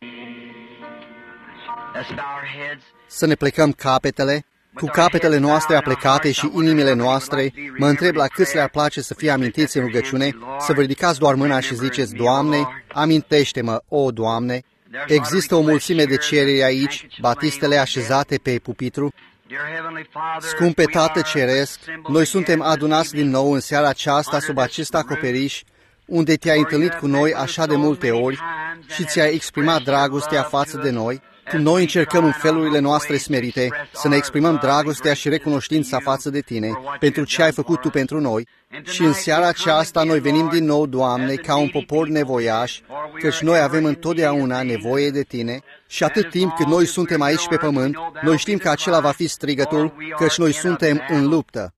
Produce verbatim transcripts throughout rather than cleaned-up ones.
Să ne plecăm capetele, cu capetele noastre aplecate și inimile noastre, mă întreb la câți le-ar place să fie amintiți în rugăciune, să vă ridicați doar mâna și ziceți, Doamne, amintește-mă, o, Doamne. Există o mulțime de cereri aici, batistele așezate pe pupitru. Scumpe Tată Ceresc, noi suntem adunați din nou în seara aceasta sub acest acoperiș, unde te-ai întâlnit cu noi așa de multe ori și ți-ai exprimat dragostea față de noi. Cum noi încercăm în felurile noastre smerite să ne exprimăm dragostea și recunoștința față de Tine pentru ce ai făcut Tu pentru noi. Și în seara aceasta noi venim din nou, Doamne, ca un popor nevoiaș, căci noi avem întotdeauna nevoie de Tine și atât timp cât noi suntem aici pe pământ, noi știm că acela va fi strigătul, căci noi suntem în luptă.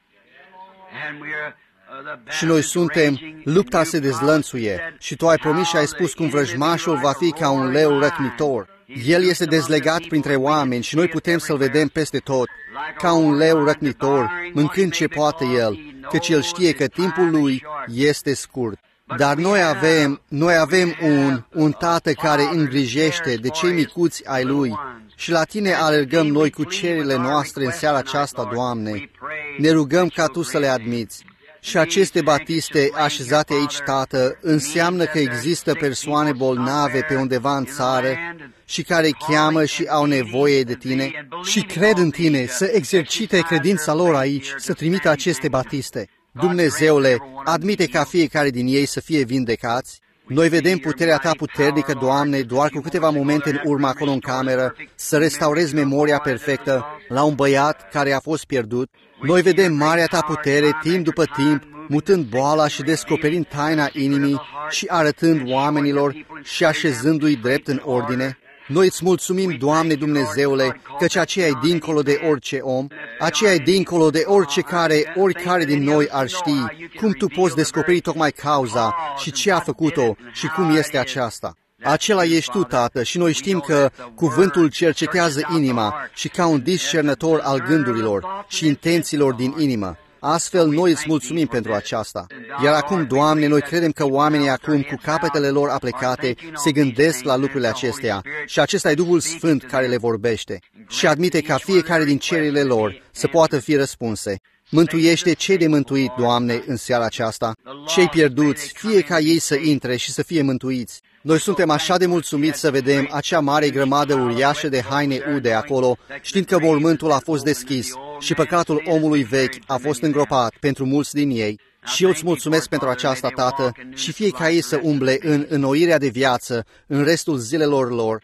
Și noi suntem, lupta se dezlănțuie și Tu ai promis și ai spus cum vrăjmașul va fi ca un leu răcnitor. El este dezlegat printre oameni și noi putem să-l vedem peste tot, ca un leu răcnitor, mâncând ce poate el, căci el știe că timpul lui este scurt. Dar noi avem, noi avem un, un tată care îngrijește de cei micuți ai lui și la Tine alergăm noi cu cerile noastre în seara aceasta, Doamne. Ne rugăm ca Tu să le admiți. Și aceste batiste așezate aici, Tată, înseamnă că există persoane bolnave pe undeva în țară și care cheamă și au nevoie de Tine și cred în Tine să exercite credința lor aici, să trimită aceste batiste. Dumnezeule, admite ca fiecare din ei să fie vindecați. Noi vedem puterea Ta puternică, Doamne, doar cu câteva momente în urmă acolo în cameră, să restaurezi memoria perfectă la un băiat care a fost pierdut. Noi vedem marea Ta putere, timp după timp, mutând boala și descoperind taina inimii și arătând oamenilor și așezându-i drept în ordine. Noi îți mulțumim, Doamne Dumnezeule, căci aceea e dincolo de orice om, aceea e dincolo de orice care, oricare din noi ar ști, cum Tu poți descoperi tocmai cauza și ce a făcut-o și cum este aceasta. Acela ești Tu, Tată, și noi știm că cuvântul cercetează inima și ca un discernător al gândurilor și intențiilor din inimă. Astfel, noi îți mulțumim pentru aceasta. Iar acum, Doamne, noi credem că oamenii acum, cu capetele lor aplecate, se gândesc la lucrurile acestea și acesta e Duhul Sfânt care le vorbește și admite ca fiecare din cererile lor să poată fi răspunse. Mântuiește cei de mântuit, Doamne, în seara aceasta, cei pierduți, fie ca ei să intre și să fie mântuiți. Noi suntem așa de mulțumiți să vedem acea mare grămadă uriașă de haine ude acolo, știind că mormântul a fost deschis și păcatul omului vechi a fost îngropat pentru mulți din ei. Și eu îți mulțumesc pentru aceasta, Tată, și fie ca ei să umble în înnoirea de viață în restul zilelor lor.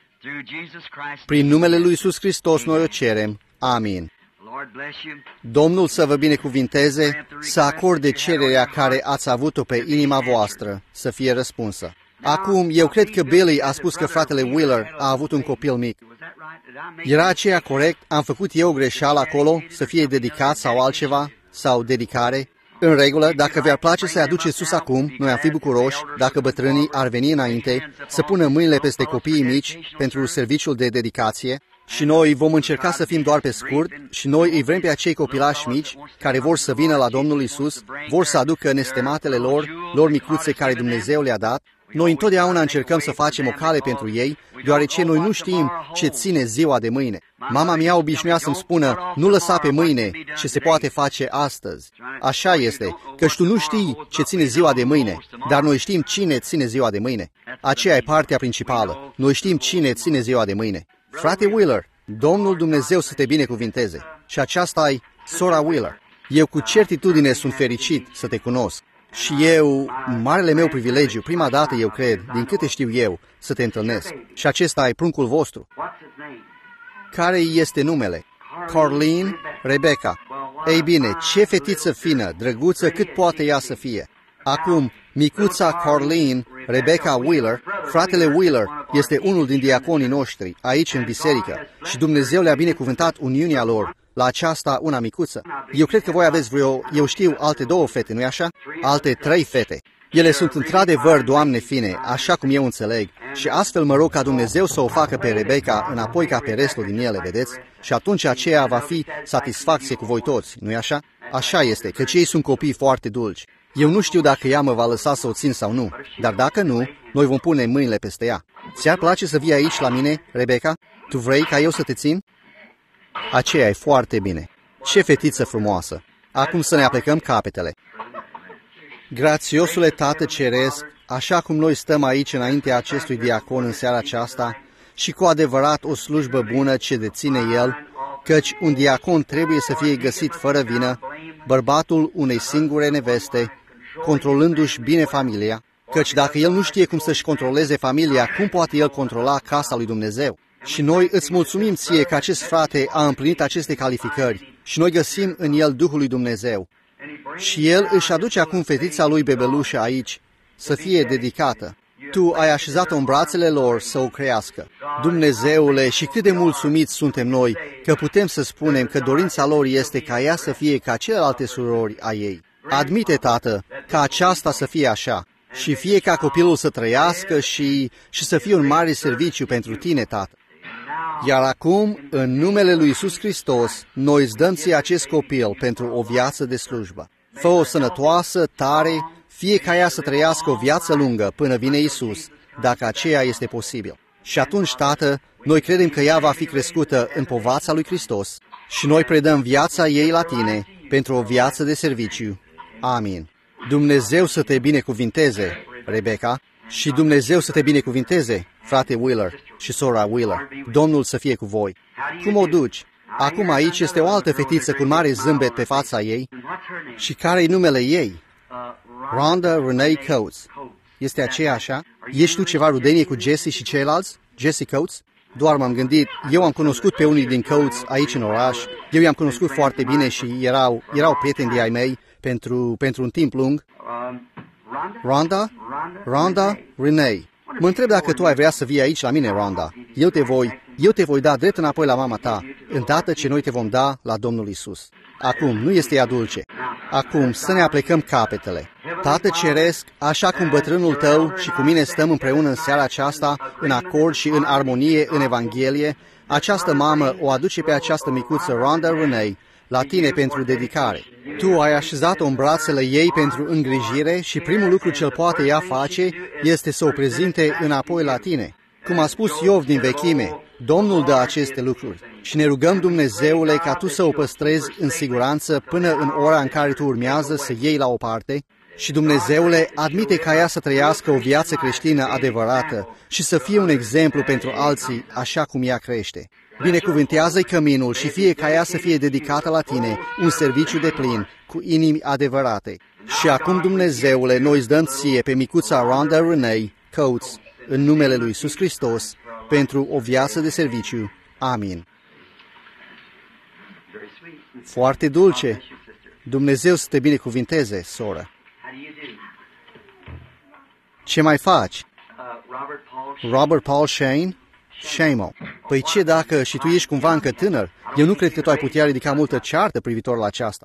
Prin numele lui Iisus Hristos noi o cerem. Amin. Domnul să vă binecuvinteze, să acorde cererea care ați avut-o pe inima voastră, să fie răspunsă. Acum, eu cred că Billy a spus că fratele Wheeler a avut un copil mic. Era aceea corect? Am făcut eu greșeală acolo, să fie dedicat sau altceva, sau dedicare? În regulă, dacă vi-ar place să-i aduceți sus acum, noi am fi bucuroși, dacă bătrânii ar veni înainte, să pună mâinile peste copiii mici pentru serviciul de dedicație, și noi vom încerca să fim doar pe scurt și noi îi vrem pe acei copilași mici care vor să vină la Domnul Isus, vor să aducă nestematele lor, lor micuțe care Dumnezeu le-a dat. Noi întotdeauna încercăm să facem o cale pentru ei, deoarece noi nu știm ce ține ziua de mâine. Mama mea obișnuia să-mi spună, nu lăsa pe mâine ce se poate face astăzi. Așa este, căci tu nu știi ce ține ziua de mâine, dar noi știm cine ține ziua de mâine. Aceea e partea principală. Noi știm cine ține ziua de mâine. Frate Wheeler, Domnul Dumnezeu să te binecuvinteze. Și aceasta e sora Wheeler. Eu cu certitudine sunt fericit să te cunosc. Și eu, marele meu privilegiu, prima dată eu cred, din câte știu eu, să te întâlnesc. Și acesta e pruncul vostru. Care este numele? Carleen Rebecca. Ei bine, ce fetiță fină, drăguță cât poate ea să fie. Acum, micuța Carleen Rebecca Wheeler, fratele Wheeler, este unul din diaconii noștri, aici în biserică, și Dumnezeu le-a binecuvântat uniunea lor. La aceasta una micuță. Eu cred că voi aveți vreo, eu știu, alte două fete, nu-i așa? Alte trei fete. Ele sunt într-adevăr doamne fine, așa cum eu înțeleg, și astfel mă rog ca Dumnezeu să o facă pe Rebecca înapoi ca pe restul din ele, vedeți? Și atunci aceea va fi satisfacție cu voi toți, nu-i așa? Așa este, căci ei sunt copii foarte dulci. Eu nu știu dacă ea mă va lăsa să o țin sau nu, dar dacă nu, noi vom pune mâinile peste ea. Ți-ar place să vii aici la mine, Rebecca? Tu vrei ca eu să te țin? Aceea e foarte bine. Ce fetiță frumoasă! Acum să ne aplecăm capetele. Grațiosule Tată Ceresc, așa cum noi stăm aici înaintea acestui diacon în seara aceasta, și cu adevărat o slujbă bună ce deține el, căci un diacon trebuie să fie găsit fără vină, bărbatul unei singure neveste, controlându-și bine familia, căci dacă el nu știe cum să-și controleze familia, cum poate el controla casa lui Dumnezeu? Și noi îți mulțumim ție că acest frate a împlinit aceste calificări și noi găsim în el Duhul lui Dumnezeu. Și el își aduce acum fetița lui bebelușă aici, să fie dedicată. Tu ai așezat-o în brațele lor să o crească. Dumnezeule, și cât de mulțumiți suntem noi că putem să spunem că dorința lor este ca ea să fie ca celelalte surori a ei. Admite, Tată, ca aceasta să fie așa și fie ca copilul să trăiască și, și să fie un mare serviciu pentru tine, Tată. Iar acum, în numele lui Iisus Hristos, noi îți dăm ție acest copil pentru o viață de slujbă. Fă-o sănătoasă, tare, fie ca ea să trăiască o viață lungă până vine Iisus, dacă aceea este posibil. Și atunci, Tată, noi credem că ea va fi crescută în povața lui Hristos și noi predăm viața ei la tine pentru o viață de serviciu. Amin. Dumnezeu să te binecuvinteze, Rebecca, și Dumnezeu să te binecuvinteze, frate Wheeler și sora Wheeler. Domnul să fie cu voi. Cum o duci? Acum aici este o altă fetiță cu un mare zâmbet pe fața ei. Și care-i numele ei? Rhonda Renee Coates. Este aceea așa? Ești tu ceva rudenie cu Jesse și ceilalți? Jesse Coates? Doar m-am gândit, eu am cunoscut pe unii din Coates aici în oraș, eu i-am cunoscut foarte bine și erau, erau prieteni de ai mei pentru, pentru un timp lung. Rhonda? Rhonda Renee. Mă întreb dacă tu ai vrea să vii aici la mine, Rhonda. Eu te voi, eu te voi da drept înapoi la mama ta, îndată ce noi te vom da la Domnul Isus. Acum, nu este ea dulce. Acum, să ne aplecăm capetele. Tată Ceresc, așa cum bătrânul tău și cu mine stăm împreună în seara aceasta, în acord și în armonie în Evanghelie, această mamă o aduce pe această micuță Rhonda Renee la tine pentru dedicare. Tu ai așezat-o în brațele ei pentru îngrijire și primul lucru ce-l poate ea face este să o prezinte înapoi la tine. Cum a spus Iov din vechime, Domnul dă aceste lucruri și ne rugăm, Dumnezeule, ca tu să o păstrezi în siguranță până în ora în care tu urmează să iei la o parte și, Dumnezeule, admite ca ea să trăiască o viață creștină adevărată și să fie un exemplu pentru alții așa cum ea crește. Binecuvântează-i căminul și fie ca ea să fie dedicată la tine, un serviciu de plin, cu inimi adevărate. Și acum, Dumnezeule, noi îți dăm ție pe micuța Rhonda Renee Coates, în numele lui Iisus Hristos, pentru o viață de serviciu. Amin. Foarte dulce. Dumnezeu să te binecuvinteze, soră. Ce mai faci? Robert Paul Shane? Shamo. Păi ce dacă și tu ești cumva încă tânăr? Eu nu cred că tu ai putea ridica multă ceartă privitor la aceasta.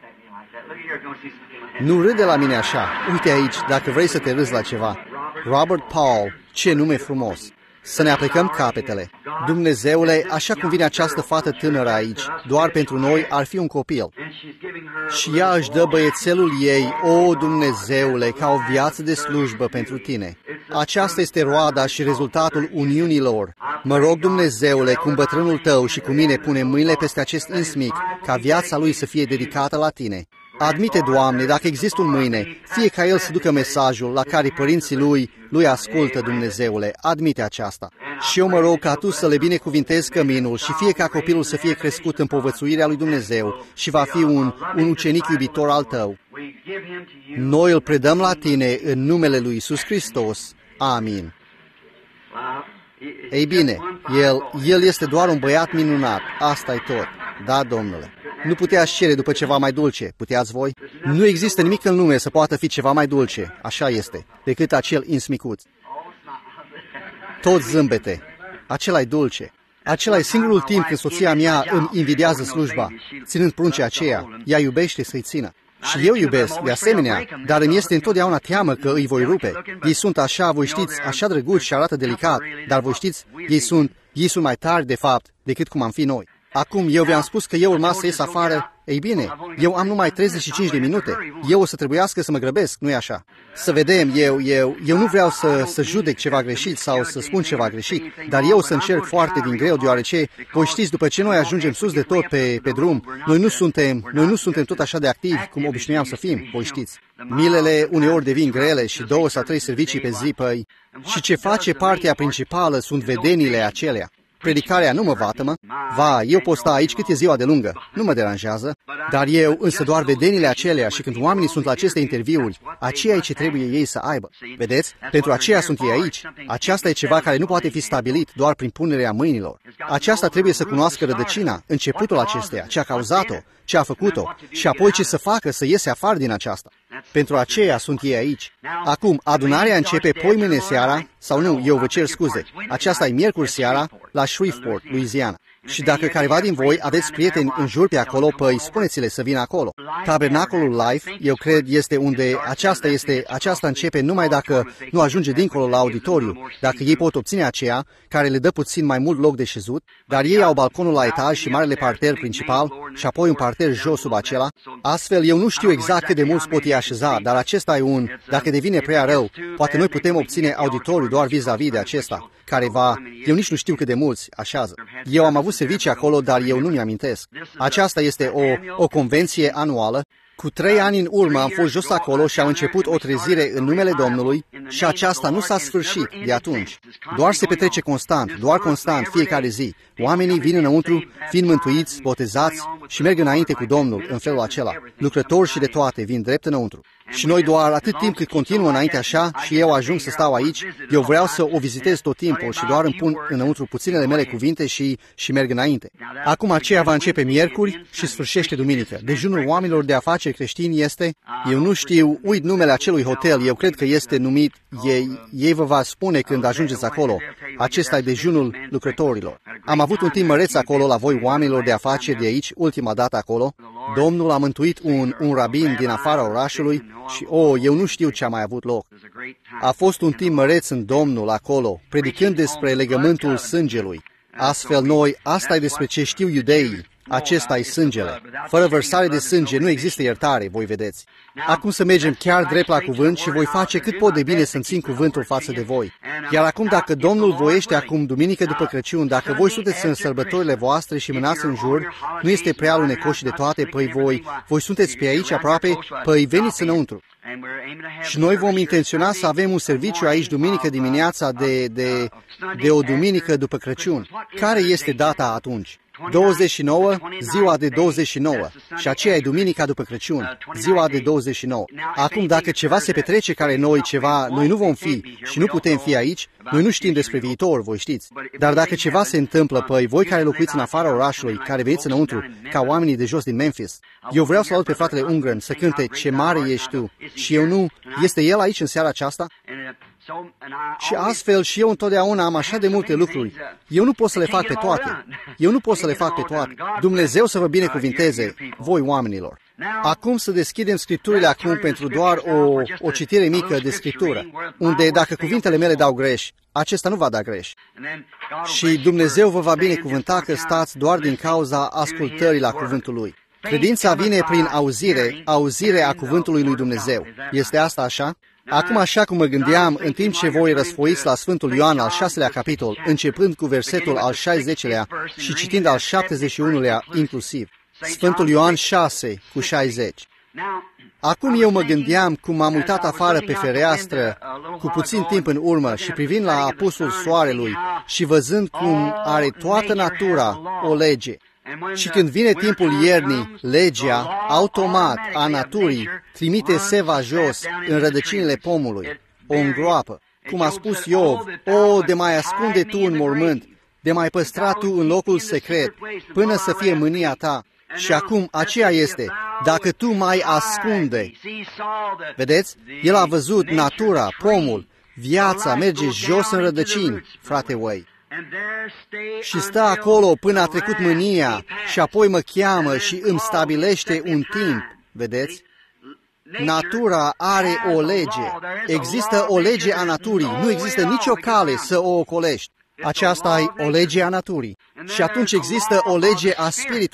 Nu râde la mine așa. Uite aici, dacă vrei să te râzi la ceva. Robert Paul, ce nume frumos. Să ne aplicăm capetele. Dumnezeule, așa cum vine această fată tânără aici, doar pentru noi ar fi un copil. Și ea își dă băiețelul ei, o, Dumnezeule, ca o viață de slujbă pentru tine. Aceasta este roada și rezultatul uniunii lor. Mă rog, Dumnezeule, cum bătrânul tău și cu mine pune mâinile peste acest insmic, ca viața lui să fie dedicată la tine. Admite, Doamne, dacă există un mâine, fie ca el să ducă mesajul la care părinții lui, lui ascultă, Dumnezeule, admite aceasta. Și eu mă rog ca tu să le binecuvintezi căminul și fie ca copilul să fie crescut în povățuirea lui Dumnezeu și va fi un, un ucenic iubitor al tău. Noi îl predăm la tine în numele lui Iisus Hristos. Amin. Ei bine, el, el este doar un băiat minunat, asta-i tot. Da, Domnule. Nu puteați cere după ceva mai dulce, puteați voi? Nu există nimic în lume să poată fi ceva mai dulce, așa este, decât acel insmicuț. Tot zâmbete, acela-i dulce. Acela e singurul timp când soția mea îmi invidiază slujba, ținând pruncea aceea, ea iubește să-i țină. Și eu iubesc, de asemenea, dar îmi este întotdeauna teamă că îi voi rupe. Ei sunt așa, voi știți, așa drăguți și arată delicat, dar voi știți, ei sunt, ei sunt mai tari, de fapt, decât cum am fi noi. Acum, eu vi-am spus că eu urma să ies afară, Ei bine, eu am numai treizeci și cinci de minute. Eu o să trebuiască să mă grăbesc, nu-i așa? Să vedem, eu, eu, eu nu vreau să, să judec ceva greșit sau să spun ceva greșit, dar eu o să încerc foarte din greu, deoarece, voi știți, după ce noi ajungem sus de tot pe, pe drum, noi nu, suntem, noi nu suntem tot așa de activi cum obișnuiam să fim, voi știți. Milele uneori devin grele și două sau trei servicii pe zi, păi, și ce face partea principală sunt vedenile acelea. Predicarea nu mă vatămă, va, eu pot sta aici cât e ziua de lungă, nu mă deranjează, dar eu însă doar vedenile acelea și când oamenii sunt la aceste interviuri, aceea e ce trebuie ei să aibă. Vedeți? Pentru aceea sunt ei aici. Aceasta e ceva care nu poate fi stabilit doar prin punerea mâinilor. Aceasta trebuie să cunoască rădăcina, începutul acesteia, ce a cauzat-o, ce a făcut-o și apoi ce să facă să iese afară din aceasta. Pentru aceea sunt ei aici. Acum, adunarea începe poimâine seara, sau nu, eu vă cer scuze, aceasta e miercuri seara la Shreveport, Louisiana. Și dacă careva din voi aveți prieteni în jur pe acolo, păi spuneți-le să vină acolo. Tabernacolul Life, eu cred, este unde aceasta, este, aceasta începe numai dacă nu ajunge dincolo la auditoriu, dacă ei pot obține aceea, care le dă puțin mai mult loc de șezut, dar ei au balconul la etaj și marele parter principal și apoi un parter jos sub acela. Astfel, eu nu știu exact cât de mulți pot ei așeza, dar acesta e un, dacă devine prea rău, poate noi putem obține auditoriu doar vis-a-vis de acesta, care va, eu nici nu știu cât de mulți așează. Eu am avut servicii acolo, dar eu nu mi-amintesc. Aceasta este o, o convenție anuală. Cu trei ani în urmă am fost jos acolo și am început o trezire în numele Domnului și aceasta nu s-a sfârșit de atunci. Doar se petrece constant, doar constant, fiecare zi. Oamenii vin înăuntru, fiind mântuiți, botezați și merg înainte cu Domnul în felul acela. Lucrători și de toate vin drept înăuntru. Și noi doar atât timp cât continuă înainte așa și eu ajung să stau aici, eu vreau să o vizitez tot timpul și doar îmi pun înăuntru puținele mele cuvinte și, și merg înainte. Acum aceea va începe miercuri și sfârșește duminică. Dejunul oamenilor de afaceri creștini este, eu nu știu, uit numele acelui hotel, eu cred că este numit, ei, ei vă va spune când ajungeți acolo. Acesta e dejunul lucrătorilor. Am avut un timp măreț acolo la voi oamenilor de afaceri de aici, ultima dată acolo. Domnul a mântuit un, un rabin din afara orașului și, oh, eu nu știu ce a mai avut loc. A fost un timp măreț în Domnul acolo, predicând despre legământul sângelui. Astfel noi, asta e despre ce știu iudeii. Acesta e sângele. Fără vărsare de sânge nu există iertare, voi vedeți. Acum să mergem chiar drept la cuvânt și voi face cât pot de bine să-mi țin cuvântul față de voi. Iar acum, dacă Domnul voiește acum, duminică după Crăciun, dacă voi sunteți în sărbătorile voastre și mânați în jur, nu este prea lunecoși de toate, păi voi, voi sunteți pe aici aproape, păi veniți înăuntru. Și noi vom intenționa să avem un serviciu aici duminică dimineața de, de, de o duminică după Crăciun. Care este data atunci? douăzeci și nouă, ziua de douăzeci și nouă. Și aceea e duminica după Crăciun, ziua de douăzeci și nouă. Acum, dacă ceva se petrece care noi, ceva, noi nu vom fi și nu putem fi aici, noi nu știm despre viitor, voi știți. Dar dacă ceva se întâmplă, păi voi care locuiți în afara orașului, care veniți înăuntru, ca oamenii de jos din Memphis, eu vreau să-l aud pe fratele Ungren să cânte Ce mare ești tu. Și eu nu, este el aici în seara aceasta? Și astfel și eu întotdeauna am așa de multe lucruri. Eu nu pot să le fac pe toate. Eu nu pot să le fac pe toate. Dumnezeu să vă binecuvinteze, voi oamenilor. Acum să deschidem Scripturile acum pentru doar o, o citire mică de Scriptură, unde dacă cuvintele mele dau greș, acesta nu va da greș. Și Dumnezeu vă va binecuvânta că stați doar din cauza ascultării la cuvântul Lui. Credința vine prin auzire, auzire a cuvântului lui Dumnezeu. Este asta așa? Acum, așa cum mă gândeam, în timp ce voi răsfoiți la Sfântul Ioan al șaselea capitol, începând cu versetul al șaizecilea și citind al șaptezeci și unulea inclusiv, Sfântul Ioan șase cu șaizeci. Acum eu mă gândeam cum m-am uitat afară pe fereastră cu puțin timp în urmă și privind la apusul soarelui și văzând cum are toată natura o lege. Și când vine timpul iernii, legea, automat, a naturii, trimite seva jos în rădăcinile pomului, o îngroapă. Cum a spus Iov, o, de mai ascunde tu în mormânt, de mai păstra tu în locul secret, până să fie mânia ta. Și acum aceea este, dacă tu mai ascunde. Vedeți? El a văzut natura, pomul, viața merge jos în rădăcini, frate Way. Și stă acolo până a trecut mânia și apoi mă cheamă și îmi stabilește un timp. Vedeți? Natura are o lege. Există o lege a naturii. Nu există nicio cale să o ocolești. Aceasta e o lege a naturii. Și atunci există o lege a Spiritului.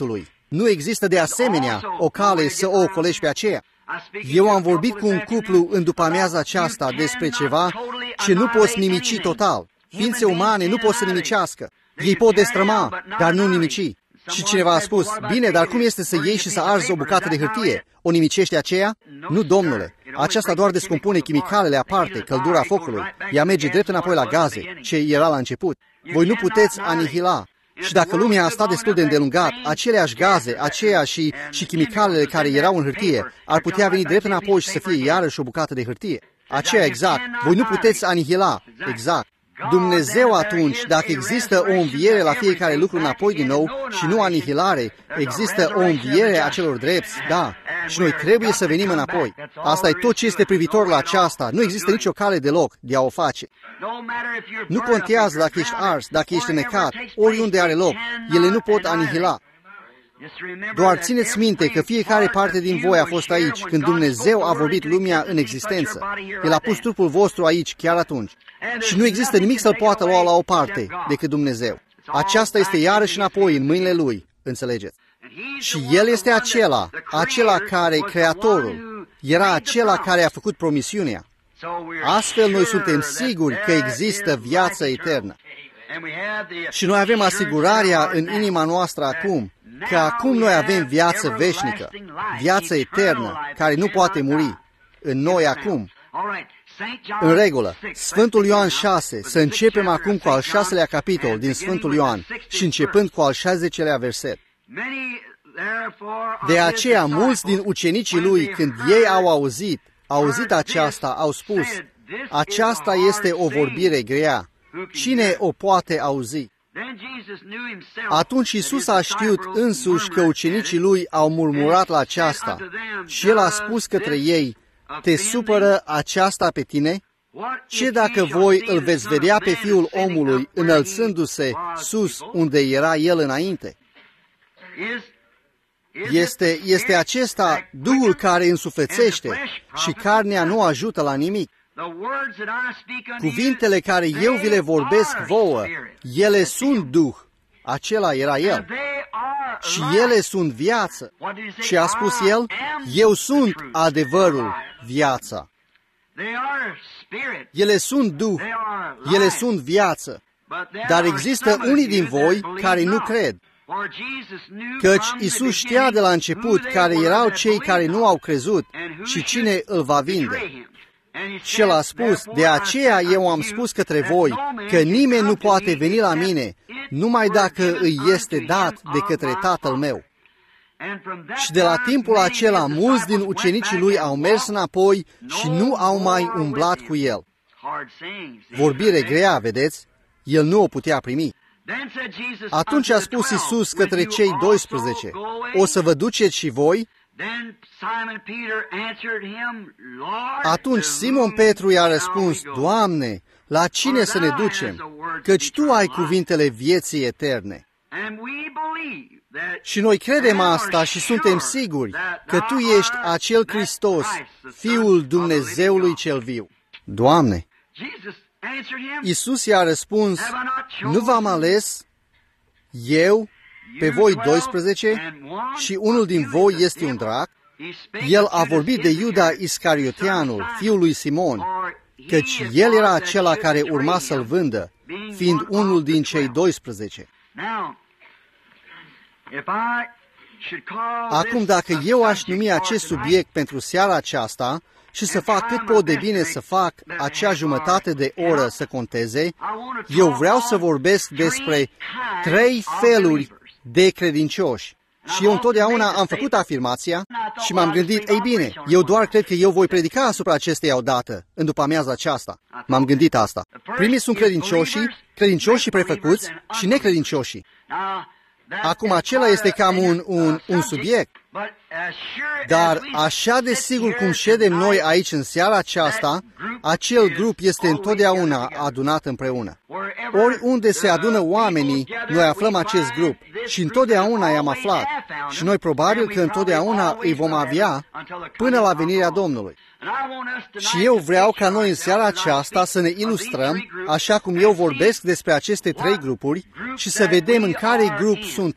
Nu există de asemenea o cale să o ocolești pe aceea. Eu am vorbit cu un cuplu în după-amiaza aceasta despre ceva ce nu poți nimici total. Ființe umane nu pot să nimicească. Ei pot destrăma, dar nu nimici. Și cineva a spus, bine, dar cum este să iei și să arzi o bucată de hârtie? O nimicește aceea? Nu, domnule. Aceasta doar descompune chimicalele aparte, căldura focului. Ea merge drept înapoi la gaze, ce era la început. Voi nu puteți anihila. Și dacă lumea a stat destul de îndelungat, aceleași gaze, aceea și, și chimicalele care erau în hârtie, ar putea veni drept înapoi și să fie iarăși o bucată de hârtie. Aceea exact. Voi nu puteți anihila. Exact. Dumnezeu atunci, dacă există o înviere la fiecare lucru înapoi din nou și nu anihilare, există o înviere a celor drepți, da, și noi trebuie să venim înapoi. Asta e tot ce este privitor la aceasta. Nu există nicio cale deloc de a o face. Nu contează dacă ești ars, dacă ești înnecat, oriunde are loc, ele nu pot anihila. Doar țineți minte că fiecare parte din voi a fost aici când Dumnezeu a vorbit lumea în existență. El a pus trupul vostru aici chiar atunci. Și nu există nimic să-l poată lua la o parte decât Dumnezeu. Aceasta este iarăși înapoi în mâinile Lui, înțelegeți? Și El este acela, acela care, Creatorul, era acela care a făcut promisiunea. Astfel noi suntem siguri că există viață eternă. Și noi avem asigurarea în inima noastră acum, că acum noi avem viață veșnică, viață eternă, care nu poate muri, în noi acum. În regulă, Sfântul Ioan șase, să începem acum cu al șaselea capitol din Sfântul Ioan și începând cu al șaisprezecelea verset. De aceea, mulți din ucenicii lui, când ei au auzit, auzit aceasta, au spus, aceasta este o vorbire grea. Cine o poate auzi? Atunci Iisus a știut însuși că ucenicii lui au murmurat la aceasta și El a spus către ei, te supără aceasta pe tine? Ce dacă voi îl veți vedea pe Fiul omului înălțându-se sus unde era El înainte? Este, este acesta Duhul care însuflețește și carnea nu ajută la nimic. Cuvintele care eu vi le vorbesc vouă, ele sunt Duh, acela era El. Și ele sunt viață. Și a spus El, eu sunt adevărul, viața. Ele sunt Duh, ele sunt viață. Dar există unii din voi care nu cred. Căci Iisus știa de la început care erau cei care nu au crezut și cine îl va vinde. Și El a spus, de aceea eu am spus către voi că nimeni nu poate veni la mine numai dacă îi este dat de către Tatăl meu. Și de la timpul acela, mulți din ucenicii lui au mers înapoi și nu au mai umblat cu El. Vorbire grea, vedeți? El nu o putea primi. Atunci a spus Iisus către cei doisprezece, o să vă duceți și voi? Atunci Simon Petru i-a răspuns, Doamne, la cine să ne ducem? Căci Tu ai cuvintele vieții eterne. Și noi credem asta și suntem siguri că Tu ești acel Hristos, Fiul Dumnezeului cel viu. Doamne! Iisus i-a răspuns, nu v-am ales eu pe voi doisprezece și unul din voi este un drac? El a vorbit de Iuda Iscarioteanul, fiul lui Simon, căci el era acela care urma să-l vândă, fiind unul din cei doisprezece. Acum, dacă eu aș numi acest subiect pentru seara aceasta și să fac cât pot de bine să fac acea jumătate de oră să conteze, eu vreau să vorbesc despre trei feluri de credincioși. Și eu întotdeauna am făcut afirmația și m-am gândit, ei bine, eu doar cred că eu voi predica asupra acesteia odată, în după amiaza aceasta. M-am gândit asta. Primii sunt credincioșii, credincioșii prefăcuți și necredincioșii. Acum, acela este cam un, un, un subiect. Dar așa de sigur cum ședem noi aici în seara aceasta, acel grup este întotdeauna adunat împreună. Oriunde se adună oamenii, noi aflăm acest grup și întotdeauna i-am aflat și noi probabil că întotdeauna îi vom avea până la venirea Domnului. Și eu vreau ca noi în seara aceasta să ne ilustrăm, așa cum eu vorbesc despre aceste trei grupuri și să vedem în care grup suntem.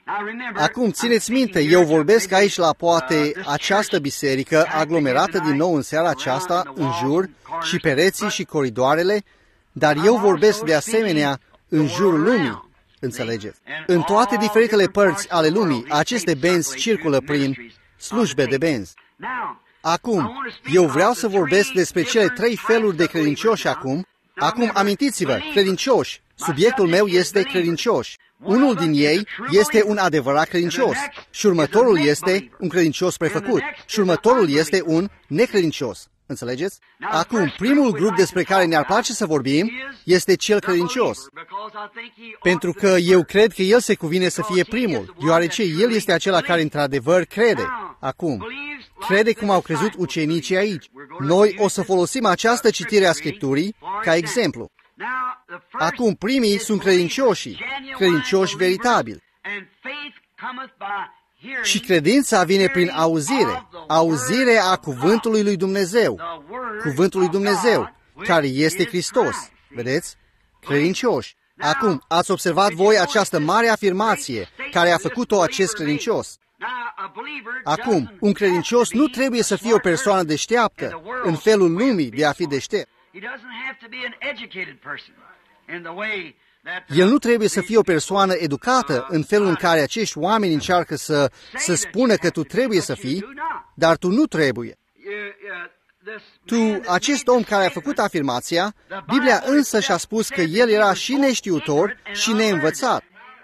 Acum, țineți minte, eu vorbesc aici la poate această biserică aglomerată din nou în seara aceasta, în jur, și pereții și coridoarele, dar eu vorbesc de asemenea în jurul lumii, înțelegeți? În toate diferitele părți ale lumii, aceste benzi circulă prin slujbe de benzi. Acum, eu vreau să vorbesc despre cele trei feluri de credincioși acum. Acum, amintiți-vă, credincioși. Subiectul meu este credincioși. Unul din ei este un adevărat credincios și următorul este un credincios prefăcut și următorul este un necredincios. Înțelegeți? Acum, primul grup despre care ne-ar place să vorbim este cel credincios. Pentru că eu cred că el se cuvine să fie primul, deoarece el este acela care într-adevăr crede. Acum, crede cum au crezut ucenicii aici. Noi o să folosim această citire a Scripturii ca exemplu. Acum, primii sunt credincioșii, credincioși veritabili. Și credința vine prin auzire, auzire a cuvântului lui Dumnezeu, cuvântul lui Dumnezeu, care este Hristos. Vedeți? Credincioși. Acum, ați observat voi această mare afirmație care a făcut-o acest credincios. Acum, un credincios nu trebuie să fie o persoană deșteaptă în felul lumii de a fi deștept. El nu trebuie să fie o persoană educată în felul în care acești oameni încearcă să, să spună că tu trebuie să fii, dar tu nu trebuie. Tu, acest om care a făcut afirmația, Biblia însă și-a spus că el era și neștiutor și neînvățat.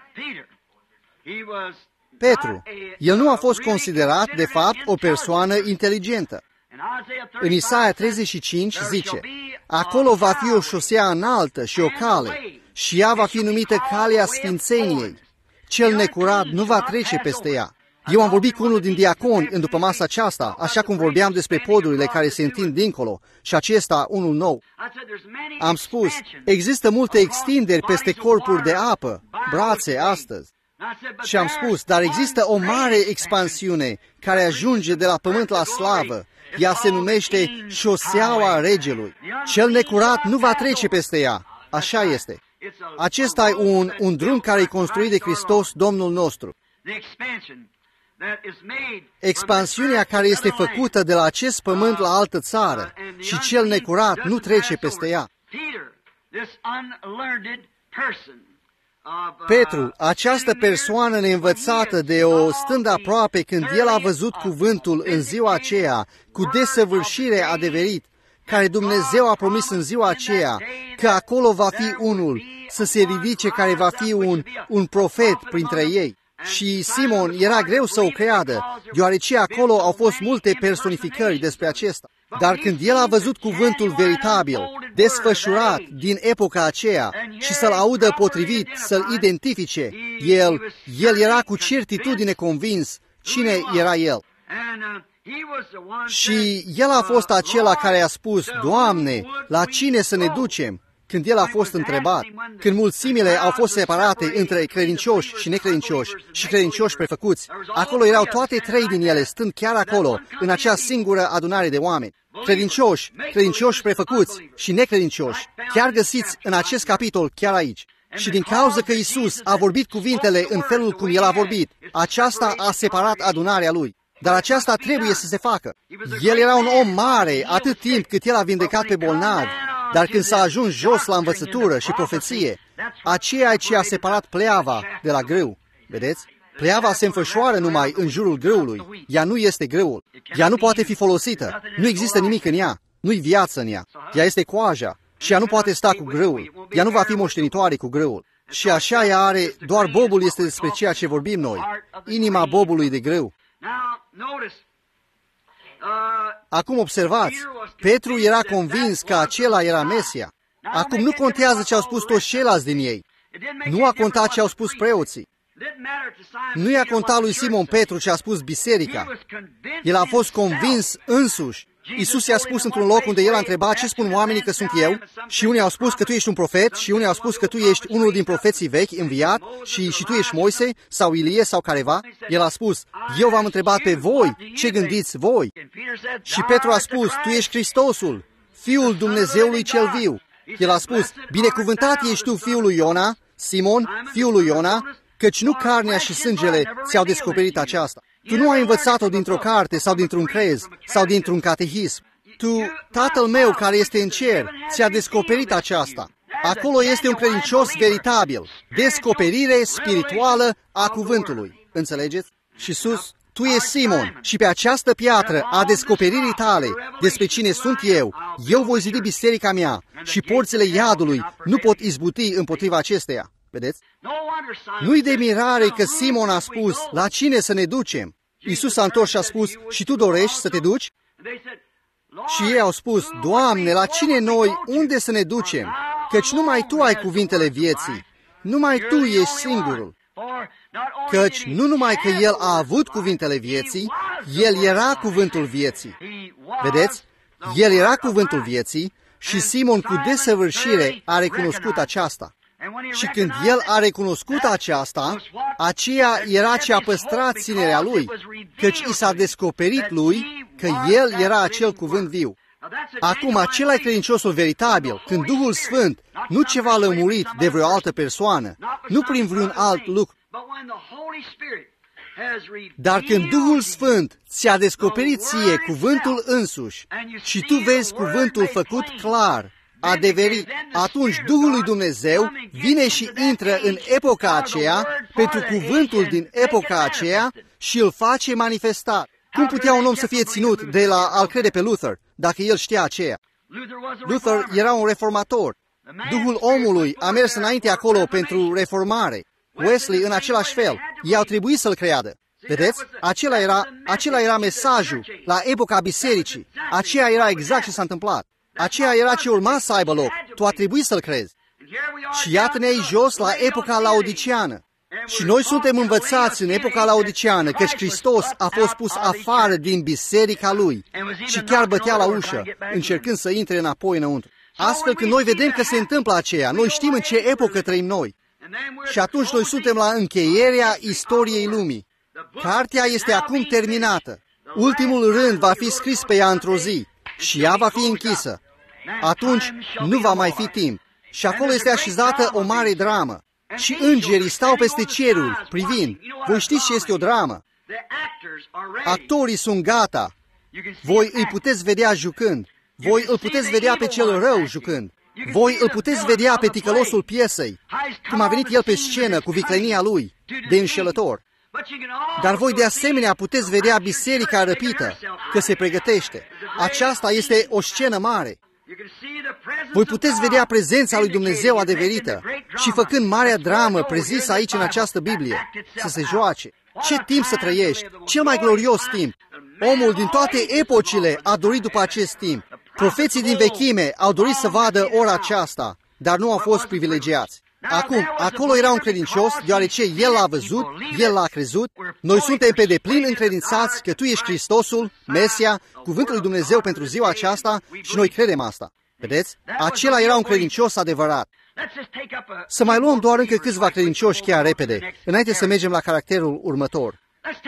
Petru, el nu a fost considerat, de fapt, o persoană inteligentă. În Isaia treizeci și cinci zice, acolo va fi o șosea înaltă și o cale, și ea va fi numită calea sfințeniei. Cel necurat nu va trece peste ea. Eu am vorbit cu unul din diaconi în după masa aceasta, așa cum vorbeam despre podurile care se întind dincolo, și acesta unul nou. Am spus, există multe extinderi peste corpuri de apă, brațe astăzi. Și am spus, dar există o mare expansiune care ajunge de la pământ la slavă. Ea se numește șoseaua regelui. Cel necurat nu va trece peste ea. Așa este. Acesta e un, un drum care e construit de Hristos, Domnul nostru. Expansiunea care este făcută de la acest pământ la altă țară și cel necurat nu trece peste ea. Petru, această persoană neînvățată de o stând aproape când el a văzut cuvântul în ziua aceea, cu desăvârșire adeverit, care Dumnezeu a promis în ziua aceea, că acolo va fi unul să se ridice care va fi un, un profet printre ei. Și Simon era greu să o creadă, deoarece acolo au fost multe personificări despre acesta. Dar când el a văzut cuvântul veritabil, desfășurat din epoca aceea și să-l audă potrivit, să-l identifice, el, el era cu certitudine convins cine era el. Și el a fost acela care a spus, Doamne, la cine să ne ducem? Când el a fost întrebat, când mulțimile au fost separate între credincioși și necredincioși și credincioși prefăcuți, acolo erau toate trei din ele, stând chiar acolo, în acea singură adunare de oameni. Credincioși, credincioși prefăcuți și necredincioși, chiar găsiți în acest capitol, chiar aici. Și din cauza că Iisus a vorbit cuvintele în felul cum El a vorbit, aceasta a separat adunarea Lui. Dar aceasta trebuie să se facă. El era un om mare atât timp cât El a vindecat pe bolnavi, dar când s-a ajuns jos la învățătură și profeție, aceea ce a separat pleava de la grâu. Vedeți? Pleava se înfășoară numai în jurul grâului. Ea nu este grâul. Ea nu poate fi folosită. Nu există nimic în ea. Nu-i viață în ea. Ea este coaja și ea nu poate sta cu grâul. Ea nu va fi moștenitoare cu grâul. Și așa ea are, doar bobul este despre ceea ce vorbim noi. Inima bobului de grâu. Acum observați, Petru era convins că acela era Mesia. Acum nu contează ce au spus toți ceilalți din ei. Nu a contat ce au spus preoții. Nu i-a contat lui Simon Petru ce a spus biserica. El a fost convins însuși. Iisus i-a spus într-un loc unde el a întrebat ce spun oamenii că sunt eu și unii au spus că tu ești un profet și unii au spus că tu ești unul din profeții vechi înviat și, și tu ești Moise sau Ilie sau careva. El a spus, eu v-am întrebat pe voi ce gândiți voi. Și Petru a spus, tu ești Hristosul, Fiul Dumnezeului cel viu. El a spus, binecuvântat ești tu, fiul lui Iona, Simon, fiul lui Iona, căci nu carnea și sângele ți-au descoperit aceasta. Tu nu ai învățat-o dintr-o carte sau dintr-un crez sau dintr-un catehism. Tu, Tatăl meu care este în cer, ți-a descoperit aceasta. Acolo este un credincios veritabil, descoperire spirituală a cuvântului. Înțelegeți? Și sus, tu ești Simon și pe această piatră a descoperirii tale despre cine sunt eu, eu voi zidi biserica mea și porțile iadului nu pot izbuti împotriva acesteia. Vedeți? Nu-i de mirare că Simon a spus, la cine să ne ducem? Iisus a întors și a spus, și tu dorești să te duci? Și ei au spus, Doamne, la cine noi, unde să ne ducem? Căci numai Tu ai cuvintele vieții, numai Tu ești singurul. Căci nu numai că El a avut cuvintele vieții, El era cuvântul vieții. Vedeți? El era cuvântul vieții și Simon cu desăvârșire a recunoscut aceasta. Și când el a recunoscut aceasta, aceea era ce a păstrat ținerea lui, căci i s-a descoperit lui că el era acel cuvânt viu. Acum, acela e credinciosul veritabil, când Duhul Sfânt, nu ceva lămurit de vreo altă persoană, nu prin vreun alt lucru, dar când Duhul Sfânt ți-a descoperit ție cuvântul însuși și tu vezi cuvântul făcut clar, adeverit, atunci Duhul lui Dumnezeu vine și intră în epoca aceea pentru cuvântul din epoca aceea și îl face manifestat. Cum putea un om să fie ținut de la a-l crede pe Luther, dacă el știa aceea? Luther era un reformator. Duhul omului a mers înainte acolo pentru reformare. Wesley în același fel. Ei au trebuit să-l creadă. Vedeți? Acela era, acela era mesajul la epoca bisericii. Aceea era exact ce s-a întâmplat. Aceea era ce urma să aibă loc. Tu a trebuit să-l crezi. Și iată-ne aici jos la epoca laodiceană. Și noi suntem învățați în epoca laodiceană căci Hristos a fost pus afară din biserica Lui și chiar bătea la ușă, încercând să intre înapoi înăuntru. Astfel, când noi vedem că se întâmplă aceea, noi știm în ce epocă trăim noi. Și atunci noi suntem la încheierea istoriei lumii. Cartea este acum terminată. Ultimul rând va fi scris pe ea într-o zi și ea va fi închisă. Atunci nu va mai fi timp. Și acolo este așezată o mare dramă. Și îngerii stau peste cerul, privind. Voi știți ce este o dramă? Actorii sunt gata. Voi îi puteți vedea jucând. Voi îl puteți vedea pe cel rău jucând. Voi îl puteți vedea pe ticălosul piesei, cum a venit el pe scenă cu viclenia lui, de înșelător. Dar voi de asemenea puteți vedea biserica răpită, că se pregătește. Aceasta este o scenă mare. Voi puteți vedea prezența lui Dumnezeu adeverită și făcând marea dramă prezisă aici în această Biblie, să se joace. Ce timp să trăiești! Cel mai glorios timp! Omul din toate epocile a dorit după acest timp. Profeții din vechime au dorit să vadă ora aceasta, dar nu au fost privilegiați. Acum, acolo era un credincios, deoarece el l-a văzut, el l-a crezut. Noi suntem pe deplin încredințați că Tu ești Hristosul, Mesia, cuvântul lui Dumnezeu pentru ziua aceasta și noi credem asta. Vedeți? Acela era un credincios adevărat. Să mai luăm doar încă câțiva credincioși chiar repede, înainte să mergem la caracterul următor.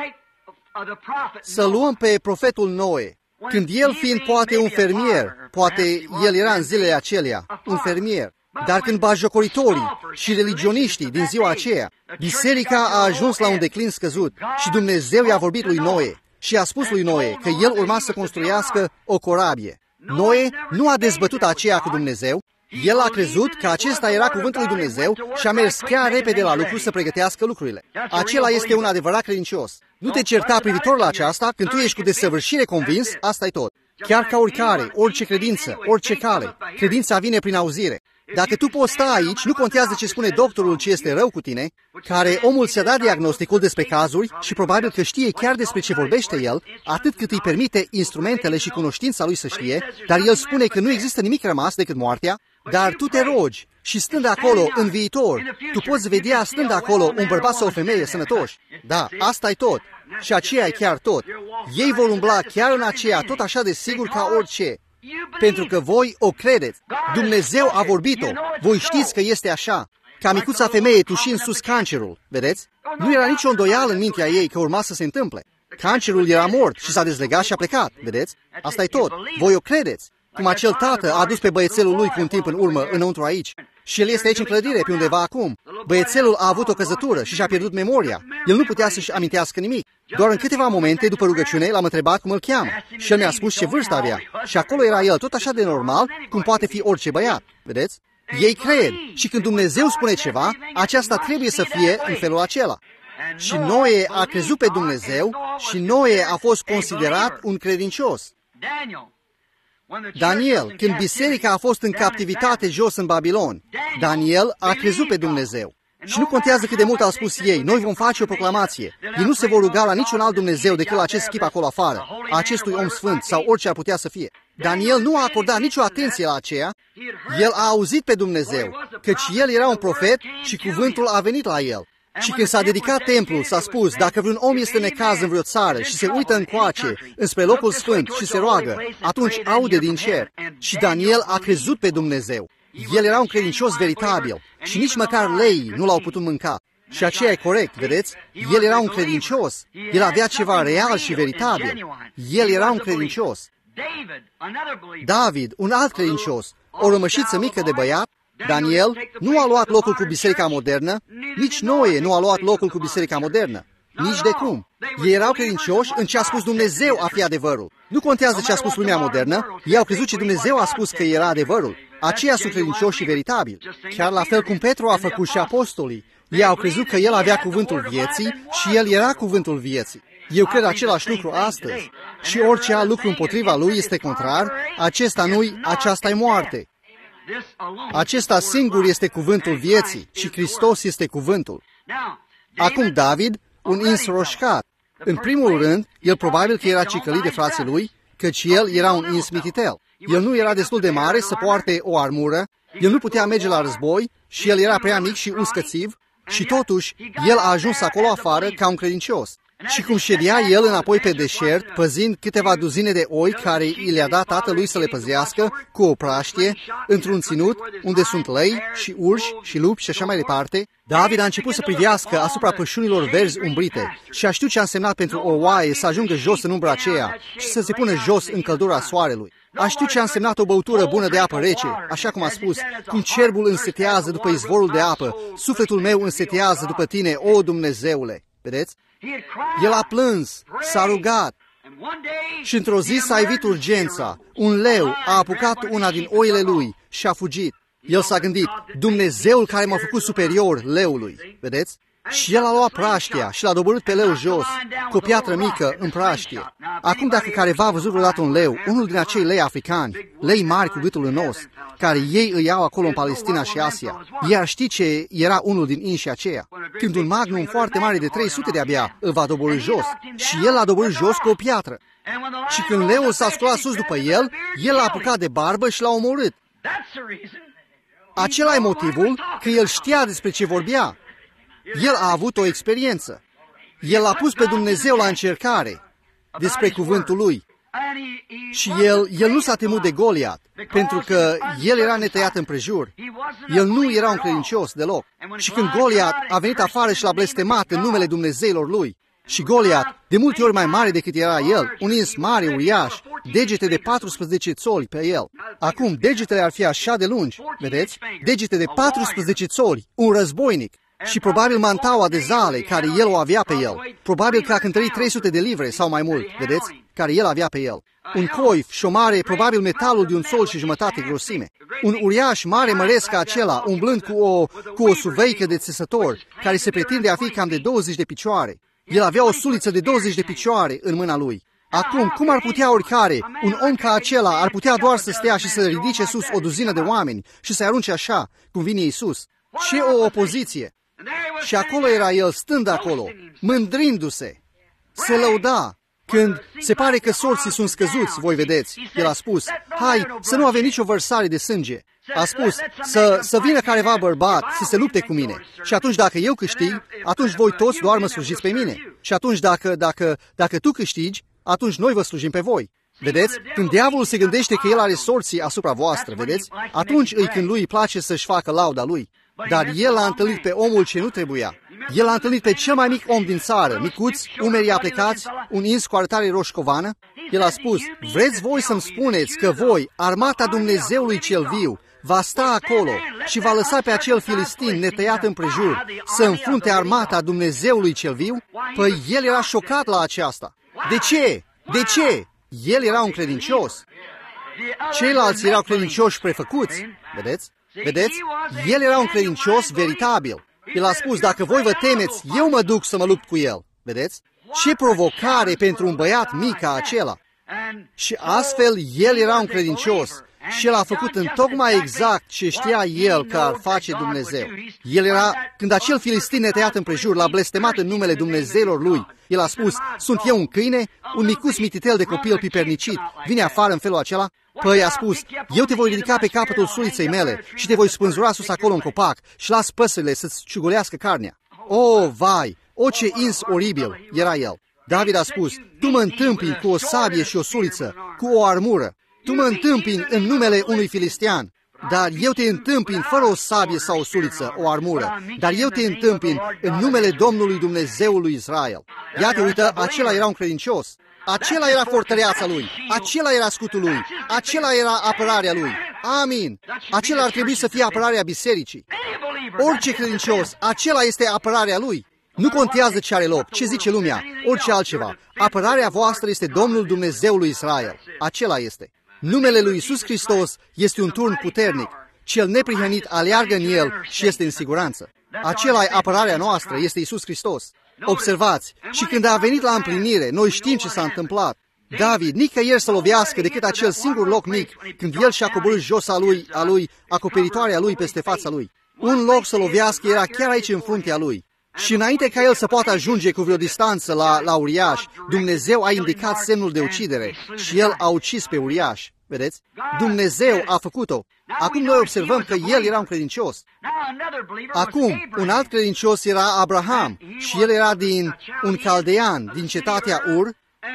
Să luăm pe profetul Noe. Când el fiind poate un fermier, poate el era în zilele acelea, un fermier, dar când bajocoritorii și religioniștii din ziua aceea, biserica a ajuns la un declin scăzut și Dumnezeu i-a vorbit lui Noe și a spus lui Noe că el urma să construiască o corabie. Noe nu a dezbătut aceea cu Dumnezeu, el a crezut că acesta era cuvântul lui Dumnezeu și a mers chiar repede la lucru să pregătească lucrurile. Acela este un adevărat credincios. Nu te certa privitor la aceasta, când tu ești cu desăvârșire convins, asta e tot. Chiar ca oricare, orice credință, orice cale, credința vine prin auzire. Dacă tu poți sta aici, nu contează ce spune doctorul ce este rău cu tine, care omul ți-a dat diagnosticul despre cazuri și probabil că știe chiar despre ce vorbește el, atât cât îi permite instrumentele și cunoștința lui să știe, dar el spune că nu există nimic rămas decât moartea, dar tu te rogi și stând acolo în viitor, tu poți vedea stând acolo un bărbat sau o femeie sănătoși. Da, asta e tot. Și aceea e chiar tot. Ei vor umbla chiar în aceea tot așa de sigur ca orice. Pentru că voi o credeți. Dumnezeu a vorbit-o. Voi știți că este așa. Ca micuța femeie tușind sus cancerul. Vedeți? Nu era nicio îndoială în mintea ei că urma să se întâmple. Cancerul era mort și s-a dezlegat și a plecat. Vedeți? Asta e tot. Voi o credeți. cum acel tată a adus pe băiețelul lui cu un timp în urmă înăuntru aici. Și el este aici în clădire, pe undeva acum. Băiețelul a avut o căzătură și și-a pierdut memoria. El nu putea să-și amintească nimic. Doar în câteva momente, după rugăciune, l-am întrebat cum îl cheamă. Și el mi-a spus ce vârstă avea. Și acolo era el, tot așa de normal, cum poate fi orice băiat. Vedeți? Ei cred. Și când Dumnezeu spune ceva, aceasta trebuie să fie în felul acela. Și Noe a crezut pe Dumnezeu și Noe a fost considerat un credincios. Daniel, când biserica a fost în captivitate jos în Babilon, Daniel a crezut pe Dumnezeu. Și nu contează cât de mult au spus ei, noi vom face o proclamație. Ei nu se vor ruga la niciun alt Dumnezeu decât la acest chip acolo afară, acestui om sfânt sau orice ar putea să fie. Daniel nu a acordat nicio atenție la aceea. El a auzit pe Dumnezeu, căci el era un profet și cuvântul a venit la el. Și când s-a dedicat templul, s-a spus, dacă vreun om este necaz în vreo țară și se uită încoace, înspre locul sfânt și se roagă, atunci aude din cer. Și Daniel a crezut pe Dumnezeu. El era un credincios veritabil și nici măcar leii nu l-au putut mânca. Și aceea e corect, vedeți? El era un credincios. El avea ceva real și veritabil. El era un credincios. David, un alt credincios, o rămășiță mică de băiat. Daniel nu a luat locul cu biserica modernă, nici Noe nu a luat locul cu biserica modernă. Nici de cum. Ei erau credincioși în ce a spus Dumnezeu a fi adevărul. Nu contează ce a spus lumea modernă, ei au crezut ce Dumnezeu a spus că era adevărul. Aceia sunt credincioși și veritabili. Chiar la fel cum Petru a făcut și apostolii. Ei au crezut că el avea cuvântul vieții și el era cuvântul vieții. Eu cred același lucru astăzi. Și orice alt lucru împotriva lui este contrar, acesta nu-i, aceasta-i moarte. Acesta singur este cuvântul vieții și Hristos este cuvântul. Acum David, un ins roșcat. În primul rând, el probabil că era cicălit de frații lui, căci el era un ins mititel. El nu era destul de mare să poarte o armură, el nu putea merge la război și el era prea mic și uscățiv și totuși el a ajuns acolo afară ca un credincios. Și cum ședea el înapoi pe deșert, păzind câteva duzine de oi care i le-a dat tatălui să le păzească cu o praștie, într-un ținut unde sunt lei și urși și lupi și așa mai departe, David a început să privească asupra pășunilor verzi umbrite și a știut ce a însemnat pentru o oaie să ajungă jos în umbra aceea și să se pună jos în căldura soarelui. A știut ce a însemnat o băutură bună de apă rece, așa cum a spus, cum cerbul însetează după izvorul de apă, sufletul meu însetează după tine, o Dumnezeule. Vedeți? El a plâns, s-a rugat și într-o zi s-a ivit urgența. Un leu a apucat una din oile lui și a fugit. El s-a gândit, Dumnezeul care m-a făcut superior leului. Vedeți? Și el a luat praștia și l-a doborât pe leu jos, cu o piatră mică în praștie. Acum dacă careva a văzut vreodată un leu, unul din acei lei africani, lei mari cu gâtul în os, care ei îi iau acolo în Palestina și Asia, ei ar ști ce era unul din inșii aceia. Când un magnum foarte mare de trei sute de-abia îl va doborî jos și el l-a doborât jos cu o piatră. Și când leul s-a sculat sus după el, el l-a apucat de barbă și l-a omorât. Acela e motivul că el știa despre ce vorbea. El a avut o experiență. El a pus pe Dumnezeu la încercare despre cuvântul lui. Și el, el nu s-a temut de Goliat, pentru că el era netăiat împrejur. El nu era un credincios deloc. Și când Goliat a venit afară și l-a blestemat în numele Dumnezeilor lui, și Goliat, de multe ori mai mare decât era el, un ins mare, uriaș, degete de paisprezece țoli pe el. Acum, degetele ar fi așa de lungi, vedeți? Degete de paisprezece țoli, un războinic. Și probabil mantaua de zale care el o avea pe el. Probabil că a cântărit trei sute de livre sau mai mult, vedeți, care el avea pe el. Un coif și o mare, probabil metalul de un sol și jumătate grosime. Un uriaș mare măresc ca acela, umblând cu o, cu o suveică de țesător, care se pretinde a fi cam de douăzeci de picioare. El avea o suliță de douăzeci de picioare în mâna lui. Acum, cum ar putea oricare, un om ca acela ar putea doar să stea și să ridice sus o duzină de oameni și să-i arunce așa, cum vine Iisus? Ce o opoziție! Și acolo era el, stând acolo, mândrindu-se, se lăuda. Când se pare că sorții sunt scăzuți, voi vedeți, el a spus, hai, să nu avem nicio vărsare de sânge. A spus, să, să vină careva bărbat să se lupte cu mine. Și atunci dacă eu câștig, atunci voi toți doar mă slujiți pe mine. Și atunci dacă, dacă, dacă tu câștigi, atunci noi vă slujim pe voi. Vedeți? Când diavolul se gândește că el are sorții asupra voastră, vedeți? Atunci îi când lui îi place să-și facă lauda lui. Dar el a întâlnit pe omul ce nu trebuia. El a întâlnit pe cel mai mic om din țară, micuț, umerii aplecați, un ins cu arătare roșcovană. El a spus, vreți voi să-mi spuneți că voi, armata Dumnezeului cel viu, va sta acolo și va lăsa pe acel filistin netăiat împrejur să înfrunte armata Dumnezeului cel viu? Păi el era șocat la aceasta. De ce? De ce? El era un credincios. Ceilalți erau credincioși prefăcuți. Vedeți? Vedeți? El era un credincios veritabil. El a spus, dacă voi vă temeți, eu mă duc să mă lupt cu el. Vedeți? Ce provocare pentru un băiat mic ca acela. Și astfel, el era un credincios. Și el a făcut întocmai exact ce știa el că ar face Dumnezeu. El era, când acel filistin netăiat împrejur l-a blestemat în numele Dumnezeilor lui, el a spus, sunt eu un câine, un micuț mititel de copil pipernicit, vine afară în felul acela? Păi a spus, eu te voi ridica pe capătul suliței mele și te voi spânzura sus acolo în copac și las păsările să-ți ciugulească carnea. O, vai, o ce ins oribil era el. David a spus, tu mă întâmpini cu o sabie și o suliță, cu o armură. Tu mă întâmpini în numele unui filistean, dar eu te întâmpin fără o sabie sau o suliță, o armură, dar eu te întâmpin în numele Domnului Dumnezeului Israel. Iată, uită, acela era un credincios. Acela era fortăreața lui, acela era scutul lui, acela era apărarea lui. Amin. Acela ar trebui să fie apărarea bisericii. Orice credincios, acela este apărarea lui. Nu contează ce are loc, ce zice lumea, orice altceva. Apărarea voastră este Domnul Dumnezeului Israel. Acela este. Numele lui Iisus Hristos este un turn puternic. Cel neprihănit aleargă în el și este în siguranță. Acela e apărarea noastră, este Iisus Hristos. Observați, și când a venit la împlinire, noi știm ce s-a întâmplat. David nicăieri să lovească decât acel singur loc mic, când el și-a coborât jos a lui, a lui, acoperitoarea lui peste fața lui. Un loc să lovească era chiar aici în fruntea lui. Și înainte ca el să poată ajunge cu vreo distanță la, la uriaș, Dumnezeu a indicat semnul de ucidere și el a ucis pe uriaș. Vedeți? Dumnezeu a făcut-o. Acum noi observăm că el era un credincios. Acum, un alt credincios era Abraham și el era din un caldean, din cetatea Ur,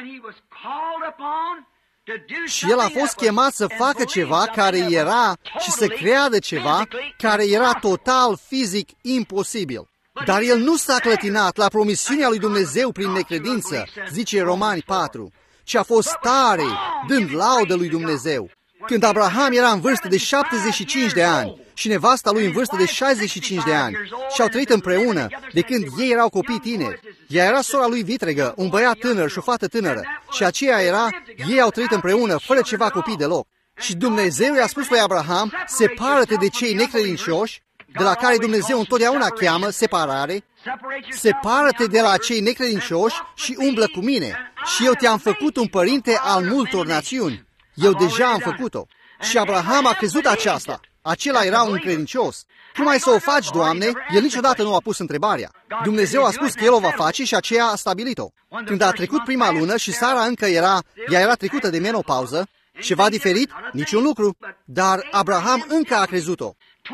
și el a fost chemat să facă ceva care era și să creadă ceva care era total fizic imposibil. Dar el nu s-a clătinat la promisiunea lui Dumnezeu prin necredință, zice Romani patru, ci a fost tare, dând laudă lui Dumnezeu. Când Abraham era în vârstă de șaptezeci și cinci de ani și nevasta lui în vârstă de șaizeci și cinci de ani și au trăit împreună de când ei erau copii tineri. Ea era sora lui vitregă, un băiat tânăr și o fată tânără și aceea era, ei au trăit împreună fără ceva copii deloc. Și Dumnezeu i-a spus lui Abraham, separă-te de cei necredincioși, de la care Dumnezeu întotdeauna cheamă separare, separă-te de la cei necredincioși și umblă cu mine. Și eu te-am făcut un părinte al multor națiuni. Eu deja am făcut-o. Și Abraham a crezut aceasta. Acela era un credincios. Cum ai să o faci, Doamne? El niciodată nu a pus întrebarea. Dumnezeu a spus că El o va face și aceea a stabilit-o. Când a trecut prima lună și Sara încă era, ea era trecută de menopauză, ceva diferit? Niciun lucru. Dar Abraham încă a crezut-o.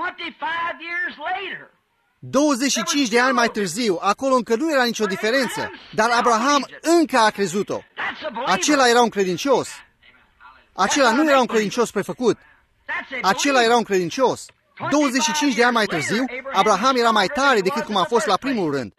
douăzeci și cinci de ani mai târziu, acolo încă nu era nicio diferență, dar Abraham încă a crezut-o. Acela era un credincios. Acela nu era un credincios prefăcut. Acela era un credincios. douăzeci și cinci de ani mai târziu, Abraham era mai tare decât cum a fost la primul rând.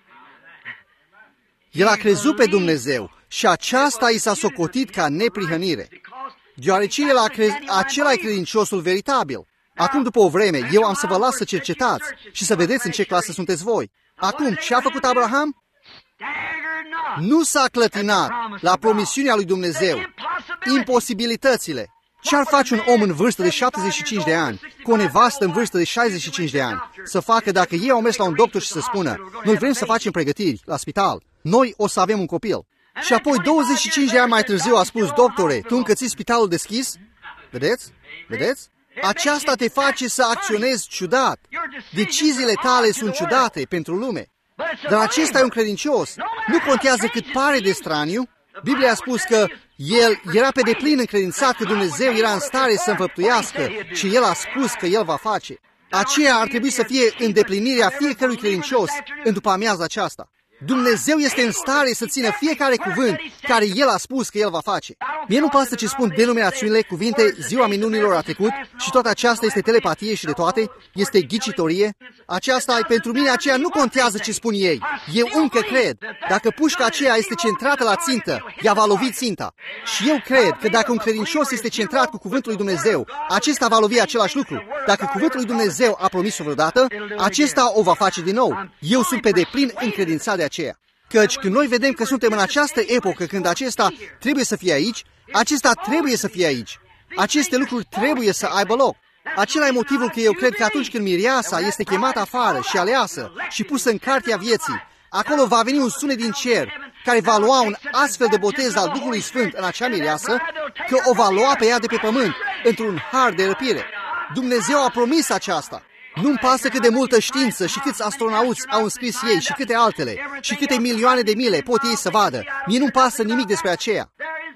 El a crezut pe Dumnezeu și aceasta i s-a socotit ca neprihănire. Deoarece el a crez... acela e credinciosul veritabil. Acum, după o vreme, eu am să vă las să cercetați și să vedeți în ce clasă sunteți voi. Acum, ce a făcut Abraham? Nu s-a clătinat la promisiunea lui Dumnezeu. Imposibilitățile. Ce-ar face un om în vârstă de șaptezeci și cinci de ani, cu o nevastă în vârstă de șaizeci și cinci de ani, să facă dacă ei au mers la un doctor și să spună, noi vrem să facem pregătiri la spital, noi o să avem un copil. Și apoi douăzeci și cinci de ani mai târziu a spus, doctore, tu încă ții spitalul deschis? Vedeți? Vedeți? Aceasta te face să acționezi ciudat. Deciziile tale sunt ciudate pentru lume. Dar acesta e un credincios. Nu contează cât pare de straniu. Biblia a spus că el era pe deplin încredințat că Dumnezeu era în stare să înfăptuiască și el a spus că el va face. Aceea ar trebui să fie îndeplinirea fiecărui credincios în după amiaza aceasta. Dumnezeu este în stare să țină fiecare cuvânt care El a spus că El va face. Mie nu pasă ce spun denominațiunile, cuvinte, ziua minunilor a trecut și toată aceasta este telepatie și de toate, este ghicitorie. Aceasta e pentru mine, aceea nu contează ce spun ei. Eu încă cred, dacă pușca aceea este centrată la țintă, ea va lovi ținta. Și eu cred că dacă un credincios este centrat cu cuvântul lui Dumnezeu, acesta va lovi același lucru. Dacă cuvântul lui Dumnezeu a promis-o vreodată, acesta o va face din nou. Eu sunt pe deplin încredințat de aceea. Căci când noi vedem că suntem în această epocă când acesta trebuie să fie aici, acesta trebuie să fie aici. Aceste lucruri trebuie să aibă loc. Acela e motivul că eu cred că atunci când mireasa este chemată afară și aleasă și pusă în cartea vieții, acolo va veni un sunet din cer care va lua un astfel de botez al Duhului Sfânt în acea mireasă, că o va lua pe ea de pe pământ, într-un har de răpire. Dumnezeu a promis aceasta. Nu-mi pasă cât de multă știință și câți astronauți au înscris ei și câte altele și câte milioane de mile pot ei să vadă. Mie nu-mi pasă nimic despre aceea.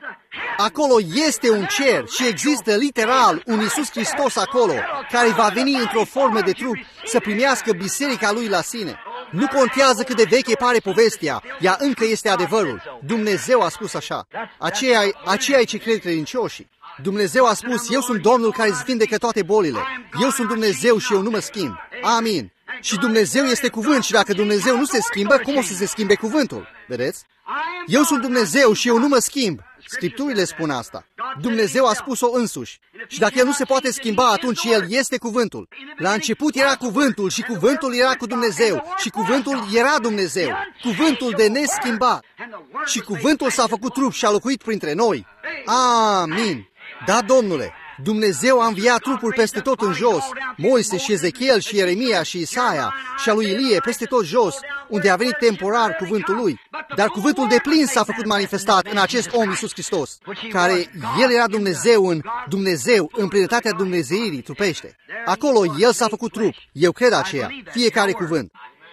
Acolo este un cer și există literal un Iisus Hristos acolo, care va veni într-o formă de trup să primească biserica Lui la sine. Nu contează cât de veche pare povestea, ea încă este adevărul. Dumnezeu a spus așa. Aceea, aceea e ce cred credincioșii. Dumnezeu a spus, eu sunt Domnul care îți vindecă toate bolile. Eu sunt Dumnezeu și eu nu mă schimb. Amin. Și Dumnezeu este cuvânt și dacă Dumnezeu nu se schimbă, cum o să se schimbe cuvântul? Vedeți? Eu sunt Dumnezeu și eu nu mă schimb. Scripturile spun asta. Dumnezeu a spus-o însuși. Și dacă El nu se poate schimba, atunci El este cuvântul. La început era cuvântul și cuvântul era cu Dumnezeu și cuvântul era Dumnezeu. Cuvântul de neschimbat. Și cuvântul s-a făcut trup și a locuit printre noi. Amin. Da, Domnule, Dumnezeu a înviat trupuri peste tot în jos, Moise și Ezechiel și Ieremia și Isaia și a lui Ilie peste tot jos, unde a venit temporar cuvântul lui. Dar cuvântul deplin s-a făcut manifestat în acest om Iisus Hristos, care El era Dumnezeu în Dumnezeu, în plinătatea dumnezeirii trupește. Acolo El s-a făcut trup. Eu cred aceea, fiecare cuvânt.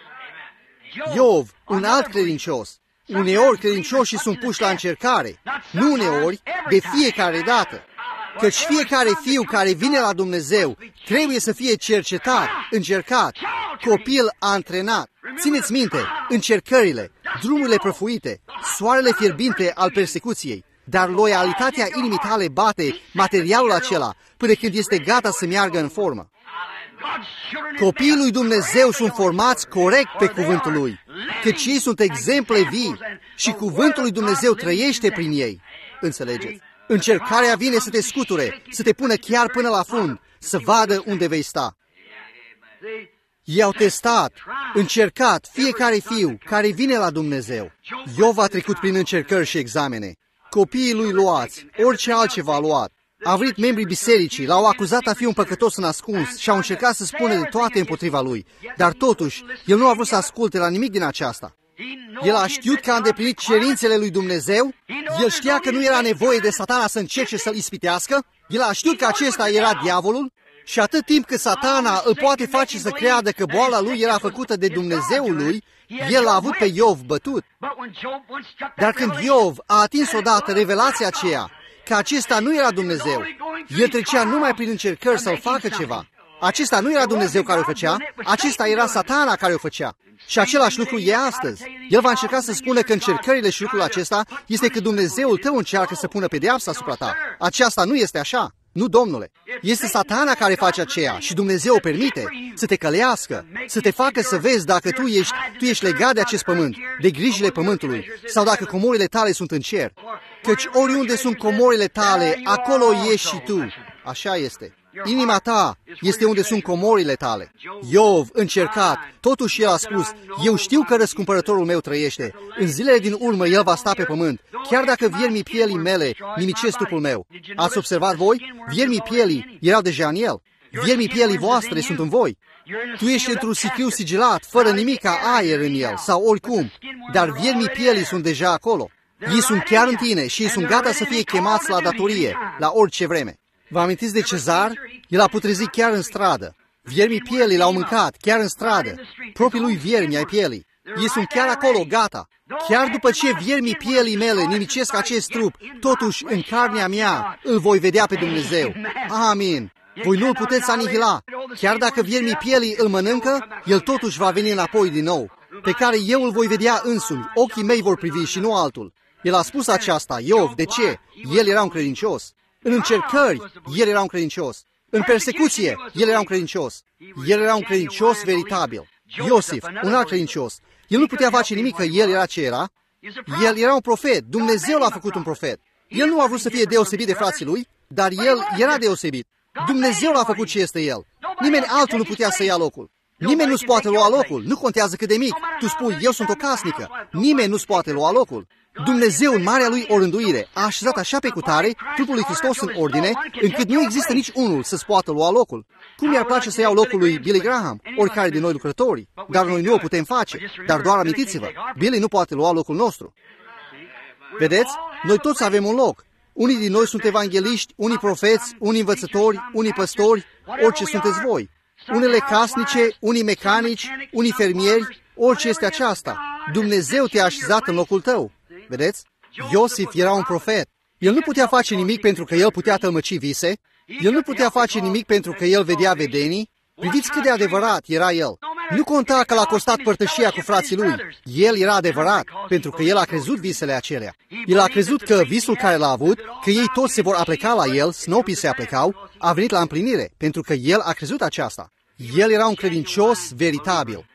Iov, un alt credincios. Uneori credincioșii sunt puși la încercare, nu uneori, de fiecare dată. Căci fiecare fiu care vine la Dumnezeu trebuie să fie cercetat, încercat, copil antrenat. Țineți minte, încercările, drumurile prăfuite, soarele fierbinte al persecuției, dar loialitatea inimii tale bate materialul acela până când este gata să meargă în formă. Copiii lui Dumnezeu sunt formați corect pe cuvântul lui, căci ei sunt exemple vii și cuvântul lui Dumnezeu trăiește prin ei. Înțelegeți? Încercarea vine să te scuture, să te pună chiar până la fund, să vadă unde vei sta. Ei au testat, încercat fiecare fiu care vine la Dumnezeu. Iov a trecut prin încercări și examene. Copiii lui luați, orice altceva a luat. A venit membrii bisericii, l-au acuzat a fi un păcătos înascuns și au încercat să spună de toate împotriva lui. Dar totuși, el nu a vrut să asculte la nimic din aceasta. El a știut că a îndeplinit cerințele lui Dumnezeu, el știa că nu era nevoie de Satana să încerce să-l ispitească, el a știut că acesta era diavolul și atât timp cât Satana îl poate face să creadă că boala lui era făcută de Dumnezeul lui, el a avut pe Iov bătut. Dar când Iov a atins odată revelația aceea, că acesta nu era Dumnezeu, el trecea numai prin încercări să-l facă ceva. Acesta nu era Dumnezeu care o făcea, acesta era Satana care o făcea. Și același lucru e astăzi. El va încerca să spună că încercările și lucrul acesta este că Dumnezeul tău încearcă să pună pedeapsa asupra ta. Aceasta nu este așa. Nu, Domnule. Este Satana care face aceea și Dumnezeu o permite să te călească, să te facă să vezi dacă tu ești, tu ești legat de acest pământ, de grijile pământului, sau dacă comorile tale sunt în cer. Căci oriunde sunt comorile tale, acolo ești și tu. Așa este. Inima ta este unde sunt comorile tale. Iov, încercat, totuși el a spus, eu știu că răscumpărătorul meu trăiește. În zilele din urmă el va sta pe pământ. Chiar dacă viermii pielii mele nimicesc trupul meu. Ați observat voi? Viermii pielii erau deja în el. Viermii pielii voastre sunt în voi. Tu ești într-un sicriu sigilat, fără nimic ca aer în el, sau oricum. Dar viermii pielii sunt deja acolo. Ei sunt chiar în tine și ei sunt gata să fie chemați la datorie, la orice vreme. Vă amintiți de Cezar? El a putrezit chiar în stradă. Viermii pielii l-au mâncat, chiar în stradă. Proprii lui viermi ai pielii. Ei sunt chiar acolo, gata. Chiar după ce viermii pielii mele nimicesc acest trup, totuși în carnea mea îl voi vedea pe Dumnezeu. Amin. Voi nu-l puteți anihila. Chiar dacă viermii pielii îl mănâncă, el totuși va veni înapoi din nou. pe care eu îl voi vedea însumi, ochii mei vor privi și nu altul. El a spus aceasta, Iov, de ce? El era un credincios. În încercări, el era un credincios. În persecuție, el era un credincios. El era un credincios veritabil. Iosif, un alt credincios. El nu putea face nimic că el era ce era. El era un profet. Dumnezeu l-a făcut un profet. El nu a vrut să fie deosebit de frații lui, dar el era deosebit. Dumnezeu l-a făcut ce este el. Nimeni altul nu putea să ia locul. Nimeni nu-ți poate lua locul. Nu contează cât de mic. Tu spui, eu sunt o casnică. Nimeni nu-ți poate lua locul. Dumnezeu, în marea lui orânduire, a așezat așa pe cutare trupul lui Hristos în ordine, încât nu există nici unul să-ți poată lua locul. Cum mi-ar place să iau locul lui Billy Graham, oricare din noi lucrătorii, dar noi nu o putem face. Dar doar amintiți-vă, Billy nu poate lua locul nostru. Vedeți? Noi toți avem un loc. Unii din noi sunt evangeliști, unii profeți, unii învățători, unii păstori, orice sunteți voi. Unele casnice, unii mecanici, unii fermieri, orice este aceasta. Dumnezeu te-a așezat în locul tău. Vedeți? Iosif era un profet. El nu putea face nimic pentru că el putea tălmăci vise. El nu putea face nimic pentru că el vedea vedenii. Priviți cât de adevărat era el. Nu conta că l-a costat părtășia cu frații lui. El era adevărat, pentru că el a crezut visele acelea. El a crezut că visul care l-a avut, că ei toți se vor apleca la el, snopii se aplecau, a venit la împlinire, pentru că el a crezut aceasta. El era un credincios veritabil.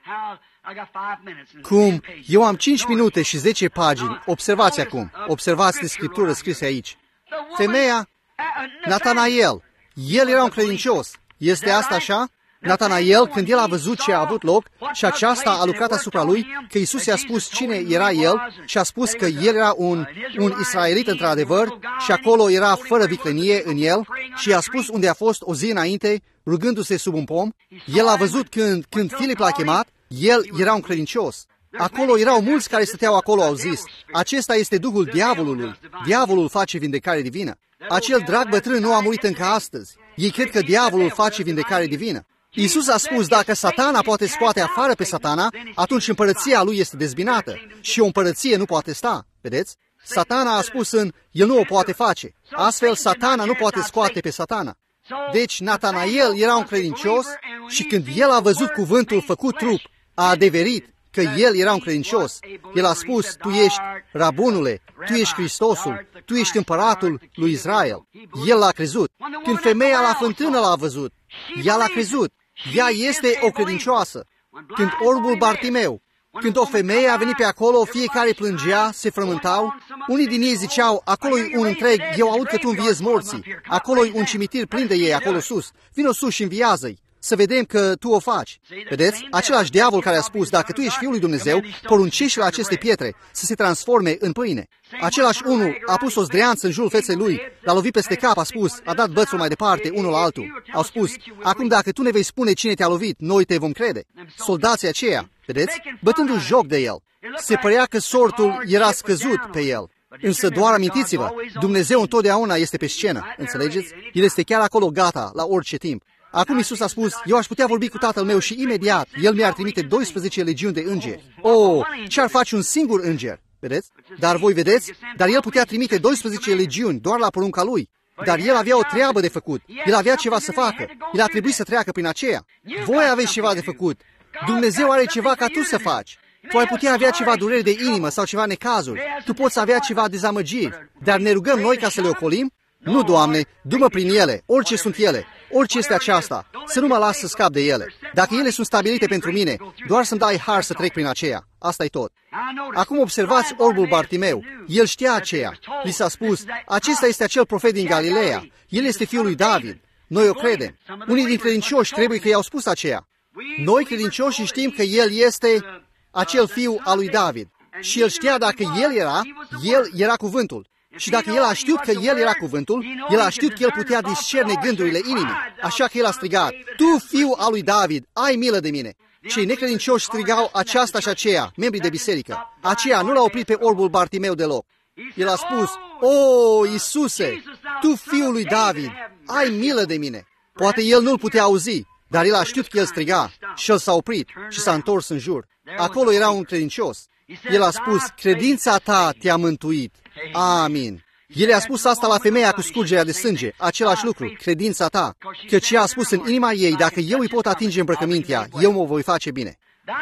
Cum? Eu am cinci minute și zece pagini. Observați acum. Observați de scriptură scrise aici. Femeia, Natanael, el era un credincios. Este asta așa? Natanael, când el a văzut ce a avut loc și aceasta a lucrat asupra lui, că Iisus i-a spus cine era el și a spus că el era un, un israelit într-adevăr și acolo era fără viclenie în el și i-a spus unde a fost o zi înainte, rugându-se sub un pom, el a văzut când, când Filip l-a chemat, el era un credincios. Acolo erau mulți care stăteau acolo, au zis, acesta este duhul diavolului. Diavolul face vindecare divină. Acel drag bătrân nu a murit încă astăzi. Ei cred că diavolul face vindecare divină. Iisus a spus, dacă Satana poate scoate afară pe Satana, atunci împărăția lui este dezbinată și o împărăție nu poate sta. Vedeți? Satana a spus în, el nu o poate face. Astfel, Satana nu poate scoate pe Satana. Deci, Natanael era un credincios și când el a văzut cuvântul făcut trup, a adeverit că el era un credincios. El a spus, tu ești Rabunule, tu ești Hristosul, tu ești împăratul lui Israel. El l-a crezut. Când femeia la fântână l-a văzut, ea l-a crezut. Ea este o credincioasă. Când orbul Bartimeu, când o femeie a venit pe acolo, fiecare plângea, se frământau. Unii din ei ziceau, acolo-i un întreg, eu aud că tu înviezi morții. Acolo-i un cimitir plin de ei, acolo sus. Vino sus și înviază-i, să vedem că tu o faci. Vedeți? Același diavol care a spus, dacă tu ești Fiul lui Dumnezeu, poruncește la aceste pietre să se transforme în pâine. Același unul a pus o zdreanță în jurul feței lui, l-a lovit peste cap, a spus, a dat bățul mai departe, unul la altul. Au spus, acum dacă tu ne vei spune cine te-a lovit, noi te vom crede. Soldații aceia, vedeți, bătându-și joc de el. Se părea că sortul era scăzut pe el. Însă doar amintiți-vă, Dumnezeu întotdeauna este pe scenă, înțelegeți? El este chiar acolo gata, la orice timp. Acum Iisus a spus, eu aș putea vorbi cu Tatăl meu și imediat El mi-ar trimite doisprezece legiuni de îngeri. Oh, ce-ar face un singur înger? Vedeți? Dar voi vedeți? Dar El putea trimite doisprezece legiuni doar la porunca Lui. Dar El avea o treabă de făcut. El avea ceva să facă. El a trebuit să treacă prin aceea. Voi aveți ceva de făcut. Dumnezeu are ceva ca tu să faci. Tu ai putea avea ceva dureri de inimă sau ceva necazuri. Tu poți avea ceva dezamăgiri. Dar ne rugăm noi ca să le ocolim? Nu, Doamne, du-mă prin ele, orice sunt ele, orice este aceasta, să nu mă las să scap de ele. Dacă ele sunt stabilite pentru mine, doar să-mi dai har să trec prin aceea. Asta e tot. Acum observați orbul Bartimeu. El știa aceea. Li s-a spus, acesta este acel profet din Galileea. El este fiul lui David. Noi o credem. Unii din credincioși trebuie că i-au spus aceea. Noi credincioși știm că el este acel fiu al lui David. Și el știa dacă el era, el era cuvântul. Și dacă el a știut că el era cuvântul, el a știut că el putea discerne gândurile inimii. Așa că el a strigat, tu, fiul al lui David, ai milă de mine. Cei necredincioși strigau aceasta și aceea, membrii de biserică. Aceea nu l-a oprit pe orbul Bartimeu deloc. El a spus, o, Iisuse, tu, fiul lui David, ai milă de mine. Poate el nu-l putea auzi, dar el a știut că el striga și el s-a oprit și s-a întors în jur. Acolo era un credincios. El a spus, credința ta te-a mântuit. Amin. El i-a spus asta la femeia cu scurgerea de sânge, același lucru, credința ta, căci ea a spus în inima ei, dacă eu îi pot atinge îmbrăcămintea, eu mă voi face bine.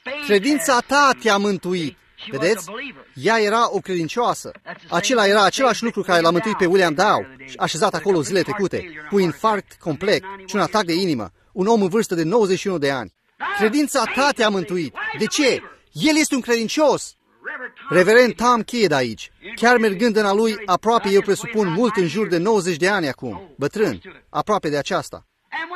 Credința ta te-a mântuit. Vedeți? Ea era o credincioasă. Acela era același lucru care l-a mântuit pe William Dow, așezat acolo zile trecute, cu infarct complet și un atac de inimă. Un om în vârstă de nouăzeci și unu de ani. Credința ta te-a mântuit. De ce? El este un credincios. Reverend Tom Kidd aici, chiar mergând în a lui aproape, eu presupun, mult în jur de nouăzeci de ani acum, bătrân, aproape de aceasta.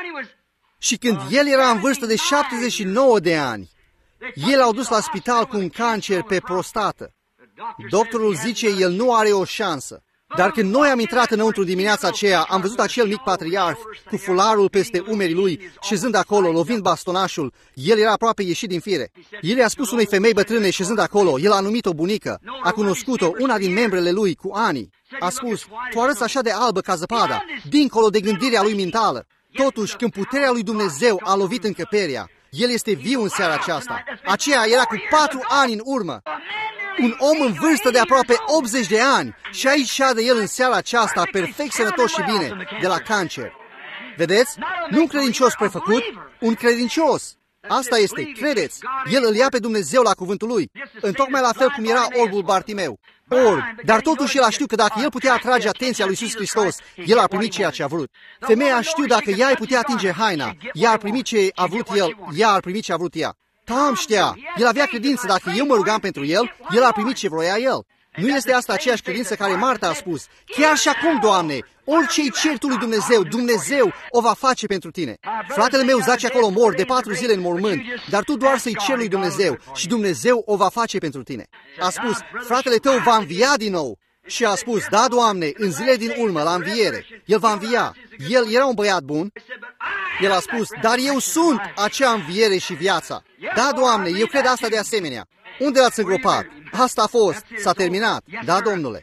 Și când el era în vârstă de șaptezeci și nouă de ani, el l-au dus la spital cu un cancer pe prostată. Doctorul zice, el nu are o șansă. Dar când noi am intrat înăuntru dimineața aceea, am văzut acel mic patriarh cu fularul peste umerii lui, șezând acolo, lovind bastonașul. El era aproape ieșit din fire. El i-a spus unei femei bătrâne șezând acolo, el a numit-o bunică, a cunoscut-o, una din membrele lui, cu ani. A spus, tu arăți așa de albă ca zăpada, dincolo de gândirea lui mentală. Totuși, când puterea lui Dumnezeu a lovit încăperea, el este viu în seara aceasta. Aceea era cu patru ani în urmă. Un om în vârstă de aproape optzeci de ani și aici șade el în seara aceasta, perfect sănătos și bine, de la cancer. Vedeți? Nu un credincios prefăcut, un credincios. Asta este, credeți, el îl ia pe Dumnezeu la cuvântul lui, întocmai la fel cum era orbul Bartimeu. Orb, dar totuși el a știut că dacă el putea atrage atenția lui Iisus Hristos, el a primit ceea ce a vrut. Femeia a știut dacă ea îi putea atinge haina, ea ar primi ce a vrut el, ea ar primi ce a vrut ea. Tam știa, el avea credință, dacă eu mă rugam pentru el, el a primit ce vroia el. Nu este asta aceeași credință care Marta a spus, chiar și acum, Doamne, orice-i cer tu lui Dumnezeu, Dumnezeu o va face pentru tine. Fratele meu zace acolo mor de patru zile în mormânt, dar tu doar să-i ceri lui Dumnezeu și Dumnezeu o va face pentru tine. A spus, fratele tău va învia din nou. Și a spus, da, Doamne, în zile din urmă, la înviere, el va învia. El era un băiat bun. El a spus, dar eu sunt acea înviere și viața. Da, Doamne, eu cred asta de asemenea. Unde l-ați îngropat? Asta a fost. S-a terminat. Da, Domnule.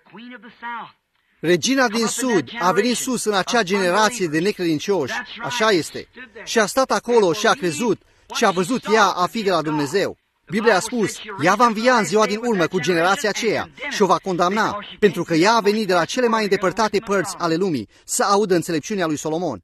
Regina din Sud a venit sus în acea generație de necredincioși. Așa este. Și a stat acolo și a crezut și a văzut ea a fi de la Dumnezeu. Biblia a spus, ea va învia în ziua din urmă cu generația aceea și o va condamna, pentru că ea a venit de la cele mai îndepărtate părți ale lumii să audă înțelepciunea lui Solomon.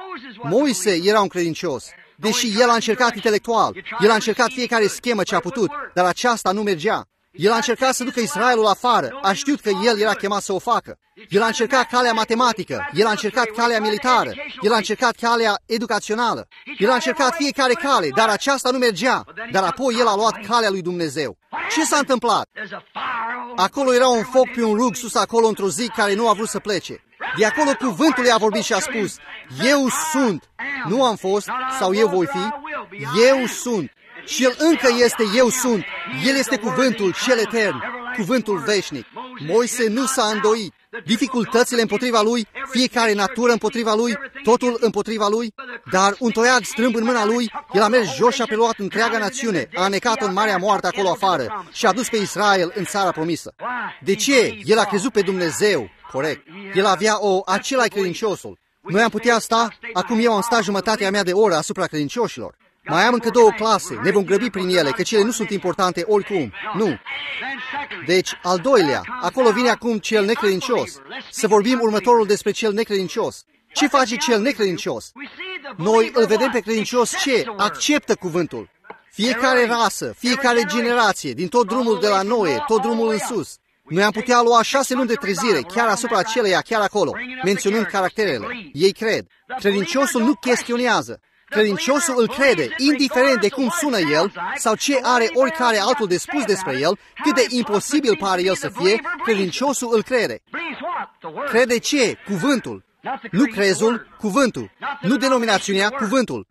Moise era un credincios, deși el a încercat intelectual, el a încercat fiecare schemă ce a putut, dar aceasta nu mergea. El a încercat să ducă Israelul afară, a știut că el era chemat să o facă. El a încercat calea matematică, el a încercat calea militară, el a încercat calea educațională, el a încercat fiecare cale, dar aceasta nu mergea. Dar apoi el a luat calea lui Dumnezeu. Ce s-a întâmplat? Acolo era un foc pe un rug sus acolo într-o zi care nu a vrut să plece. De acolo cuvântul i-a vorbit și a spus, eu sunt, nu am fost sau eu voi fi, eu sunt. Și el încă este eu sunt, el este cuvântul cel etern, cuvântul veșnic. Moise nu s-a îndoit. Dificultățile împotriva lui, fiecare natură împotriva lui, totul împotriva lui, dar un toiag strâmb în mâna lui, el a mers jos și a preluat întreaga națiune, a anecat-o în Marea Moartă acolo afară și a dus pe Israel în țara promisă. De ce? El a crezut pe Dumnezeu, corect. El avea o, acela-i credinciosul. Noi am putea sta, acum eu am stat jumătatea mea de oră asupra credincioșilor. Mai am încă două clase, ne vom grăbi prin ele, că cele nu sunt importante oricum. Nu. Deci, al doilea, acolo vine acum cel necredincios. Să vorbim următorul despre cel necredincios. Ce face cel necredincios? Noi îl vedem pe credincios ce? Acceptă cuvântul. Fiecare rasă, fiecare generație, din tot drumul de la Noe, tot drumul în sus. Noi am putea lua șase luni de trezire, chiar asupra aceleia, chiar acolo, menționând caracterele. Ei cred. Credinciosul nu chestionează. Credinciosul îl crede, indiferent de cum sună el sau ce are oricare altul de spus despre el, cât de imposibil pare el să fie, credinciosul îl crede. Crede ce? Cuvântul. Nu crezul, cuvântul. Nu denominațiunea, cuvântul.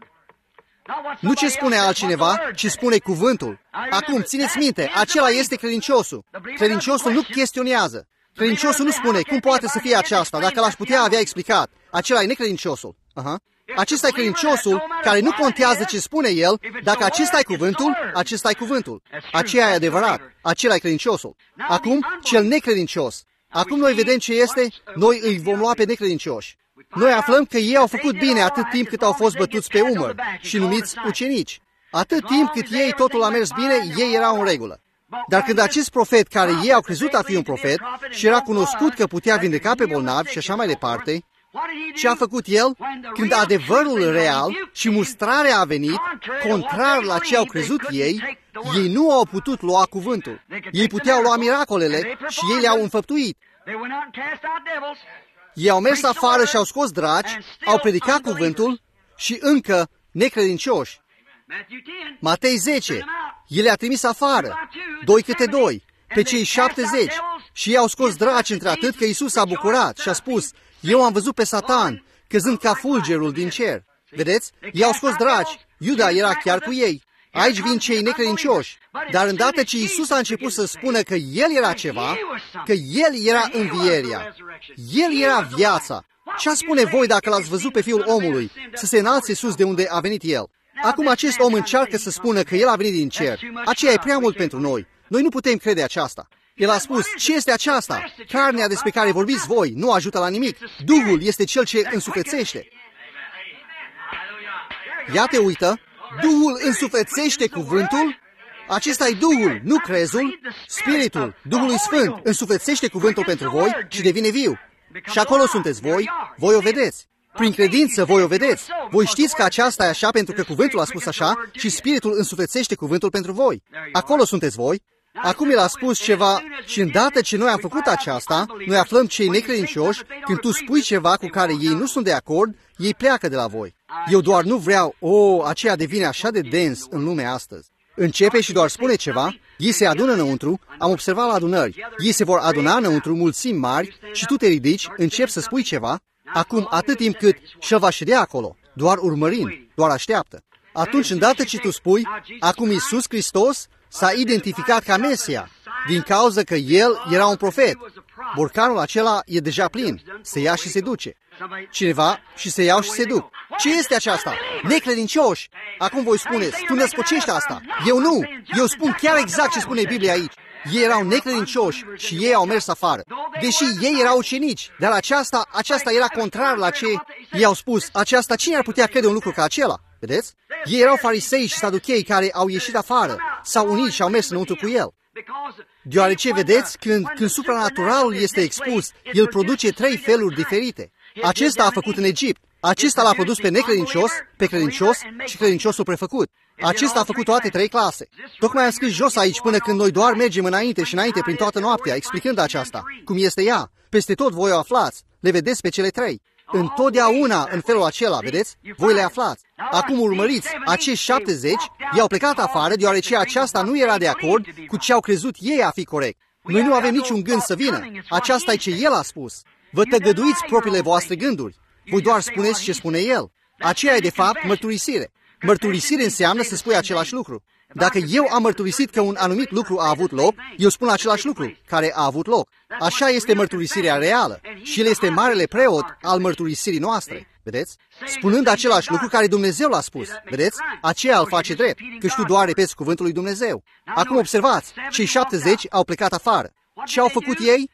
Nu ce spune altcineva, ci spune cuvântul. Acum, țineți minte, acela este credinciosul. Credinciosul nu chestionează. Credinciosul nu spune, cum poate să fie aceasta, dacă l-aș putea avea explicat. Acela e necredinciosul. Aha. Acesta e credinciosul care nu contează ce spune el, dacă acesta e cuvântul, acesta e cuvântul. Aceea e adevărat, acela e credinciosul. Acum, cel necredincios. Acum noi vedem ce este, noi îi vom lua pe necredincioși. Noi aflăm că ei au făcut bine atât timp cât au fost bătuți pe umăr și numiți ucenici. Atât timp cât ei totul a mers bine, ei erau în regulă. Dar când acest profet, care ei au crezut a fi un profet și era cunoscut că putea vindeca pe bolnavi și așa mai departe, Ce a făcut el? Când adevărul real și mustrarea a venit, contrar la ce au crezut ei, ei nu au putut lua cuvântul. Ei puteau lua miracolele și ei le-au înfăptuit. Ei au mers afară și au scos draci, au predicat cuvântul și încă necredincioși. Matei zece. El le-a trimis afară, doi câte doi, pe cei șaptezeci, și ei au scos draci într-atât că Iisus s-a bucurat și a spus: eu am văzut pe Satan căzând ca fulgerul din cer. Vedeți? Ei au scos draci. Iuda era chiar cu ei. Aici vin cei necredincioși. Dar îndată ce Iisus a început să spună că El era ceva, că El era învierea, El era viața, ce spune voi dacă L-ați văzut pe Fiul omului să se înalțe sus de unde a venit El? Acum acest om încearcă să spună că El a venit din cer. Aceea e prea mult pentru noi. Noi nu putem crede aceasta. El a spus: ce este aceasta? Carnea despre care vorbiți voi nu ajută la nimic. Duhul este cel ce însuflețește. Ia te uită. Duhul însuflețește cuvântul. Acesta e Duhul, nu crezul. Spiritul, Duhului Sfânt, însuflețește cuvântul pentru voi și devine viu. Și acolo sunteți voi, voi o vedeți. Prin credință voi o vedeți. Voi știți că aceasta e așa pentru că cuvântul a spus așa și Spiritul însuflețește cuvântul pentru voi. Acolo sunteți voi. Acum El a spus ceva și îndată ce noi am făcut aceasta, noi aflăm cei necredincioși, când tu spui ceva cu care ei nu sunt de acord, ei pleacă de la voi. Eu doar nu vreau, o, aceea devine așa de dens în lumea astăzi. Începe și doar spune ceva, ei se adună înăuntru, am observat la adunări, ei se vor aduna înăuntru mulțimi mari și tu te ridici, începi să spui ceva, acum atât timp cât și-l va ședea acolo, doar urmărind, doar așteaptă. Atunci, îndată ce tu spui, acum Iisus Hristos s-a identificat ca Mesia, din cauza că El era un profet. Borcanul acela e deja plin, se ia și se duce. Cineva și se iau și se duc. Ce este aceasta? Necredincioși! Acum voi spuneți, tu născocești asta. Eu nu. Eu spun chiar exact ce spune Biblia aici. Ei erau necredincioși și ei au mers afară. Deși ei erau ucenici, dar aceasta, aceasta era contrar la ce ei au spus. Aceasta, cine ar putea crede un lucru ca acela? Vedeți? Ei erau farisei și saduchei care au ieșit afară, s-au unit și au mers înăuntru cu El. Deoarece, vedeți, când, când supranaturalul este expus, el produce trei feluri diferite. Acesta a făcut în Egipt. Acesta l-a produs pe necredincios, pe credincios și credinciosul prefăcut. Acesta a făcut toate trei clase. Tocmai am scris jos aici până când noi doar mergem înainte și înainte prin toată noaptea, explicând aceasta, cum este ea. Peste tot voi o aflați. Le vedeți pe cele trei. Întotdeauna în felul acela, vedeți? Voi le aflați. Acum urmăriți, acești șaptezeci i-au plecat afară deoarece aceasta nu era de acord cu ce au crezut ei a fi corect. Noi nu avem niciun gând să vină. Aceasta e ce El a spus. Vă tăgăduiți propriile voastre gânduri. Voi doar spuneți ce spune El. Aceea e de fapt mărturisire. Mărturisire înseamnă să spui același lucru. Dacă eu am mărturisit că un anumit lucru a avut loc, eu spun același lucru care a avut loc. Așa este mărturisirea reală și El este marele preot al mărturisirii noastre. Vedeți? Spunând același lucru care Dumnezeu l-a spus. Vedeți? Aceea îl face drept, căci tu doar repeți cuvântul lui Dumnezeu. Acum observați, cei șaptezeci au plecat afară. Ce au făcut ei?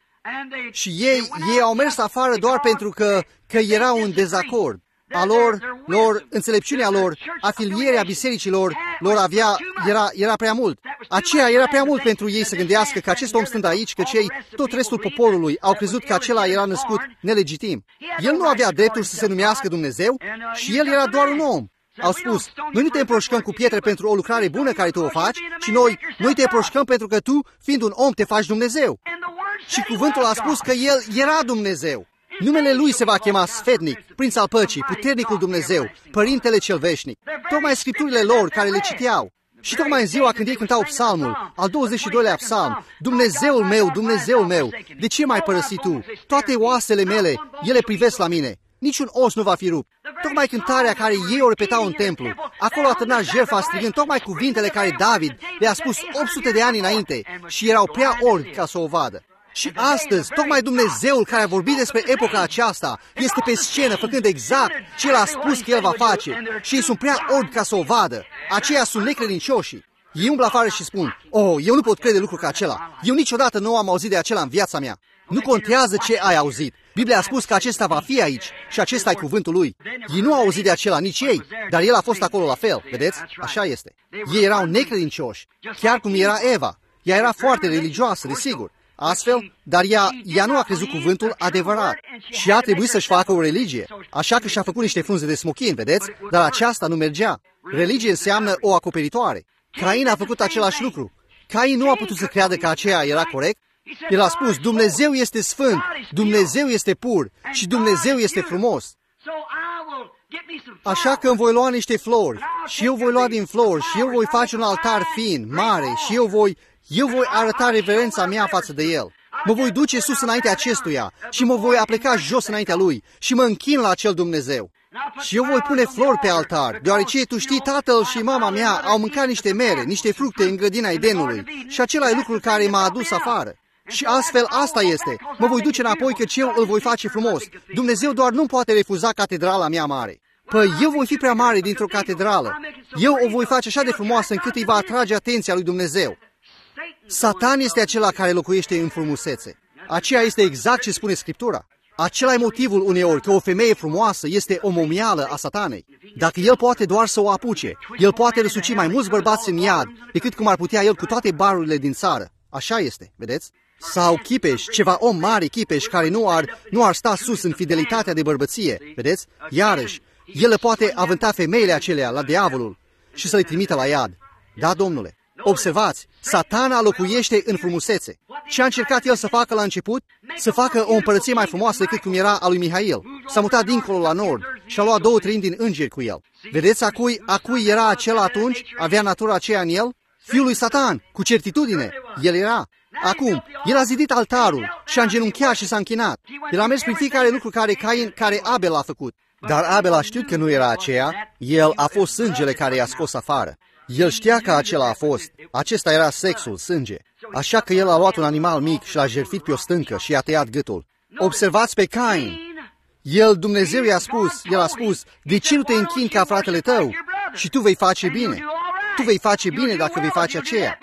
Și ei, ei au mers afară doar pentru că, că erau în dezacord. A lor, lor, înțelepciunea lor, afilierea bisericilor lor avea, era, era prea mult. Aceea era prea mult pentru ei să gândească că acest om stând aici, că cei, tot restul poporului au crezut că acela era născut nelegitim. El nu avea dreptul să se numească Dumnezeu și el era doar un om. Au spus, noi nu te împroșcăm cu pietre pentru o lucrare bună care tu o faci, ci noi, noi te împroșcăm pentru că tu, fiind un om, te faci Dumnezeu. Și cuvântul a spus că El era Dumnezeu. Numele Lui se va chema Sfetnic, Prinț al Păcii, Puternicul Dumnezeu, Părintele cel Veșnic. Tocmai scripturile lor care le citeau. Și tocmai în ziua când ei cântau psalmul, al douăzeci și doilea psalm, Dumnezeul meu, Dumnezeul meu, de ce m-ai părăsit tu? Toate oasele mele, ele privesc la mine. Niciun os nu va fi rupt. Tocmai cântarea care ei o repetau în templu, acolo atârna jertfa strigând tocmai cuvintele care David le-a spus opt sute de ani înainte și erau prea orbi ca să o vadă. Și astăzi, tocmai Dumnezeul care a vorbit despre epoca aceasta este pe scenă, făcând exact ce El a spus că El va face. Și ei sunt prea orbi ca să o vadă. Aceia sunt necredincioșii. Ei umblă afară și spun, oh, eu nu pot crede lucrul ca acela. Eu niciodată nu am auzit de acela în viața mea. Nu contează ce ai auzit. Biblia a spus că acesta va fi aici și acesta e cuvântul Lui. Ei nu au auzit de acela, nici ei, dar El a fost acolo la fel, vedeți? Așa este. Ei erau necredincioși, chiar cum era Eva. Ea era foarte religioasă, desigur. Astfel, dar ea, ea nu a crezut cuvântul adevărat și a trebuit să-și facă o religie. Așa că și-a făcut niște frunze de smochin, vedeți? Dar aceasta nu mergea. Religie înseamnă o acoperitoare. Cain a făcut același lucru. Cain nu a putut să creadă că aceea era corect. El a spus, Dumnezeu este sfânt, Dumnezeu este pur și Dumnezeu este frumos. Așa că îmi voi lua niște flori și eu voi lua din flori și eu voi face un altar fin, mare și eu voi, eu voi arăta reverența mea față de el. Mă voi duce sus înaintea acestuia și mă voi apleca jos înaintea lui și mă închin la acel Dumnezeu. Și eu voi pune flori pe altar, deoarece tu știi, tatăl și mama mea au mâncat niște mere, niște fructe în grădina Edenului și acela e lucrul care m-a adus afară. Și astfel asta este. Mă voi duce înapoi căci eu îl voi face frumos. Dumnezeu doar nu poate refuza catedrala mea mare. Păi eu voi fi prea mare dintr-o catedrală. Eu o voi face așa de frumoasă încât îi va atrage atenția lui Dumnezeu. Satan este acela care locuiește în frumusețe. Aceea este exact ce spune Scriptura. Acela e motivul uneori că o femeie frumoasă este o momială a Satanei. Dacă el poate doar să o apuce, el poate răsuci mai mulți bărbați în iad decât cum ar putea el cu toate barurile din țară. Așa este, vedeți? Sau Chipeș, ceva om mare Chipeș care nu ar, nu ar sta sus în fidelitatea de bărbăție, vedeți? Iarăși, el poate avânta femeile acelea la diavolul și să le trimită la iad. Da, domnule. Observați, Satana locuiește în frumusețe. Ce a încercat el să facă la început? Să facă o împărăție mai frumoasă decât cum era a lui Mihail. S-a mutat dincolo la nord și a luat două treimi din îngeri cu el. Vedeți a cui, a cui era acela atunci? Avea natura aceea în el? Fiul lui Satan, cu certitudine. El era. Acum, el a zidit altarul și a îngenunchiat și s-a închinat. El a mers prin fiecare lucru care Cain, care Abel a făcut. Dar Abel a știut că nu era aceea, el a fost sângele care i-a scos afară. El știa că acela a fost. Acesta era sexul, sânge. Așa că el a luat un animal mic și l-a jertfit pe o stâncă și i-a tăiat gâtul. Observați pe Cain. El, Dumnezeu i-a spus, el a spus, de ce nu te închini ca fratele tău? Și tu vei face bine. Tu vei face bine dacă vei face aceea.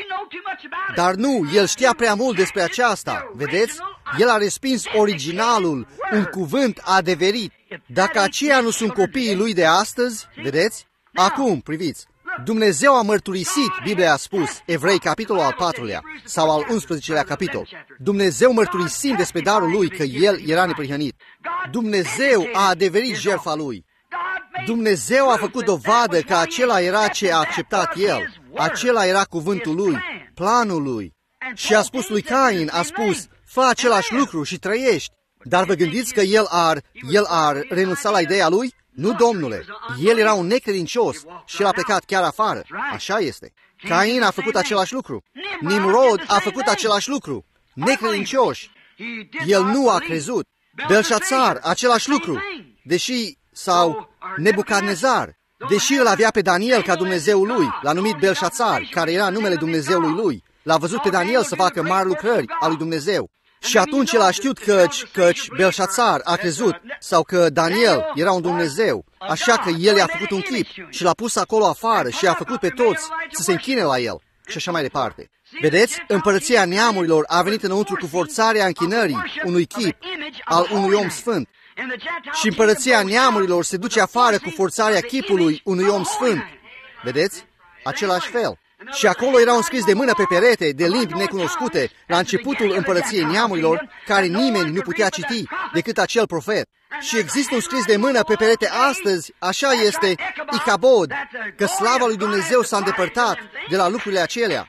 Dar nu, el știa prea mult despre aceasta. Vedeți? El a respins originalul, un cuvânt adeverit. Dacă aceia nu sunt copiii lui de astăzi, vedeți? Acum, priviți. Dumnezeu a mărturisit, Biblia a spus, Evrei, capitolul al patrulea, sau al unsprezecelea capitol. Dumnezeu mărturisind despre darul lui că el era neprihănit. Dumnezeu a adeverit jertfa lui. Dumnezeu a făcut dovadă că acela era ce a acceptat el. Acela era cuvântul lui, planul lui. Și a spus lui Cain, a spus, fă același lucru și trăiești. Dar vă gândiți că el ar, el ar renunța la ideea lui? Nu, domnule, el era un necredincios și el a plecat chiar afară. Așa este. Cain a făcut același lucru. Nimrod a făcut același lucru. Necredincioși. El nu a crezut. Belșațar, același lucru. Deși, sau Nebucadnezar, deși îl avea pe Daniel ca Dumnezeul lui, l-a numit Belșațar, care era numele Dumnezeului lui. L-a văzut pe Daniel să facă mari lucrări a lui Dumnezeu. Și atunci el a știut căci, căci Belșațar a crezut, sau că Daniel era un Dumnezeu, așa că el i-a făcut un chip și l-a pus acolo afară și a făcut pe toți să se închine la el și așa mai departe. Vedeți, împărăția neamurilor a venit înăuntru cu forțarea închinării unui chip al unui om sfânt. Și împărăția neamurilor se duce afară cu forțarea chipului unui om sfânt. Vedeți? Același fel. Și acolo era un scris de mână pe perete, de limbi necunoscute, la începutul împărăției neamurilor, care nimeni nu putea citi decât acel profet. Și există un scris de mână pe perete astăzi, așa este, Icabod, că slava lui Dumnezeu s-a îndepărtat de la lucrurile acelea.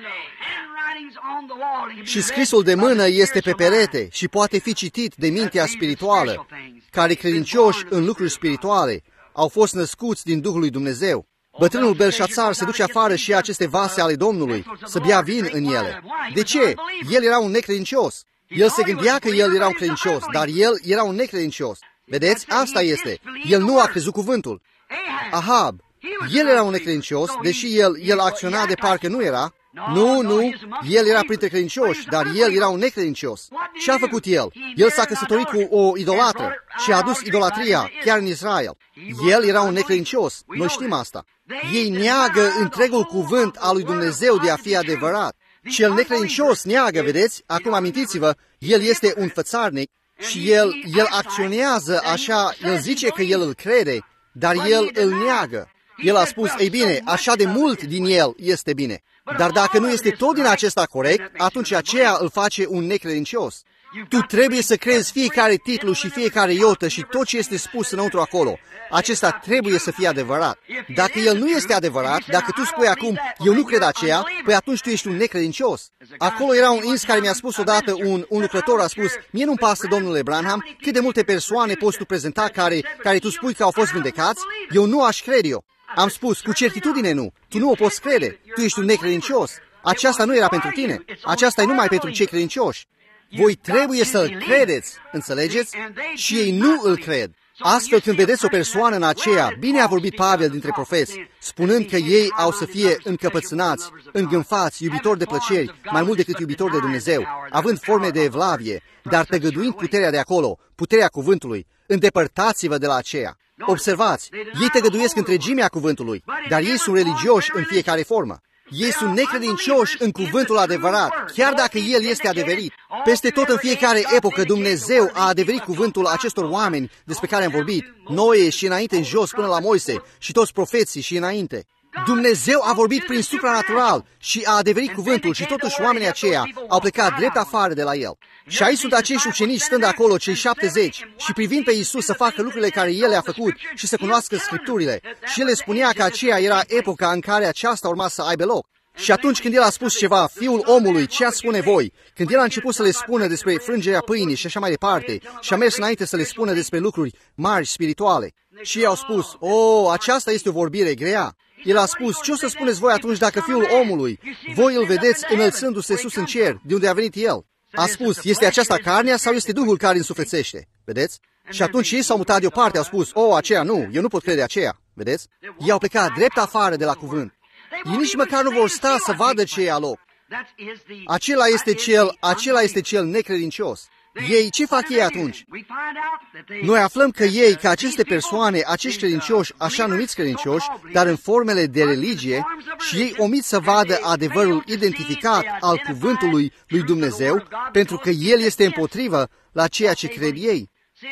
Și scrisul de mână este pe perete și poate fi citit de mintea spirituală, care credincioși în lucruri spirituale au fost născuți din Duhul lui Dumnezeu. Bătrânul Belșațar se duce afară și ia aceste vase ale Domnului, să bea vin în ele. De ce? El era un necredincios. El se gândea că el era un credincios, dar el era un necredincios. Vedeți? Asta este. El nu a crezut cuvântul. Ahab, el era un necredincios, deși el, el acționa de parcă nu era. Nu, nu, el era printre credincioși, dar el era un necredincios. Ce a făcut el? El s-a căsătorit cu o idolatră și a adus idolatria chiar în Israel. El era un necredincios, noi știm asta. Ei neagă întregul cuvânt al lui Dumnezeu de a fi adevărat. Cel necredincios neagă, vedeți? Acum amintiți-vă, el este un fățarnic și el, el acționează așa, el zice că el îl crede, dar el îl neagă. El a spus, ei bine, așa de mult din el este bine. Dar dacă nu este tot din acesta corect, atunci aceea îl face un necredincios. Tu trebuie să crezi fiecare titlu și fiecare iotă și tot ce este spus înăuntru acolo. Acesta trebuie să fie adevărat. Dacă el nu este adevărat, dacă tu spui acum, eu nu cred aceea, păi atunci tu ești un necredincios. Acolo era un ins care mi-a spus odată, un, un lucrător a spus, mie nu-mi pasă, domnule Branham, cât de multe persoane poți tu prezenta care, care tu spui că au fost vindecați, eu nu aș crede eu. Am spus, cu certitudine nu, tu nu o poți crede, tu ești un necredincios. Aceasta nu era pentru tine, aceasta e numai pentru cei credincioși. Voi trebuie să-l credeți, înțelegeți? Și ei nu îl cred. Astfel, când vedeți o persoană în aceea, bine a vorbit Pavel dintre profeți, spunând că ei au să fie încăpățânați, îngânfați, iubitori de plăceri, mai mult decât iubitori de Dumnezeu, având forme de evlavie, dar tăgăduind puterea de acolo, puterea cuvântului, îndepărtați-vă de la aceea. Observați, ei tăgăduiesc întregimea cuvântului, dar ei sunt religioși în fiecare formă. Ei sunt necredincioși în cuvântul adevărat, chiar dacă el este adeverit. Peste tot în fiecare epocă Dumnezeu a adeverit cuvântul acestor oameni despre care am vorbit, Noe și înainte în jos până la Moise și toți profeții și înainte. Dumnezeu a vorbit prin supranatural și a adeverit cuvântul și totuși oamenii aceia au plecat drept afară de la el. Și aici sunt acești ucenici stând acolo, cei șaptezeci, și privind pe Iisus să facă lucrurile care El le-a făcut și să cunoască Scripturile. Și El le spunea că aceea era epoca în care aceasta urma să aibă loc. Și atunci când El a spus ceva, Fiul omului, ce ați spune voi? Când El a început să le spună despre frângerea pâinii și așa mai departe, și a mers înainte să le spună despre lucruri mari spirituale. Și ei au spus, o, aceasta este o vorbire grea. El a spus, ce o să spuneți voi atunci dacă Fiul omului, voi îl vedeți înălțându-se sus în cer, de unde a venit El? A spus, este aceasta carnea sau este Duhul care însuflețește? Vedeți? Și atunci ei s-au mutat deoparte, au spus, o, aceea nu, eu nu pot crede aceea. Vedeți? Ei au plecat drept afară de la cuvânt. Ei nici măcar nu vor sta să vadă ce e aloc. Acela este cel, acela este cel necredincios. Ei, ce fac ei atunci? Noi aflăm că ei, că aceste persoane, acești credincioși, așa numiți credincioși, dar în formele de religie, și ei omit să vadă adevărul identificat al cuvântului lui Dumnezeu, pentru că El este împotrivă la ceea ce cred ei.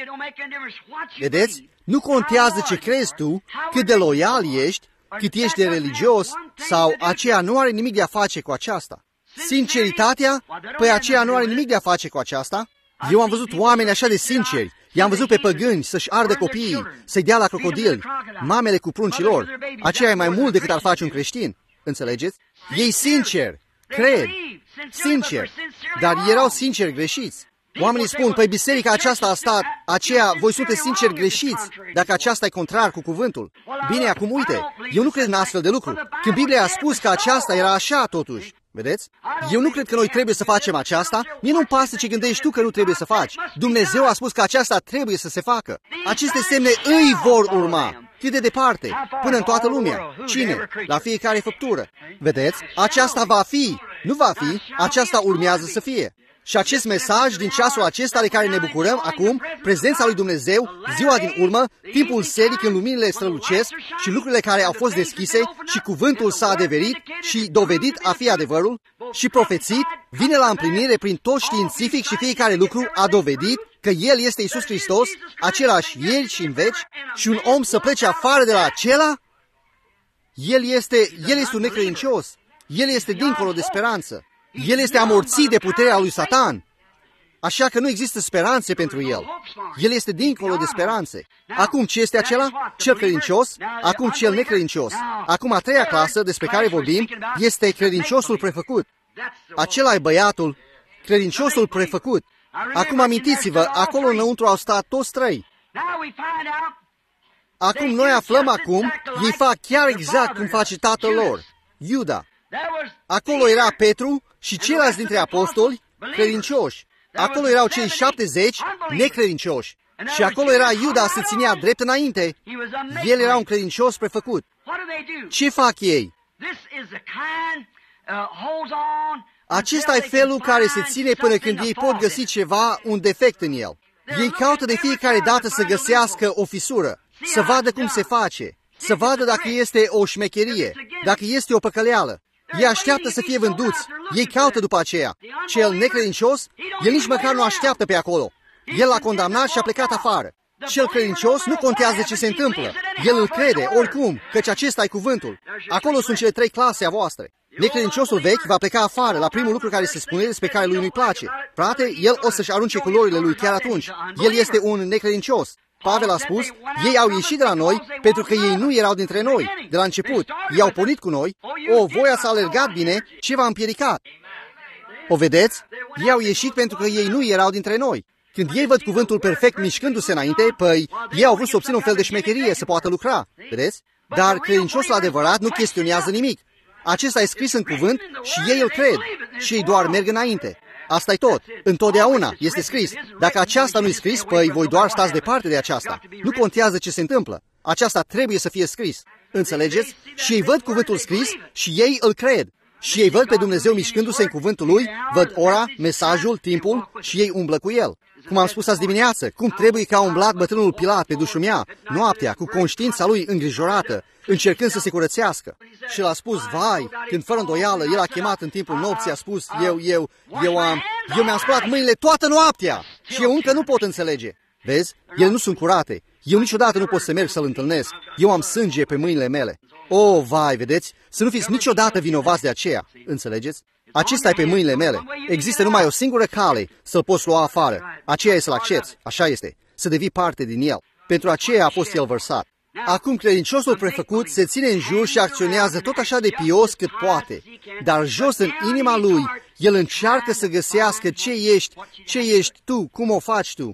Vedeți? Nu contează ce crezi tu, cât de loial ești, cât ești de religios, sau aceea nu are nimic de a face cu aceasta. Sinceritatea? Păi aceea nu are nimic de a face cu aceasta. Eu am văzut oameni așa de sinceri, i-am văzut pe păgâni să-și ardă copiii, să-i dea la crocodili, mamele cu pruncilor. Aceea e mai mult decât ar face un creștin. Înțelegeți? Ei sinceri, cred, sinceri, dar erau sinceri greșiți. Oamenii spun, păi biserica aceasta a stat, aceea, voi sunteți sinceri greșiți, dacă aceasta e contrar cu cuvântul. Bine, acum uite, eu nu cred în astfel de lucruri. Când Biblia a spus că aceasta era așa totuși, vedeți? Eu nu cred că noi trebuie să facem aceasta, mie nu-mi pasă ce gândești tu că nu trebuie să faci. Dumnezeu a spus că aceasta trebuie să se facă. Aceste semne îi vor urma. Cât de departe? Până în toată lumea. Cine? La fiecare făptură. Vedeți? Aceasta va fi. Nu va fi. Aceasta urmează să fie. Și acest mesaj din ceasul acesta de care ne bucurăm acum, prezența lui Dumnezeu, ziua din urmă, timpul serii când luminile strălucesc și lucrurile care au fost deschise și cuvântul s-a adeverit și dovedit a fi adevărul și profețit, vine la împlinire prin tot științific și fiecare lucru a dovedit că El este Iisus Hristos, același ieri și în veci, și un om să plece afară de la acela, El este, el este un necredincios, El este dincolo de speranță. El este amorțit de puterea lui Satan, așa că nu există speranțe pentru el. El este dincolo de speranțe. Acum ce este acela? Cel credincios, acum cel necredincios. Acum a treia clasă despre care vorbim este credinciosul prefăcut. Acela e băiatul, credinciosul prefăcut. Acum amintiți-vă, acolo înăuntru au stat toți trei. Acum noi aflăm acum, ei fac chiar exact cum face tatăl lor, Iuda. Acolo era Petru și ceilalți dintre apostoli credincioși. Acolo erau cei șaptezeci necredincioși. Și acolo era Iuda, se ținea drept înainte. El era un credincios prefăcut. Ce fac ei? Acesta e felul care se ține până când ei pot găsi ceva, un defect în el. Ei caută de fiecare dată să găsească o fisură, să vadă cum se face, să vadă dacă este o șmecherie, dacă este o păcăleală. Ei așteaptă să fie vânduți. Ei caută după aceea. Cel necredincios, el nici măcar nu așteaptă pe acolo. El l-a condamnat și a plecat afară. Cel credincios nu contează ce se întâmplă. El îl crede, oricum, căci acesta e cuvântul. Acolo sunt cele trei clase a voastre. Necredinciosul vechi va pleca afară la primul lucru care se spune despre care lui nu-i place. Frate, el o să-și arunce culorile lui chiar atunci. El este un necredincios. Pavel a spus, ei au ieșit de la noi pentru că ei nu erau dintre noi. De la început, ei au pornit cu noi. O, voia s-a alergat bine, ce v-a împiedicat? O vedeți? Ei au ieșit pentru că ei nu erau dintre noi. Când ei văd cuvântul perfect mișcându-se înainte, păi, ei au vrut să obțină un fel de șmecherie, să poată lucra. Vedeți? Dar credinciosul adevărat nu chestionează nimic. Acesta e scris în cuvânt și ei îl cred. Și ei doar merg înainte. Asta e tot. Întotdeauna este scris. Dacă aceasta nu e scris, păi voi doar stați departe de aceasta. Nu contează ce se întâmplă. Aceasta trebuie să fie scris. Înțelegeți? Și ei văd cuvântul scris și ei îl cred. Și ei văd pe Dumnezeu mișcându-se în cuvântul Lui, văd ora, mesajul, timpul și ei umblă cu el. Cum am spus azi dimineață, cum trebuie ca umblat bătrânul Pilat pe dușumea, noaptea, cu conștiința lui îngrijorată, încercând să se curățească. Și el a spus, vai, când fără îndoială, el a chemat în timpul nopții, a spus, eu, eu, eu am, eu mi-am spălat mâinile toată noaptea și eu încă nu pot înțelege. Vezi, ele nu sunt curate. Eu niciodată nu pot să merg să-l întâlnesc. Eu am sânge pe mâinile mele. O, vai, vedeți? Să nu fiți niciodată vinovați de aceea. Înțelegeți? Acesta e pe mâinile mele. Există numai o singură cale să-l poți lua afară. Aceea e să-l accepți. Așa este. Să devii parte din el. Pentru aceea a fost el vărsat. Acum credinciosul prefăcut se ține în jur și acționează tot așa de pios cât poate. Dar jos în inima lui, el încearcă să găsească ce ești, ce ești tu, cum o faci tu.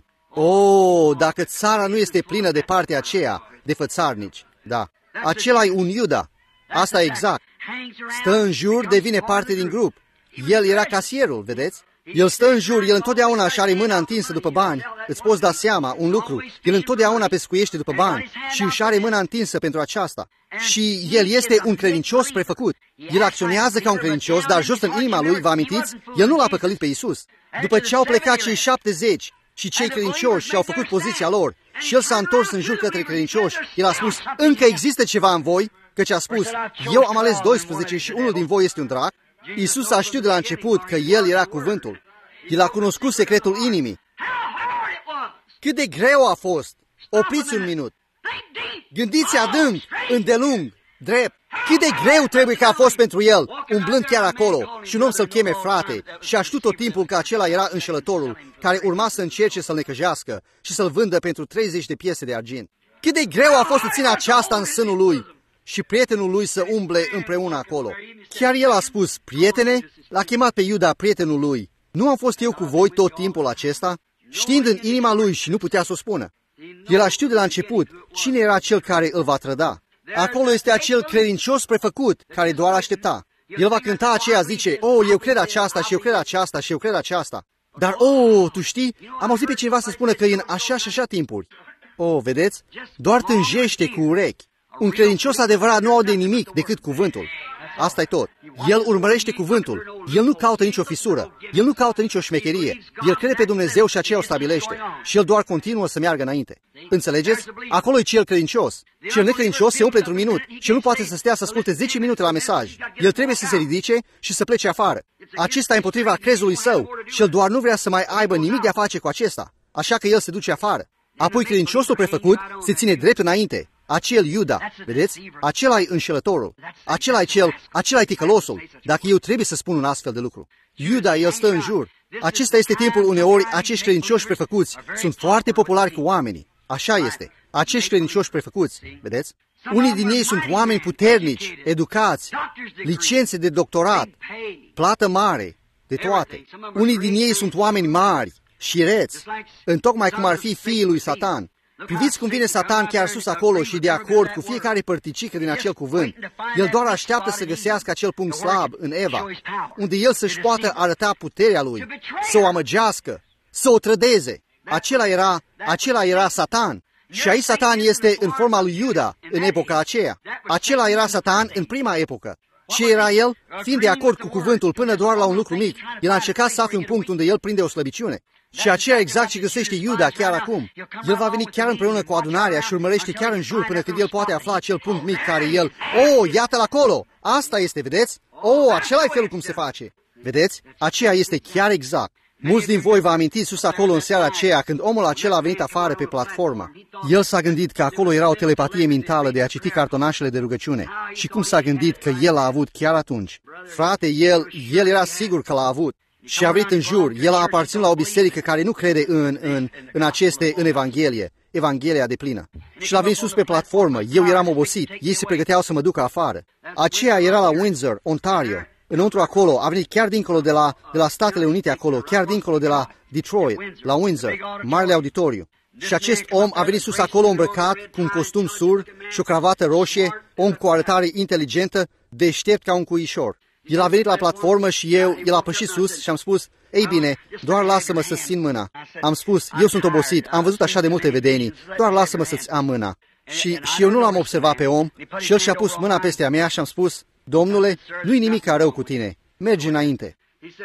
O, dacă țara nu este plină de partea aceea, de fățarnici. Da. Acela e un Iuda. Asta e exact. Stă în jur, devine parte din grup. El era casierul, vedeți? El stă în jur, el întotdeauna își are mâna întinsă după bani. Îți poți da seama, un lucru, el întotdeauna pescuiește după bani și își are mâna întinsă pentru aceasta. Și el este un credincios prefăcut. El acționează ca un credincios, dar jos în inima lui, vă amintiți, el nu l-a păcălit pe Iisus. După ce au plecat cei șaptezeci și cei credincioși și-au făcut poziția lor, și el s-a întors în jur către credincioși, el a spus, încă există ceva în voi, căci a spus, eu am ales doisprezece și unul din voi este un drac. Iisus a știut de la început că el era cuvântul. El a cunoscut secretul inimii. Cât de greu a fost! Opriți un minut. Gândiți adânc, îndelung, drept. Cât de greu trebuie că a fost pentru el, umblând chiar acolo, și un om să-l cheme frate, și a știut tot timpul că acela era înșelătorul, care urma să încerce să-l necăjească și să-l vândă pentru treizeci de piese de argint. Cât de greu a fost să țină aceasta în sânul lui și prietenul lui să umble împreună acolo. Chiar el a spus, prietene, l-a chemat pe Iuda prietenul lui. Nu am fost eu cu voi tot timpul acesta? Știind în inima lui și nu putea să o spună. El a știut de la început cine era cel care îl va trăda. Acolo este acel credincios prefăcut care doar aștepta. El va cânta aceea, zice, oh, eu cred aceasta și eu cred aceasta și eu cred aceasta. Dar, oh, tu știi, am auzit pe cineva să spună că e în așa și așa timpuri. Oh, vedeți? Doar tânjește cu urechi. Un credincios adevărat nu aude nimic decât cuvântul. Asta e tot. El urmărește cuvântul. El nu caută nicio fisură. El nu caută nicio șmecherie. El crede pe Dumnezeu și aceea o stabilește. Și el doar continuă să meargă înainte. Înțelegeți? Acolo e cel credincios. Cel necredincios se umple într-un minut și nu poate să stea să asculte zece minute la mesaj. El trebuie să se ridice și să plece afară. Acesta e împotriva crezului său și el doar nu vrea să mai aibă nimic de a face cu acesta. Așa că el se duce afară. Apoi credinciosul prefăcut se ține drept înainte. Acel Iuda, vedeți? Acela e înșelătorul. Acela e cel, acela e ticălosul. Dacă eu trebuie să spun un astfel de lucru. Iuda, el stă în jur. Acesta este timpul uneori acești credincioși prefăcuți sunt foarte populari cu oamenii. Așa este. Acești credincioși prefăcuți, vedeți? Unii din ei sunt oameni puternici, educați, licențe de doctorat, plată mare, de toate. Unii din ei sunt oameni mari, șireți, întocmai cum ar fi fiii lui Satan. Priviți cum vine Satan chiar sus acolo și de acord cu fiecare părticică din acel cuvânt. El doar așteaptă să găsească acel punct slab în Eva, unde el să-și poată arăta puterea lui, să o amăgească, să o trădeze. Acela era, acela era Satan. Și aici Satan este în forma lui Iuda în epoca aceea. Acela era Satan în prima epocă. Ce era el? Fiind de acord cu cuvântul până doar la un lucru mic, el a încercat să afle un punct unde el prinde o slăbiciune. Și aceea exact ce găsește Iuda chiar acum. El va veni chiar împreună cu adunarea și urmărește chiar în jur până când el poate afla acel punct mic care el, oh, iată-l acolo! Asta este, vedeți? Oh, acela e felul cum se face. Vedeți? Aceea este chiar exact. Mulți din voi vă amintiți sus acolo în seara aceea când omul acela a venit afară pe platformă. El s-a gândit că acolo era o telepatie mentală de a citi cartonașele de rugăciune. Și cum s-a gândit că el a avut chiar atunci? Frate, el, el era sigur că l-a avut. Și a venit în jur. El a aparținut la o biserică care nu crede în, în, în aceste, în Evanghelie. Evanghelia de plină. Și l-a venit sus pe platformă. Eu eram obosit. Ei se pregăteau să mă ducă afară. Aceea era la Windsor, Ontario. Înăuntru acolo, a venit chiar dincolo de la, de la Statele Unite acolo, chiar dincolo de la Detroit, la Windsor, marele auditoriu. Și acest om a venit sus acolo îmbrăcat, cu un costum sur și o cravată roșie, om cu o arătare inteligentă, deștept ca un cuișor. El a venit la platformă și eu, el a pășit sus și am spus, ei bine, doar lasă-mă să-ți țin mâna. Am spus, eu sunt obosit, am văzut așa de multe vedenii, doar lasă-mă să-ți am mâna. Și, și eu nu l-am observat pe om și el și-a pus mâna peste a mea și am spus, Domnule, nu-i nimic rău cu tine, mergi înainte.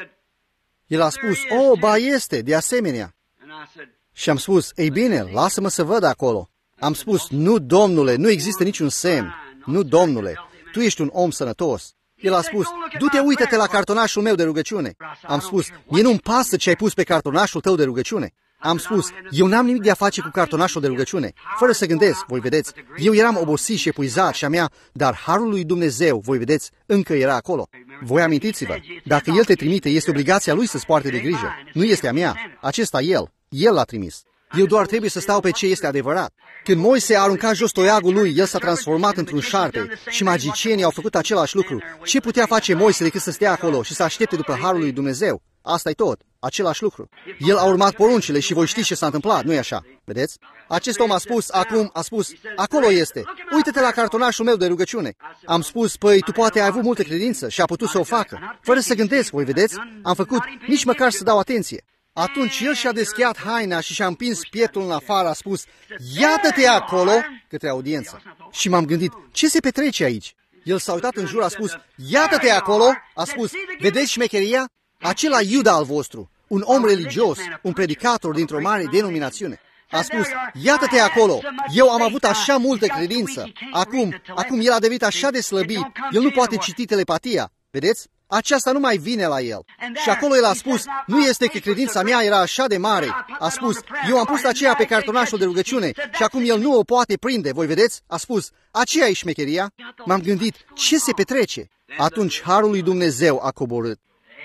El a spus, oh, ba este, de asemenea. Și am spus, ei bine, lasă-mă să văd acolo. Am spus, nu, Domnule, nu există niciun semn. Nu, Domnule, tu ești un om sănătos. El a spus, du-te, uită-te la cartonașul meu de rugăciune. Am spus, mie nu-mi pasă ce ai pus pe cartonașul tău de rugăciune. Am spus, eu n-am nimic de a face cu cartonașul de rugăciune. Fără să gândesc, voi vedeți, eu eram obosit și epuizat și a mea, dar harul lui Dumnezeu, voi vedeți, încă era acolo. Voi amintiți-vă, dacă El te trimite, este obligația Lui să-ți poarte de grijă. Nu este a mea, acesta El. El l-a trimis. Eu doar trebuie să stau pe ce este adevărat. Când Moise a aruncat jos toiagul lui, el s-a transformat într-un șarpe și magicienii au făcut același lucru. Ce putea face Moise decât să stea acolo și să aștepte după harul lui Dumnezeu? Asta-i tot, același lucru. El a urmat poruncile și voi știți ce s-a întâmplat, nu-i așa? Vedeți? Acest om a spus, acum a spus, acolo este, uită-te la cartonașul meu de rugăciune. Am spus, păi tu poate ai avut multă credință și a putut să o facă. Fără să gândesc, voi vedeți, am făcut nici măcar să dau atenție. Atunci el și-a deschiat haina și și-a împins pieptul în afară, a spus, iată-te acolo, către audiență. Și m-am gândit, ce se petrece aici? El s-a uitat în jur, a spus, iată-te acolo, a spus, vedeți șmecheria? Acela Iuda al vostru, un om religios, un predicator dintr-o mare denominațiune. A spus, iată-te acolo, eu am avut așa multă credință, acum, acum el a devenit așa de slăbit, el nu poate citi telepatia, vedeți? Aceasta nu mai vine la el. Și acolo el a spus, nu este că credința mea era așa de mare. A spus, eu am pus aceea pe cartonașul de rugăciune și acum el nu o poate prinde. Voi vedeți? A spus, aceea e șmecheria. M-am gândit, ce se petrece? Atunci harul lui Dumnezeu a coborât.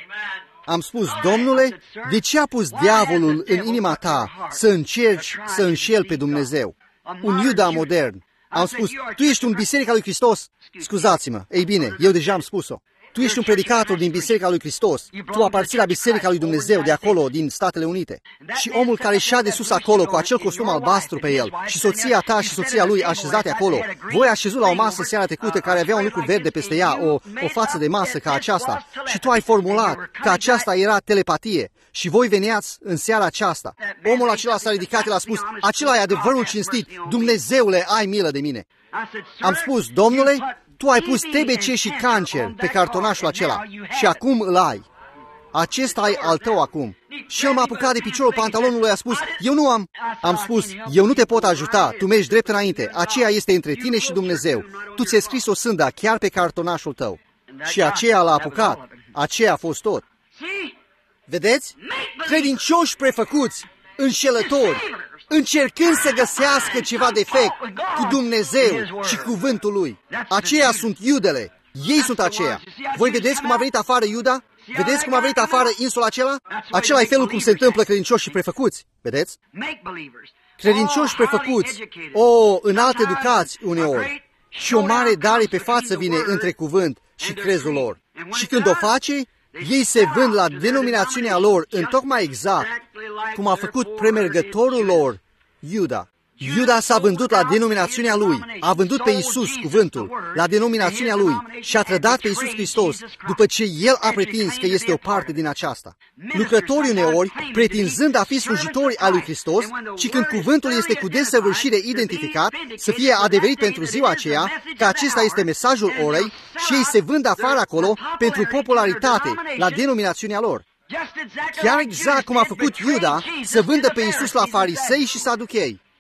Am spus, Domnule, de ce a pus diavolul în inima ta să încerci să înșeli pe Dumnezeu? Un Iuda modern. Am spus, tu ești un biserica lui Hristos? Scuzați-mă. Ei bine, eu deja am spus-o. Tu ești un predicator din Biserica lui Hristos. Tu aparții la Biserica lui Dumnezeu de acolo, din Statele Unite. Și omul care șa de sus acolo, cu acel costum albastru pe el, și soția ta și soția lui așezate acolo, voi așezut la o masă seara trecută care avea un lucru verde peste ea, o, o față de masă ca aceasta, și tu ai formulat că aceasta era telepatie. Și voi veneați în seara aceasta. Omul acela s-a ridicat, el a spus, acela e adevărul cinstit, Dumnezeule, ai milă de mine. Am spus, Domnule, tu ai pus T B C și cancer pe cartonașul acela și acum îl ai. Acesta e al tău acum. Și el m-a apucat de piciorul pantalonului, a spus, eu nu am. Am spus, eu nu te pot ajuta, tu mergi drept înainte, aceea este între tine și Dumnezeu. Tu ți-ai scris o sânda chiar pe cartonașul tău. Și aceea l-a apucat, aceea a fost tot. Vedeți? Credincioși prefăcuți, înșelători, încercând să găsească ceva defect cu Dumnezeu și cuvântul Lui. Aceia sunt Iudele. Ei sunt aceia. Voi vedeți cum a venit afară Iuda? Vedeți cum a venit afară insula acela? Acela e felul cum se întâmplă credincioși prefăcuți. Vedeți? Credincioși prefăcuți, o, înalt educați uneori, și o mare dare pe față vine între cuvânt și crezul lor. Și când o face, ei se vând la denominațiunea lor în tocmai exact cum a făcut premergătorul lor, Iuda. Iuda s-a vândut la denominațiunea lui, a vândut pe Iisus cuvântul la denominațiunea lui și a trădat pe Iisus Hristos după ce el a pretins că este o parte din aceasta. Lucrătorii uneori, pretinzând a fi slujitori al lui Hristos, și când cuvântul este cu desăvârșire identificat, să fie adeverit pentru ziua aceea, că acesta este mesajul orei, și ei se vând afară acolo pentru popularitate la denominațiunea lor. Chiar exact cum a făcut Iuda să vândă pe Iisus la farisei și saduchei.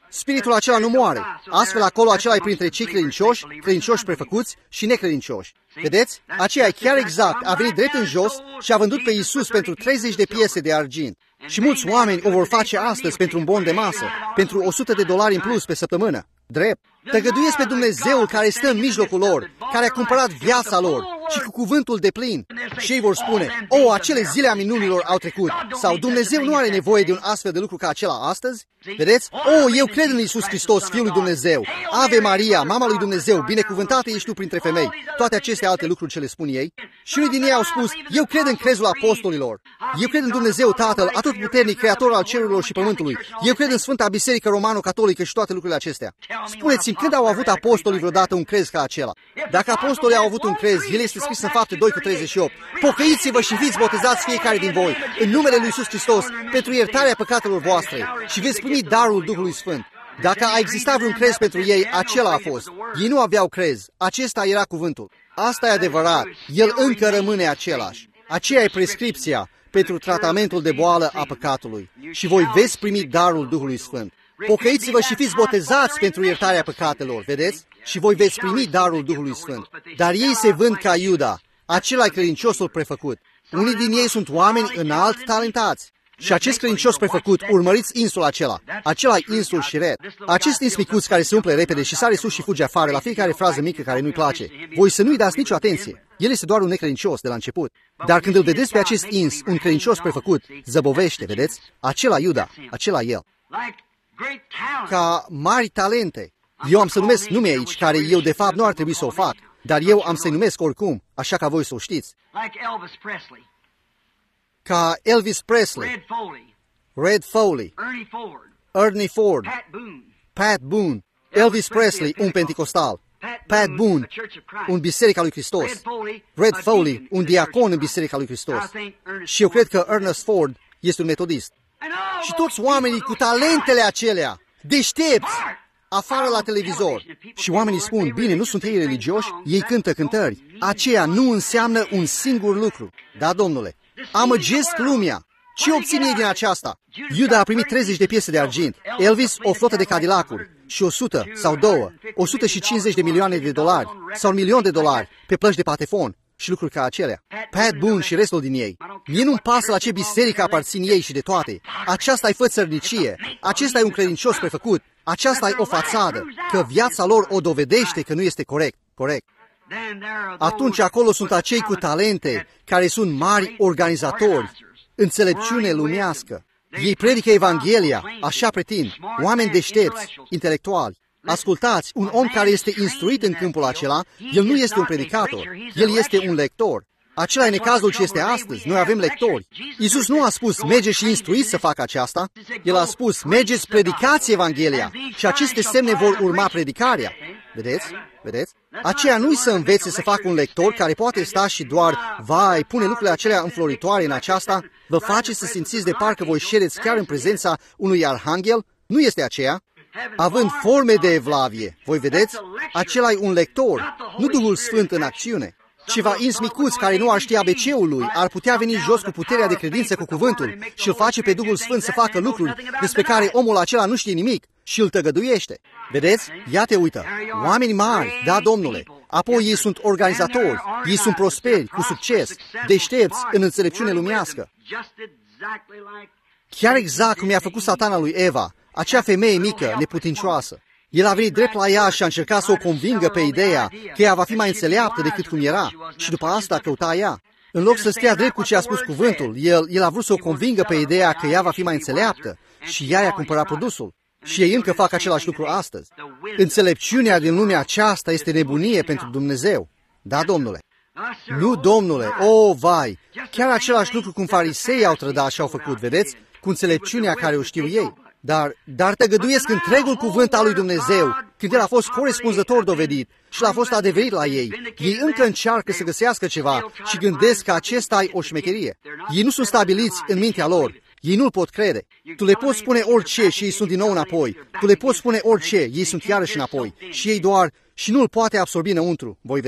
Spiritul acela nu moare. Astfel, acolo acela e printre cei credincioși, credincioși prefăcuți și necredincioși. Vedeți? Aceea chiar exact a venit drept în jos și a vândut pe Iisus pentru treizeci de piese de argint. Și mulți oameni o vor face astăzi pentru un bon de masă, pentru o sută de dolari în plus pe săptămână. Drept. Tăgăduiesc pe Dumnezeul care stă în mijlocul lor, care a cumpărat viața lor și cu cuvântul de plin. Și ei vor spune, o, acele zile a minunilor au trecut. Sau Dumnezeu nu are nevoie de un astfel de lucru ca acela astăzi? Vedeți? O, eu cred în Iisus Hristos, Fiul lui Dumnezeu. Ave Maria, Mama lui Dumnezeu, binecuvântată ești tu printre femei. Toate aceste alte lucruri ce le spun ei. Și unii din ei au spus, eu cred în crezul apostolilor. Eu cred în Dumnezeu Tatăl, atotputernic, Creator al cerurilor și pământului. Eu cred în Sfânta Biserică Romano-Catolică și toate lucrurile acestea. Spuneți-mi, când au avut apostolii vreodată un crez ca acela? Dacă apostolii au avut un crez, el este scris în Fapte doi cu treizeci și opt. Pocăiți-vă și fiți botezați fiecare din voi, în numele lui Iisus Hristos, pentru iertarea păcatelor voastre și veți primi darul Duhului Sfânt. Dacă a existat vreun crez pentru ei, acela a fost. Ei nu aveau crez, acesta era cuvântul. Asta e adevărat, el încă rămâne același. Aceea e prescripția pentru tratamentul de boală a păcatului. Și voi veți primi darul Duhului Sfânt. Pocăiți-vă și fiți botezați pentru iertarea păcatelor, vedeți? Și voi veți primi darul Duhului Sfânt. Dar ei se vând ca Iuda, acela-i credinciosul prefăcut. Unii din ei sunt oameni înalt talentați. Și acest credincios prefăcut, urmăriți insul acela, acela-i insul șiret. Acest ins micuț care se umple repede și sare sus și fuge afară la fiecare frază mică care nu-i place. Voi să nu-i dați nicio atenție. El este doar un necredincios de la început. Dar când îl vedeți pe acest ins, un credincios prefăcut, zăbovește, vedeți? Acela Iuda, acela el. Ca mari talente. Eu am să numesc nume aici, care eu de fapt nu ar trebui să o fac, dar eu am să-i numesc oricum, așa ca voi să o știți. Ca Elvis Presley, Red Foley, Red Foley, Ernie Ford, Ernie Ford, Pat Boone, Pat Boone, Elvis Presley, un pentecostal, Pat Boone, un Biserica lui Hristos, Red Foley, Red a Foley, deacon un in the diacon church în of Biserica lui Christ. Hristos. I think Ernest Și eu cred Ford că Ernest Ford este un metodist. And all Și those toți oamenii cu talentele acelea, deștepți, afară la televizor. Și oamenii spun, bine, nu sunt ei religioși, ei cântă cântări. Aceea nu înseamnă un singur lucru. Da, domnule, amăgesc lumea. Ce obțin ei din aceasta? Iuda a primit treizeci de piese de argint, Elvis o flotă de Cadillacuri și o sută sau două, o sută cincizeci de milioane de dolari sau un milion de dolari pe plăci de patefon și lucruri ca acelea. Pat Boone și restul din ei. Mie nu-mi pasă la ce biserică aparțin ei și de toate. Aceasta e fățărnicie, acesta e un credincios prefăcut, aceasta e o fațadă, că viața lor o dovedește că nu este corect. Corect. Atunci acolo sunt acei cu talente, care sunt mari organizatori, înțelepciune lumească. Ei predică Evanghelia, așa pretind, oameni deștepți, intelectuali. Ascultați, un om care este instruit în câmpul acela, el nu este un predicator, el este un lector. Acela e necazul ce este astăzi, noi avem lectori. Iisus nu a spus, mergeți și instruiți să facă aceasta, El a spus, mergeți, predicați Evanghelia și aceste semne vor urma predicarea. Vedeți? Vedeți? Aceea nu-i să învețe să facă un lector care poate sta și doar, vai, pune lucrurile acelea înfloritoare în aceasta, vă face să simțiți de parcă voi ședeți chiar în prezența unui arhanghel? Nu este aceea. Având forme de evlavie, voi vedeți, acela e un lector, nu Duhul Sfânt în acțiune. Ceva ins micuț care nu ar ști A B C-ul lui ar putea veni jos cu puterea de credință cu cuvântul și îl face pe Duhul Sfânt să facă lucruri despre care omul acela nu știe nimic și îl tăgăduiește. Vedeți? Ia te uită. Oameni mari, da, domnule. Apoi ei sunt organizatori, ei sunt prosperi, cu succes, deștepți în înțelepciune lumească. Chiar exact cum i-a făcut Satana lui Eva, acea femeie mică, neputincioasă. El a venit drept la ea și a încercat să o convingă pe ideea că ea va fi mai înțeleaptă decât cum era și după asta căuta ea. În loc să stea drept cu ce a spus cuvântul, el, el a vrut să o convingă pe ideea că ea va fi mai înțeleaptă și ea i-a cumpărat produsul. Și ei încă fac același lucru astăzi. Înțelepciunea din lumea aceasta este nebunie pentru Dumnezeu. Da, domnule. Nu, domnule, o, vai, chiar același lucru cum fariseii au trădat și au făcut, vedeți, cu înțelepciunea care o știu ei. Dar, dar tăgăduiesc întregul cuvânt al lui Dumnezeu, când el a fost corespunzător dovedit și l-a fost adeverit la ei. Ei încă încearcă să găsească ceva și gândesc că acesta e o șmecherie. Ei nu sunt stabiliți în mintea lor. Ei nu-l pot crede. Tu le poți spune orice și ei sunt din nou înapoi. Tu le poți spune orice, ei sunt iarăși înapoi. Și ei doar, și nu-l poate absorbi înăuntru, voi vedeți.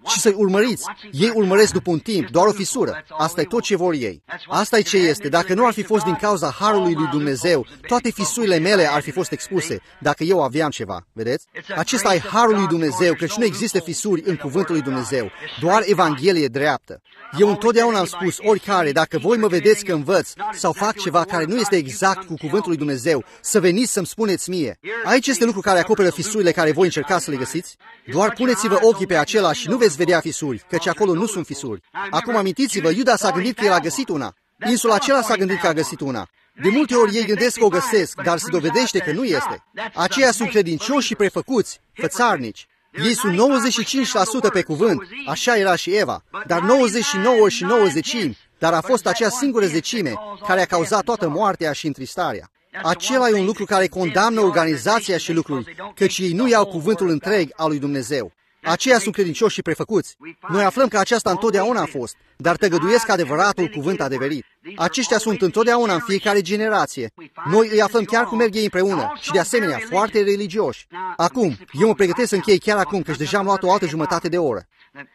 și să-i urmăriți. Ei urmăresc după un timp, doar o fisură. Asta e tot ce vor ei. Asta e ce este. Dacă nu ar fi fost din cauza harului lui Dumnezeu, toate fisurile mele ar fi fost expuse, dacă eu aveam ceva. Vedeți? Acesta e harul lui Dumnezeu, căci nu există fisuri în cuvântul lui Dumnezeu, doar Evanghelie dreaptă. Eu întotdeauna am spus, oricare, dacă voi mă vedeți că învăț sau fac ceva care nu este exact cu cuvântul lui Dumnezeu, să veniți să-mi spuneți mie. Aici este lucru care acoperă fisurile care voi încerca să le găsiți. Doar puneți-vă ochii pe acela și nu veți vedea fisuri, căci acolo nu sunt fisuri. Acum amintiți-vă, Iuda s-a gândit că el a găsit una. Insul acela s-a gândit că a găsit una. De multe ori ei gândesc că o găsesc, dar se dovedește că nu este. Aceia sunt credincioși și prefăcuți, fățarnici. Ei sunt nouăzeci și cinci la sută pe cuvânt, așa era și Eva, dar nouăzeci și nouă și nouă zecimi, dar a fost acea singură zecime care a cauzat toată moartea și întristarea. Acela e un lucru care condamnă organizația și lucruri, căci ei nu iau cuvântul întreg al lui Dumnezeu. Aceia sunt credincioși și prefăcuți. Noi aflăm că aceasta întotdeauna a fost, dar tăgăduiesc adevăratul cuvânt adeverit. Aceștia sunt întotdeauna în fiecare generație. Noi îi aflăm chiar cum merg ei împreună și de asemenea foarte religioși. Acum, eu mă pregătesc să închei chiar acum, căci deja am luat o altă jumătate de oră.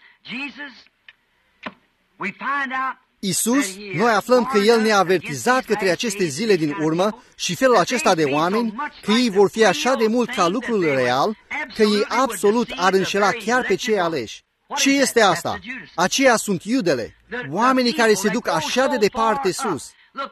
Iisus, noi aflăm că El ne-a avertizat către aceste zile din urmă și felul acesta de oameni, că ei vor fi așa de mult ca lucrul real, că ei absolut ar înșela chiar pe cei aleși. Ce este asta? Aceia sunt iudele, oamenii care se duc așa de departe sus.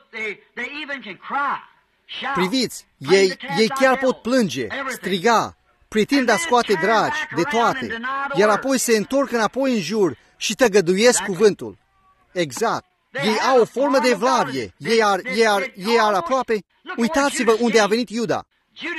Priviți, ei, ei chiar pot plânge, striga, pretind a scoate dragi de toate, iar apoi se întorc înapoi în jur și tăgăduiesc cuvântul. Exact. Ei au o formă de evlavie. Ei ar, ei ar, ei ar aproape. Uitați-vă unde a venit Iuda.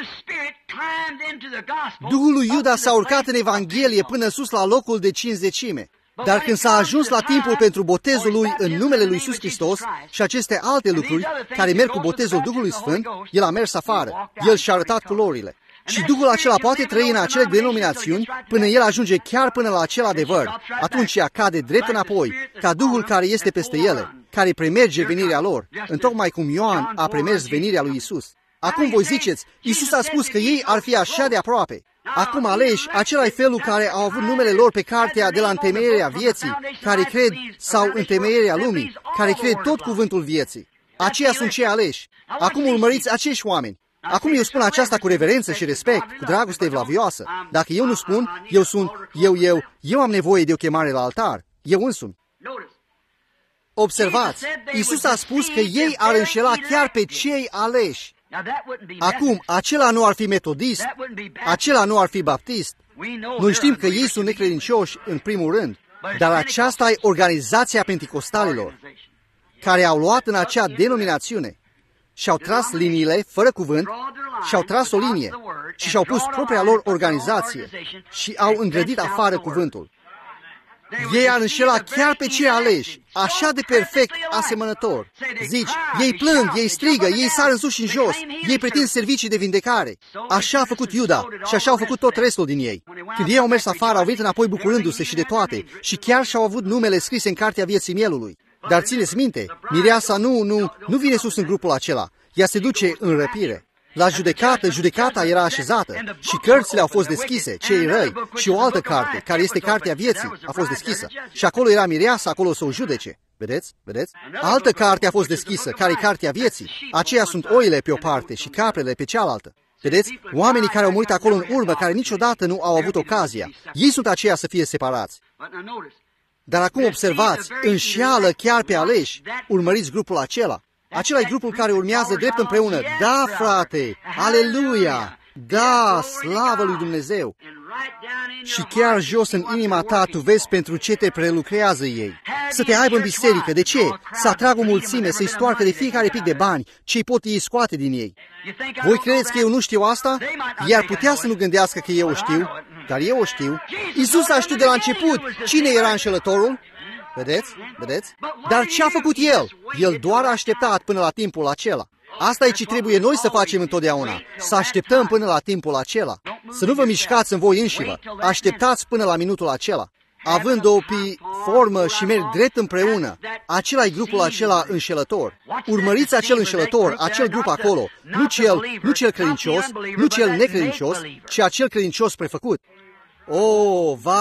Duhul lui Iuda s-a urcat în Evanghelie până sus la locul de cincizecime. Dar când s-a ajuns la timpul pentru botezul lui în numele lui Iisus Hristos și aceste alte lucruri care merg cu botezul Duhului Sfânt, el a mers afară. El și-a arătat culorile. Și Duhul acela poate trăi în acele denominațiuni până el ajunge chiar până la acel adevăr. Atunci ea cade drept înapoi, ca Duhul care este peste ele, care premerge venirea lor, întocmai cum Ioan a premers venirea lui Isus. Acum voi ziceți, Isus a spus că ei ar fi așa de aproape. Acum aleși, acela-i felul care au avut numele lor pe cartea de la întemeierea vieții, care cred, sau întemeierea lumii, care cred tot cuvântul vieții. Aceia sunt cei aleși. Acum urmăriți acești oameni. Acum eu spun aceasta cu reverență și respect, cu dragoste evlavioasă. Dacă eu nu spun, eu sunt, eu, eu, eu am nevoie de o chemare la altar. Eu însumi. Observați, Iisus a spus că ei ar înșela chiar pe cei aleși. Acum, acela nu ar fi metodist, acela nu ar fi baptist. Noi știm că ei sunt necredincioși în primul rând, dar aceasta e organizația penticostalilor, care au luat în acea denominațiune și-au tras liniile fără cuvânt, și-au tras o linie și și-au pus propria lor organizație și au îngrădit afară cuvântul. Ei ar înșela chiar pe cei aleși, așa de perfect asemănător. Zici, ei plâng, ei strigă, ei sar în sus și în jos, ei pretind servicii de vindecare. Așa a făcut Iuda și așa au făcut tot restul din ei. Când ei au mers afară, au venit înapoi bucurându-se și de toate și chiar și-au avut numele scrise în cartea vieții mielului. Dar țineți minte, mireasa nu, nu, nu vine sus în grupul acela, ea se duce în răpire. La judecată, judecata era așezată și cărțile au fost deschise, cei răi, și o altă carte, care este cartea vieții, a fost deschisă. Și acolo era mireasa, acolo să o judece. Vedeți? Vedeți? Altă carte a fost deschisă, care e cartea vieții. Aceia sunt oile pe o parte și caprele pe cealaltă. Vedeți? Oamenii care au murit acolo în urmă, care niciodată nu au avut ocazia, ei sunt aceia să fie separați. Dar acum observați, înșeală chiar pe aleși, urmăriți grupul acela. Acela e grupul care urmează drept împreună. Da, frate! Aleluia! Da, slavă lui Dumnezeu! Și chiar jos în inima ta tu vezi pentru ce te prelucrează ei. Să te aibă în biserică. De ce? Să atragă o mulțime, să-i stoarcă de fiecare pic de bani, ce-i pot ei scoate din ei. Voi credeți că eu nu știu asta? Ei ar putea să nu gândească că eu o știu, dar eu o știu. Iisus a știut de la început cine era înșelătorul. Vedeți? Vedeți? Dar ce a făcut El? El doar a așteptat până la timpul acela. Asta e ce trebuie noi să facem întotdeauna. Să așteptăm până la timpul acela. Să nu vă mișcați în voi înșivă. Așteptați până la minutul acela. Având o pi formă și merg drept împreună, acela e grupul acela înșelător. Urmăriți acel înșelător, acel grup acolo. Nu cel, nu cel credincios, nu cel necredincios, ci acel credincios prefăcut. Oh, vai,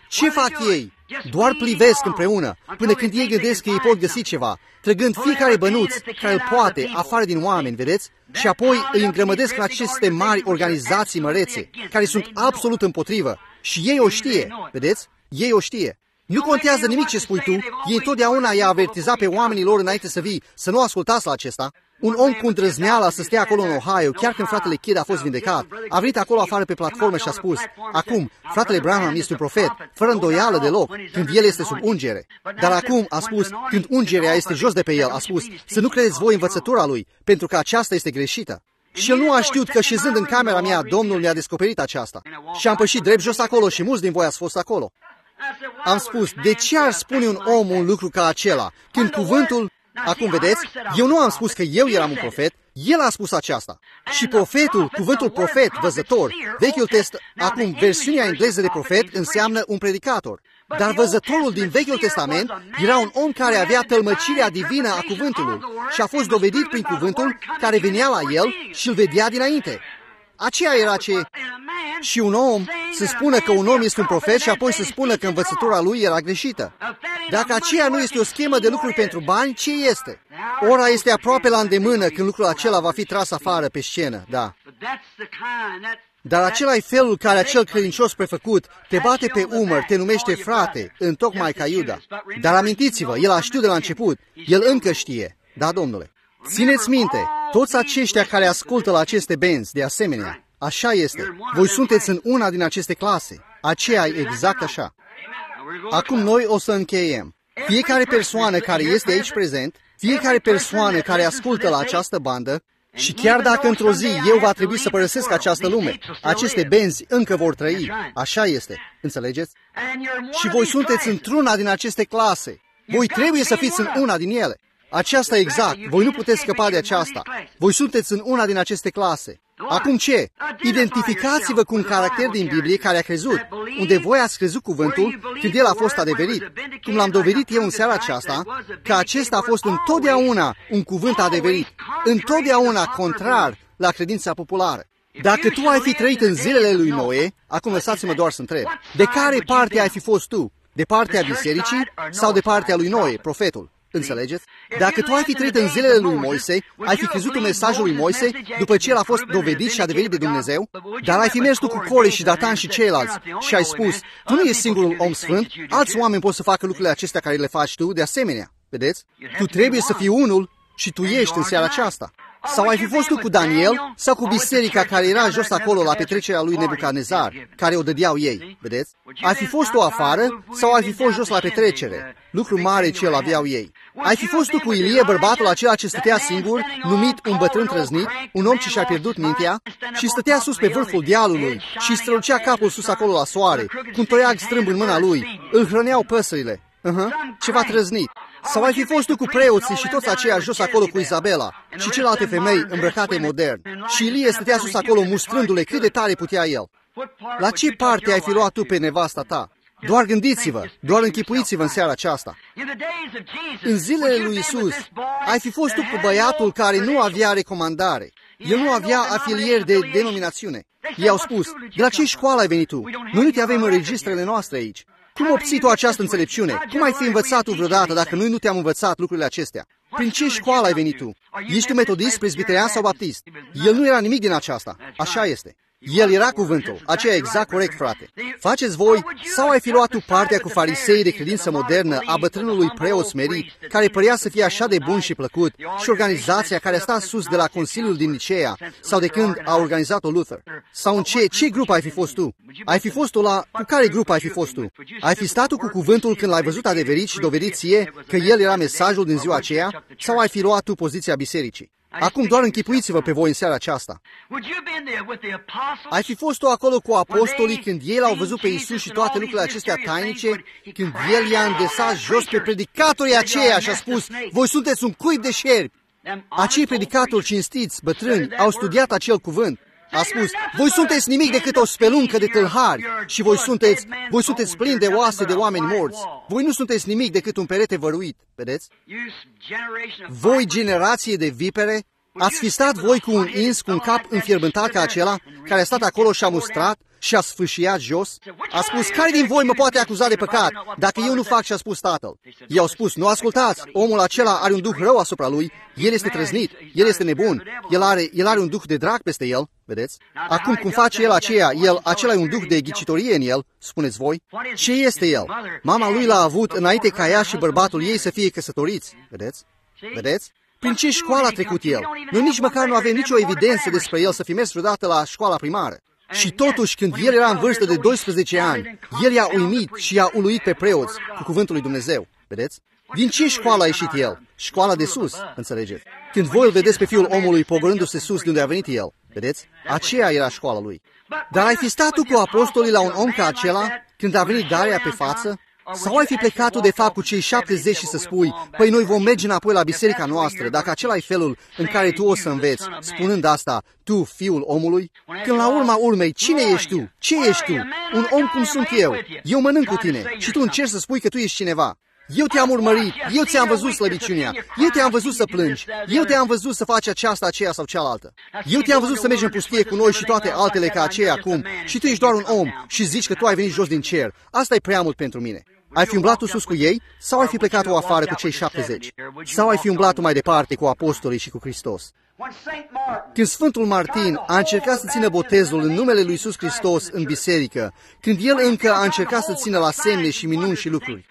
Ce fac ei? Doar privesc împreună, până când ei gândesc că ei pot găsi ceva, trăgând fiecare bănuț care îl poate afară din oameni, vedeți? Și apoi îi îngrămădesc în aceste mari organizații mărețe, care sunt absolut împotrivă. Și ei o știe, vedeți? Ei o știe. Nu contează nimic ce spui tu, ei totdeauna i-a avertizat pe oamenii lor înainte să vii, să nu ascultați la acesta. Un om cu îndrăzneala să stea acolo în Ohio, chiar când fratele Kidd a fost vindecat, a venit acolo afară pe platformă și a spus, acum, fratele Branham este un profet, fără îndoială deloc, când el este sub ungere. Dar acum a spus, când ungerea este jos de pe el, a spus, să nu credeți voi învățătura lui, pentru că aceasta este greșită. Și el nu a știut că șezând în camera mea, Domnul mi-a descoperit aceasta. Și am pășit drept jos acolo și mulți din voi ați fost acolo. Am spus, de ce ar spune un om un lucru ca acela, când cuvântul... Acum vedeți, eu nu am spus că eu eram un profet, el a spus aceasta. Și profetul, cuvântul profet, văzător, Vechiul Testament, acum versiunea engleză de profet înseamnă un predicator. Dar văzătorul din Vechiul Testament era un om care avea tălmăcirea divină a cuvântului și a fost dovedit prin cuvântul care venea la el și îl vedea dinainte. Aceea era ce... Și un om să spună că un om este un profet și apoi să spună că învățătura lui era greșită. Dacă aceea nu este o schemă de lucruri pentru bani, ce este? Ora este aproape la îndemână când lucrul acela va fi tras afară pe scenă, da. Dar acela e felul care acel credincios prefăcut te bate pe umăr, te numește frate, întocmai ca Iuda. Dar amintiți-vă, el a știut de la început, el încă știe, da, domnule. Țineți minte, toți aceștia care ascultă la aceste benzi, de asemenea, așa este. Voi sunteți în una din aceste clase. Aceea e exact așa. Acum noi o să încheiem. Fiecare persoană care este aici prezent, fiecare persoană care ascultă la această bandă, și chiar dacă într-o zi eu va trebui să părăsesc această lume, aceste benzi încă vor trăi. Așa este. Înțelegeți? Și voi sunteți într-una din aceste clase. Voi trebuie să fiți în una din ele. Aceasta exact. Voi nu puteți scăpa de aceasta. Voi sunteți în una din aceste clase. Acum ce? Identificați-vă cu un caracter din Biblie care a crezut, unde voi ați crezut cuvântul când el a fost adeverit. Cum l-am dovedit eu în seara aceasta, că acesta a fost întotdeauna un cuvânt adeverit, întotdeauna contrar la credința populară. Dacă tu ai fi trăit în zilele lui Noe, acum lăsați-mă doar să întreb, de care parte ai fi fost tu? De partea bisericii sau de partea lui Noe, profetul? Înțelegeți? Dacă tu ai fi trăit în zilele lui Moise, ai fi crezut în mesajul lui Moise după ce el a fost dovedit și adeverit de Dumnezeu, dar ai fi mers tu cu Core și Datan și ceilalți și ai spus, tu nu ești singurul om sfânt, alți oameni pot să facă lucrurile acestea care le faci tu, de asemenea. Vedeți? Tu trebuie să fii unul și tu ești în seara aceasta. Sau ai fi fost tu cu Daniel sau cu biserica care era jos acolo la petrecerea lui Nebucadnezzar, care o dădeau ei, vedeți? Ai fi fost tu afară sau ai fi fost jos la petrecere, lucru mare ce îl aveau ei. Ai fi fost tu cu Ilie, bărbatul acela ce stătea singur, numit un bătrân trăznit, un om ce și-a pierdut mintea, și stătea sus pe vârful dealului și strălucea capul sus acolo la soare, cu un toiag strâmb în mâna lui, îl hrăneau păsările. Uh-huh. Ceva trăznit. Sau ai fi fost tu cu preoții și toți aceia jos acolo cu Izabela și celelalte femei îmbrăcate modern. Și Ilie stătea sus acolo mustrându-le cât de tare putea el. La ce parte ai fi luat tu pe nevasta ta? Doar gândiți-vă, doar închipuiți-vă în seara aceasta. În zilele lui Isus, ai fi fost tu cu băiatul care nu avea recomandare. El nu avea afilieri de denominațiune. Ei au spus, de la ce școală ai venit tu? Noi nu te avem în registrele noastre aici. Cum obții tu această înțelepciune? Cum ai fi învățat tu vreodată dacă noi nu te-am învățat lucrurile acestea? Prin ce școală ai venit tu? Ești un metodist, presbiterian sau baptist? El nu era nimic din aceasta. Așa este. El era cuvântul. Aceea e exact corect, frate. Faceți voi sau ai fi luat tu partea cu farisei de credință modernă a bătrânului preot smerit, care părea să fie așa de bun și plăcut, și organizația care a stat sus de la Consiliul din Nicea, sau de când a organizat-o Luther? Sau în ce, ce grup ai fi fost tu? Ai fi fost tu la... Cu care grup ai fi fost tu? Ai fi stat tu cu cuvântul când l-ai văzut adeverit și dovedit ție că el era mesajul din ziua aceea? Sau ai fi luat tu poziția bisericii? Acum doar închipuiți-vă pe voi în seara aceasta. Ai fi fost tu acolo cu apostolii când ei l-au văzut pe Iisus și toate lucrurile acestea tainice, când el i-a îndesat jos pe predicatorii aceia și a spus, voi sunteți un cuib de șerpi. Acei predicatori cinstiți, bătrâni, au studiat acel cuvânt. A spus, voi sunteți nimic decât o speluncă de tâlhari și voi sunteți, voi sunteți plini de oase de oameni morți. Voi nu sunteți nimic decât un perete văruit, vedeți? Voi, generație de vipere, ați fi stat voi cu un ins, cu un cap înfierbântat ca acela, care a stat acolo și a mustrat și a sfâșiat jos? A spus, care din voi mă poate acuza de păcat dacă eu nu fac ce a spus tatăl? I-au spus, nu ascultați, omul acela are un duh rău asupra lui, el este trăznit, el este nebun, el are, el are un duh de drag peste el, vedeți? Acum, cum face el aceea, el, acela e un duh de ghicitorie în el, spuneți voi? Ce este el? Mama lui l-a avut înainte ca ea și bărbatul ei să fie căsătoriți, vedeți? Vedeți? Prin ce școală a trecut el? Noi nici măcar nu avem nicio evidență despre el să fi mers vreodată la școala primară. Și totuși, când el era în vârstă de doisprezece ani, el i-a uimit și i-a uluit pe preoți cu cuvântul lui Dumnezeu. Vedeți? Din ce școală a ieșit el? Școala de sus, înțelegeți? Când voi îl vedeți pe Fiul omului pogorându-se sus de unde a venit el, vedeți? Aceea era școala lui. Dar ai fi stat tu cu apostolii la un om ca acela, când a venit Daria pe față? Sau ai fi plecat tu de fapt cu cei șaptezeci și să spui, păi noi vom merge înapoi la biserica noastră, dacă acela e felul în care tu o să înveți, spunând asta, tu, Fiul omului? Când la urma urmei, cine ești tu? Ce ești tu? Un om cum sunt eu. Eu mănânc cu tine și tu încerci să spui că tu ești cineva. Eu te-am urmărit, eu ți-am văzut slăbiciunea, eu te-am văzut să plângi, eu te-am văzut să faci aceasta, aceea sau cealaltă. Eu te-am văzut să mergi în pustie cu noi și toate altele ca aceea acum și tu ești doar un om și zici că tu ai venit jos din cer. Asta e prea mult pentru mine. Ai fi umblat tu sus cu ei sau ai fi plecat o afară cu cei șaptezeci? Sau ai fi umblat tu mai departe cu apostolii și cu Hristos? Când Sfântul Martin a încercat să țină botezul în numele lui Iisus Hristos în biserică, când el încă a încercat să țină la semne și minuni și lucruri,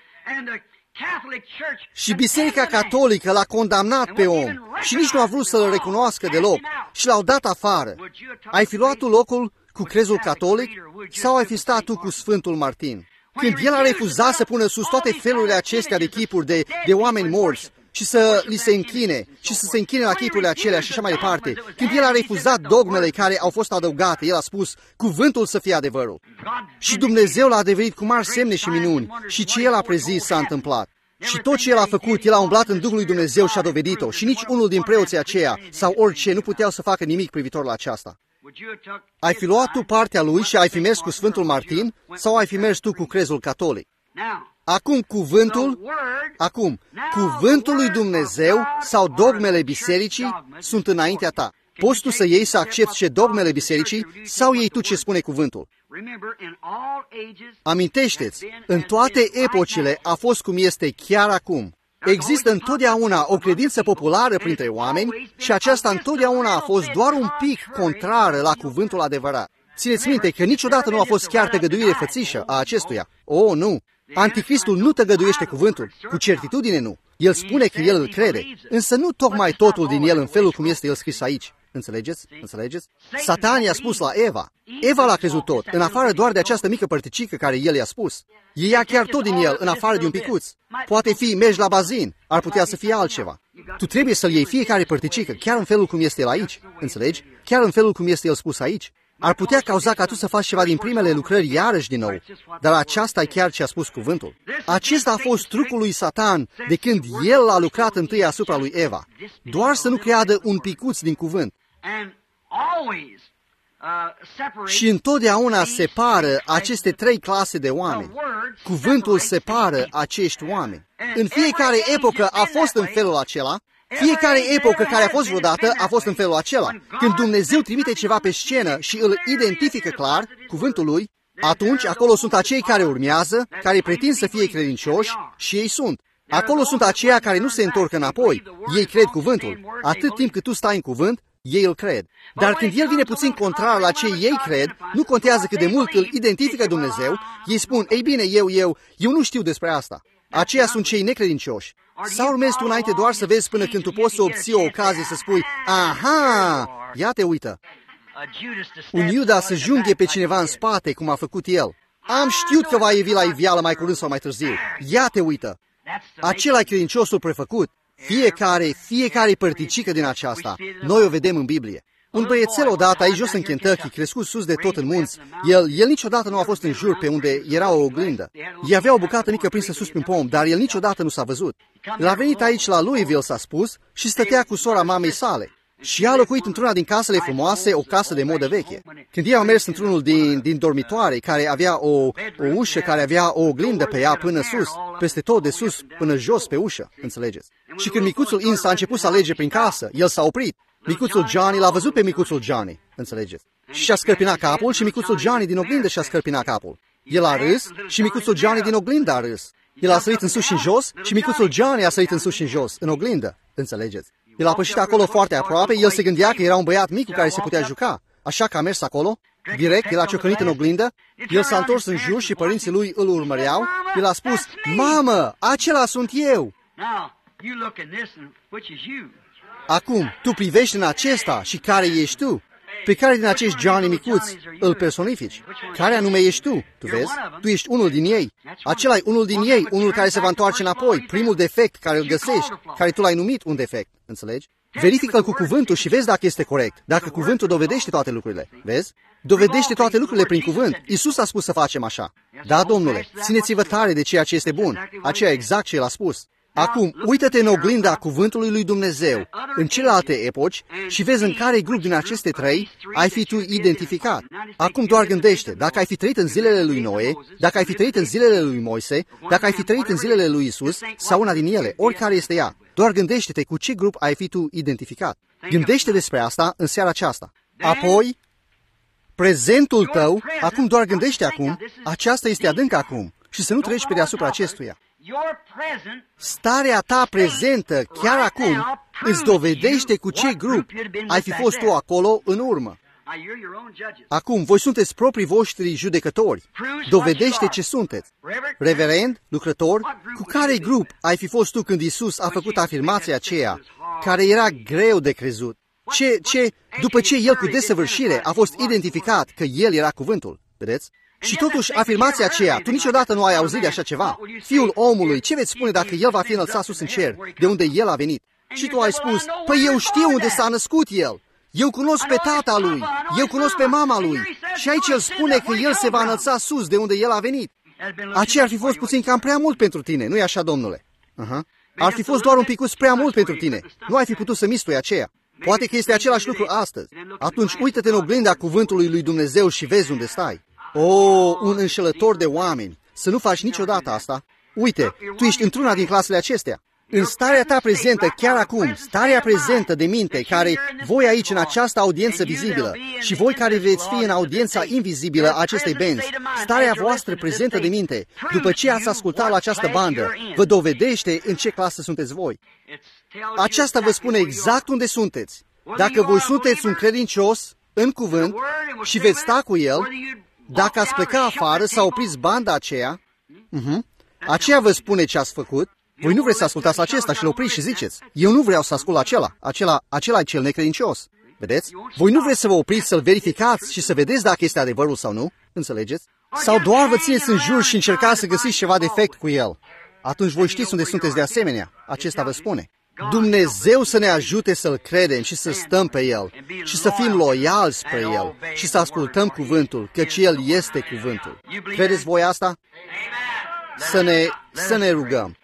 și Biserica Catolică l-a condamnat pe om și nici nu a vrut să-l recunoască deloc și l-au dat afară, ai fi luat tu locul cu crezul catolic sau ai fi stat tu cu Sfântul Martin? Când el a refuzat să pună sus toate felurile acestea de chipuri de, de oameni morți și să li se închine și să se închine la chipurile acelea și așa mai departe, când el a refuzat dogmele care au fost adăugate, el a spus, cuvântul să fie adevărul. Și Dumnezeu l-a adeverit cu mari semne și minuni și ce el a prezis s-a întâmplat. Și tot ce el a făcut, el a umblat în Duhul lui Dumnezeu și a dovedit-o și nici unul din preoții aceia sau orice nu puteau să facă nimic privitor la aceasta. Ai fi luat tu partea lui și ai fi mers cu Sfântul Martin sau ai fi mers tu cu crezul catolic? Acum cuvântul, acum, cuvântul lui Dumnezeu sau dogmele bisericii sunt înaintea ta. Poți tu să iei să accepti ce dogmele bisericii sau iei tu ce spune cuvântul? Amintește-ți, în toate epocile a fost cum este chiar acum. Există întotdeauna o credință populară printre oameni și aceasta întotdeauna a fost doar un pic contrară la cuvântul adevărat. Țineți minte că niciodată nu a fost chiar tăgăduire fățișă a acestuia. O, nu! Anticristul nu tăgăduiește cuvântul, cu certitudine nu. El spune că el îl crede, însă nu tocmai totul din el în felul cum este el scris aici. Înțelegeți? Înțelegeți? Satan i-a spus la Eva. Eva l-a crezut tot, în afară doar de această mică părticică care el i-a spus. Ei ia chiar tot din el, în afară de un picuț. Poate fi, mergi la bazin, ar putea să fie altceva. Tu trebuie să-l iei fiecare părticică, chiar în felul cum este el aici. Înțelegi? Chiar în felul cum este el spus aici. Ar putea cauza ca tu să faci ceva din primele lucrări iarăși din nou, dar aceasta e chiar ce a spus cuvântul. Acesta a fost trucul lui Satan de când el a lucrat întâi asupra lui Eva, doar să nu creadă un picuț din cuvânt. Și întotdeauna separă aceste trei clase de oameni. Cuvântul separă acești oameni. În fiecare epocă a fost în felul acela. Fiecare epocă care a fost vreodată a fost în felul acela. Când Dumnezeu trimite ceva pe scenă și îl identifică clar, cuvântul lui, atunci acolo sunt acei care urmează, care pretind să fie credincioși și ei sunt. Acolo sunt aceia care nu se întorc înapoi. Ei cred cuvântul. Atât timp cât tu stai în cuvânt, ei îl cred. Dar când el vine puțin contrar la ce ei cred, nu contează cât de mult îl identifică Dumnezeu, ei spun, ei bine, eu, eu, eu nu știu despre asta. Aceia sunt cei necredincioși. Sau urmezi tu înainte doar să vezi până când tu poți să obții o ocazie să spui, aha, ia te uită. Un Iuda să junghe pe cineva în spate, cum a făcut el. Am știut că va ievi la iveală mai curând sau mai târziu. Ia te uită. Acela e credinciosul prefăcut. Fiecare, fiecare părticică din aceasta, noi o vedem în Biblie. Un băiețel odată aici jos în Kentucky, crescut sus de tot în munți, el, el niciodată nu a fost în jur pe unde era o oglindă. Ei avea o bucată mică prinsă sus pe un pom, dar el niciodată nu s-a văzut. El a venit aici la Louisville, s-a spus, și stătea cu sora mamei sale. Și ea a locuit într-una din casele frumoase, o casă de modă veche. Când ei au mers într-unul din, din dormitoare, care avea o, o ușă, care avea o oglindă pe ea până sus, peste tot de sus până jos pe ușă, înțelegeți? Și când micuțul Ins a început să alege prin casă, el s-a oprit. Micuțul Johnny l-a văzut pe micuțul Johnny, înțelegeți? și și-a scărpinat capul și micuțul Johnny din oglindă și-a scărpinat capul. El a râs și micuțul Johnny din oglindă a râs. El a sărit în sus și în jos și micuțul Johnny a sărit în sus și în jos, în oglindă. Înțelegeți? El a pășit acolo foarte aproape, el se gândea că era un băiat mic cu care se putea juca. Așa că a mers acolo, direct, el a ciocănit în oglindă, el s-a întors în jur și părinții lui îl urmăreau. El a spus, mamă, acela sunt eu! Acum, tu privești în acesta și care ești tu? Pe care din acești Johnny micuți îl personifici? Care anume ești tu? Tu vezi? Tu ești unul din ei. Acela e unul din ei, unul care se va întoarce înapoi, primul defect care îl găsești, care tu l-ai numit un defect. Înțelegi? Verifică-l cu cuvântul și vezi dacă este corect. Dacă cuvântul dovedește toate lucrurile. Vezi? Dovedește toate lucrurile prin cuvânt. Iisus a spus să facem așa. Da, Domnule, țineți-vă tare de ceea ce este bun. Aceea exact ce El a spus. Acum, uită-te în oglinda cuvântului lui Dumnezeu, în celelalte epoci, și vezi în care grup din aceste trei ai fi tu identificat. Acum doar gândește, dacă ai fi trăit în zilele lui Noe, dacă ai fi trăit în zilele lui Moise, dacă ai fi trăit în zilele lui Isus, sau una din ele, oricare este ea, doar gândește-te cu ce grup ai fi tu identificat. Gândește despre asta în seara aceasta. Apoi, prezentul tău, acum doar gândește acum, aceasta este adânc acum, și să nu treci pe deasupra acestuia. Starea ta prezentă, chiar acum, îți dovedește cu ce grup ai fi fost tu acolo în urmă. Acum, voi sunteți proprii voștri judecători. Dovedește ce sunteți. Reverend, lucrător, cu care grup ai fi fost tu când Iisus a făcut afirmația aceea, care era greu de crezut? Ce, ce, după ce El cu desăvârșire a fost identificat că El era cuvântul, vedeți? Și totuși, afirmația aceea, tu niciodată nu ai auzit de așa ceva. Fiul omului, ce veți spune dacă El va fi înălțat sus în cer, de unde El a venit? Și tu ai spus, păi eu știu unde s-a născut El. Eu cunosc pe tata lui, eu cunosc pe mama lui. Și aici El spune că El se va înălța sus de unde El a venit. Aceea ar fi fost puțin cam prea mult pentru tine, nu-i așa, domnule? Uh-huh. Ar fi fost doar un picuț prea mult pentru tine. Nu ai fi putut să mistui aceea. Poate că este același lucru astăzi. Atunci uită-te în oglinda cuvântului lui Dumnezeu și vezi unde stai. O, un înșelător de oameni! Să nu faci niciodată asta. Uite, tu ești într-una din clasele acestea. În starea ta prezentă, chiar acum, starea prezentă de minte, care voi aici în această audiență vizibilă și voi care veți fi în audiența invizibilă a acestei benzi, starea voastră prezentă de minte, după ce ați ascultat la această bandă, vă dovedește în ce clasă sunteți voi. Aceasta vă spune exact unde sunteți. Dacă voi sunteți un credincios în cuvânt și veți sta cu El, dacă ați pleca afară sau opriți banda aceea, uh-huh, aceea vă spune ce ați făcut. Voi nu vreți să ascultați acesta și îl opriți și ziceți, eu nu vreau să ascult acela, acela, acela e cel necredincios. Vedeți? Voi nu vreți să vă opriți să-l verificați și să vedeți dacă este adevărul sau nu, înțelegeți? Sau doar vă țineți în jur și încercați să găsiți ceva defect cu el. Atunci voi știți unde sunteți de asemenea, acesta vă spune. Dumnezeu să ne ajute să-L credem și să stăm pe El și să fim loiali spre El și să ascultăm cuvântul, căci El este cuvântul. Credeți voi asta? Să ne, să ne rugăm.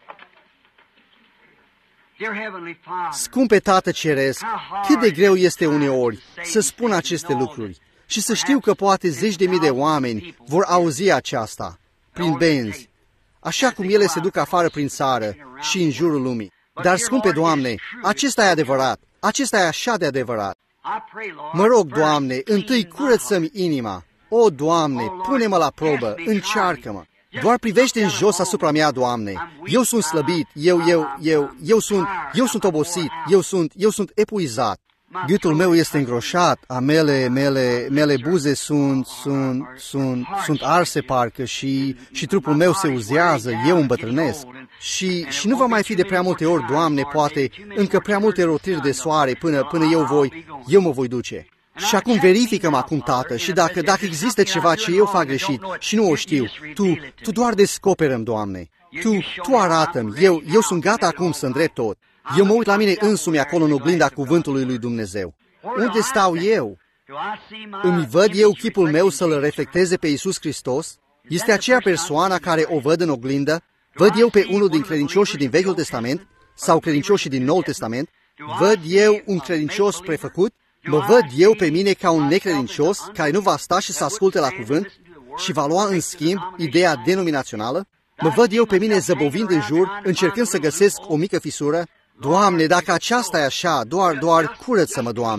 Scumpe Tată Ceresc, cât de greu este uneori să spun aceste lucruri și să știu că poate zeci de mii de oameni vor auzi aceasta prin benzi, așa cum ele se duc afară prin țară și în jurul lumii. Dar, scumpe Doamne, acesta e adevărat, acesta e așa de adevărat. Mă rog, Doamne, întâi curăță-mi inima. O, Doamne, pune-mă la probă, încearcă-mă. Doar privește în jos asupra mea, Doamne. Eu sunt slăbit, eu, eu, eu, eu sunt, eu sunt obosit, eu sunt, eu sunt epuizat. Gâtul meu este îngroșat, a mele, mele, mele buze sunt, sunt, sunt, sunt arse parcă și, și trupul meu se uzează, eu îmbătrânesc. Și, și nu va mai fi de prea multe ori, Doamne, poate încă prea multe rotiri de soare până, până eu voi, eu mă voi duce. Și acum verifică-mă acum, Tată, și dacă, dacă există ceva ce eu fac greșit și nu o știu, Tu, tu doar descoperă-mi, Doamne. Tu, Tu arată-mi, eu, eu sunt gata acum să îndrept tot. Eu mă uit la mine însumi acolo în oglinda cuvântului lui Dumnezeu. Unde stau eu? Îmi văd eu chipul meu să-L reflecteze pe Iisus Hristos? Este aceea persoana care o văd în oglindă? Văd eu pe unul din credincioșii din Vechiul Testament sau credincioșii din Noul Testament? Văd eu un credincios prefăcut? Mă văd eu pe mine ca un necredincios care nu va sta și să asculte la cuvânt și va lua în schimb ideea denominațională? Mă văd eu pe mine zăbovind în jur, încercând să găsesc o mică fisură? Doamne, dacă aceasta e așa, doar, doar curăță-mă, Doamne.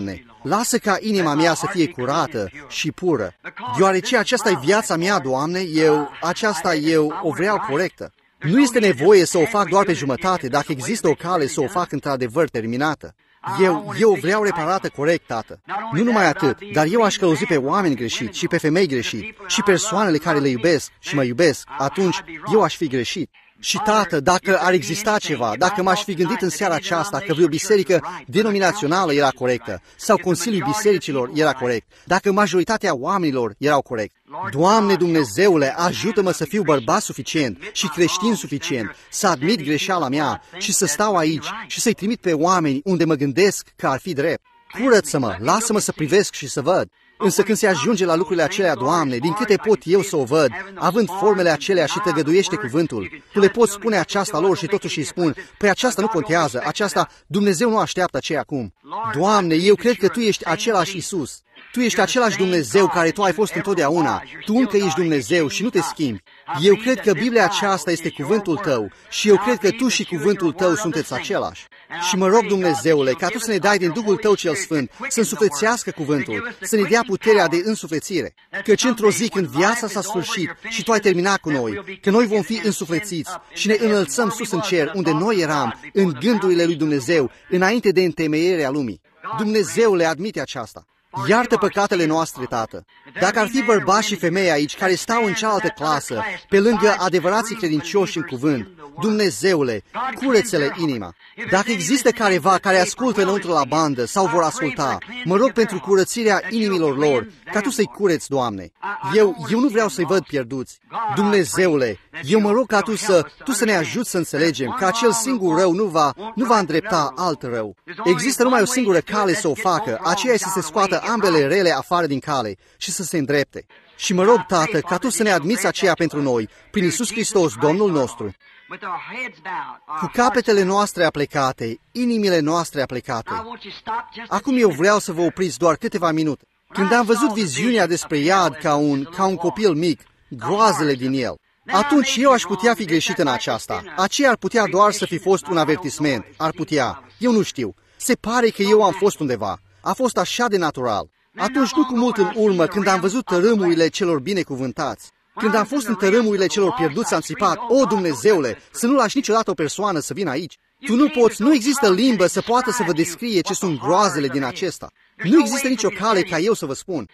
lasă ca inima mea să fie curată și pură, deoarece aceasta e viața mea, Doamne, eu, aceasta eu o vreau corectă. Nu este nevoie să o fac doar pe jumătate, dacă există o cale să o fac într-adevăr terminată. Eu, eu vreau reparată corect, Tată. Nu numai atât, dar eu aș călăuzi pe oameni greșiți și pe femei greșiți și persoanele care le iubesc și mă iubesc, atunci eu aș fi greșit. Și, Tată, dacă ar exista ceva, dacă m-aș fi gândit în seara aceasta că vreo biserică denominațională era corectă sau Consiliul Bisericilor era corect, dacă majoritatea oamenilor erau corect, Doamne Dumnezeule, ajută-mă să fiu bărbat suficient și creștin suficient, să admit greșeala mea și să stau aici și să-i trimit pe oameni unde mă gândesc că ar fi drept. Curăță-mă, lasă-mă să privesc și să văd. Însă când se ajunge la lucrurile acelea, Doamne, din câte pot eu să o văd, având formele acelea și tăgăduiește cuvântul, Tu le poți spune aceasta lor și totuși îi spun, păi aceasta nu contează, aceasta Dumnezeu nu așteaptă aceea acum. Doamne, eu cred că Tu ești același Iisus. Tu ești același Dumnezeu care Tu ai fost întotdeauna. Tu încă ești Dumnezeu și nu te schimbi. Eu cred că Biblia aceasta este cuvântul Tău și eu cred că Tu și cuvântul Tău sunteți același. Și mă rog, Dumnezeule, ca Tu să ne dai din Duhul Tău cel Sfânt, să însuflețească cuvântul, să ne dea puterea de însuflețire. Căci într-o zi când viața s-a sfârșit și Tu ai terminat cu noi, că noi vom fi însuflețiți și ne înălțăm sus în cer, unde noi eram, în gândurile lui Dumnezeu, înainte de întemeierea lumii. Dumnezeule, admite aceasta. Iartă păcatele noastre, Tată. Dacă ar fi bărbați și femei aici care stau în cealaltă clasă, pe lângă adevărații credincioși în cuvânt, Dumnezeule, curăță-le inima. Dacă există careva care ascultă înăuntru la bandă sau vor asculta, mă rog pentru curățirea inimilor lor, ca Tu să-i cureți, Doamne. Eu, eu nu vreau să-i văd pierduți. Dumnezeule, eu mă rog ca Tu să, tu să ne ajuți să înțelegem că acel singur rău nu va, nu va îndrepta alt rău. Există numai o singură cale să o facă, aceea este să se scoată ambele rele afară din cale și să se îndrepte. Și mă rog, Tată, ca Tu să ne admiți aceea pentru noi, prin Iisus Hristos, Domnul nostru. Cu capetele noastre aplecate, inimile noastre aplecate. Acum eu vreau să vă opriți doar câteva minute. Când am văzut viziunea despre iad ca un, ca un copil mic, groazele din el, atunci eu aș putea fi greșit în aceasta. Aceea ar putea doar să fi fost un avertisment. Ar putea. Eu nu știu. Se pare că eu am fost undeva. A fost așa de natural. Atunci, nu cu mult în urmă, când am văzut tărâmurile celor binecuvântați, când am fost în tărâmurile celor pierduți, am țipat, o, Dumnezeule, să nu lași niciodată o persoană să vină aici. Tu nu poți, nu există limbă să poată să vă descrie ce sunt groazele din acesta. Nu există nicio cale ca eu să vă spun.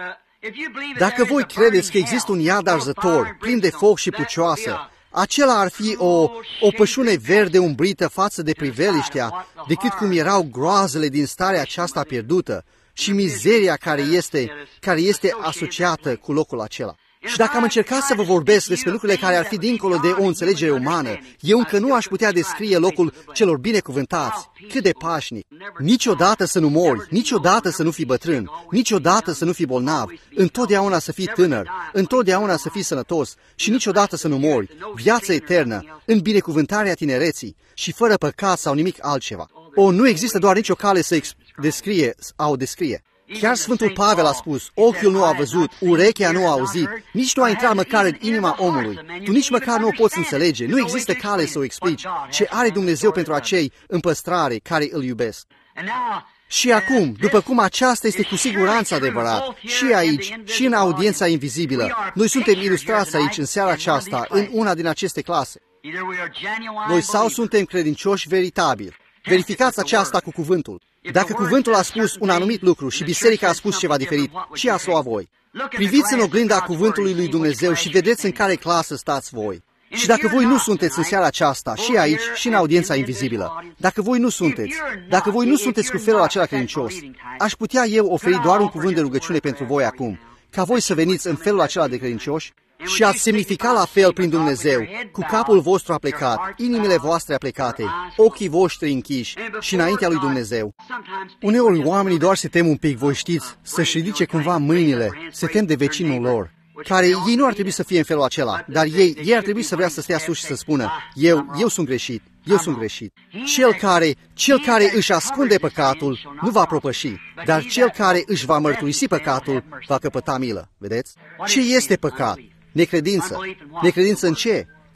Dacă voi credeți că există un iad arzător, plin de foc și pucioasă, acela ar fi o, o pășune verde umbrită față de priveliștea, decât cum erau groazele din starea aceasta pierdută și mizeria care este, care este asociată cu locul acela. Și dacă am încercat să vă vorbesc despre lucrurile care ar fi dincolo de o înțelegere umană, eu încă nu aș putea descrie locul celor binecuvântați, cât de pașnic. Niciodată să nu mori, niciodată să nu fii bătrân, niciodată să nu fii bolnav, întotdeauna să fii tânăr, întotdeauna să fii sănătos și niciodată să nu mori, viață eternă, în binecuvântarea tinereții și fără păcat sau nimic altceva. O, nu există doar nicio cale să descrie, a o descrie. Chiar Sfântul Pavel a spus, ochiul nu a văzut, urechea nu a auzit, nici nu a intrat măcar în inima omului. Tu nici măcar nu o poți înțelege, nu există cale să o explici ce are Dumnezeu pentru acei în păstrare care îl iubesc. Și acum, după cum aceasta este cu siguranță adevărat, și aici, și în audiența invizibilă, noi suntem ilustrați aici în seara aceasta, în una din aceste clase. Noi sau suntem credincioși veritabili. Verificați aceasta cu cuvântul. Dacă cuvântul a spus un anumit lucru și biserica a spus ceva diferit, și ați lua voi. Priviți în oglinda cuvântului lui Dumnezeu și vedeți în care clasă stați voi. Și dacă voi nu sunteți în seara aceasta, și aici, și în audiența invizibilă, dacă voi nu sunteți, dacă voi nu sunteți cu felul acela credincios, aș putea eu oferi doar un cuvânt de rugăciune pentru voi acum, ca voi să veniți în felul acela de credincioși și ați semnifica la fel prin Dumnezeu, cu capul vostru aplecat, inimile voastre aplecate, ochii voștri închiși și înaintea lui Dumnezeu. Uneori oamenii doar se tem un pic, voi știți, să-și ridice cumva mâinile, se tem de vecinul lor, care ei nu ar trebui să fie în felul acela, dar ei, ei ar trebui să vrea să stea sus și să spună, eu, eu sunt greșit, eu sunt greșit. Cel care, cel care își ascunde păcatul nu va propăși, dar cel care își va mărturisi păcatul va căpăta milă. Vedeți? Ce este păcat? Necredință. Necredință în ce?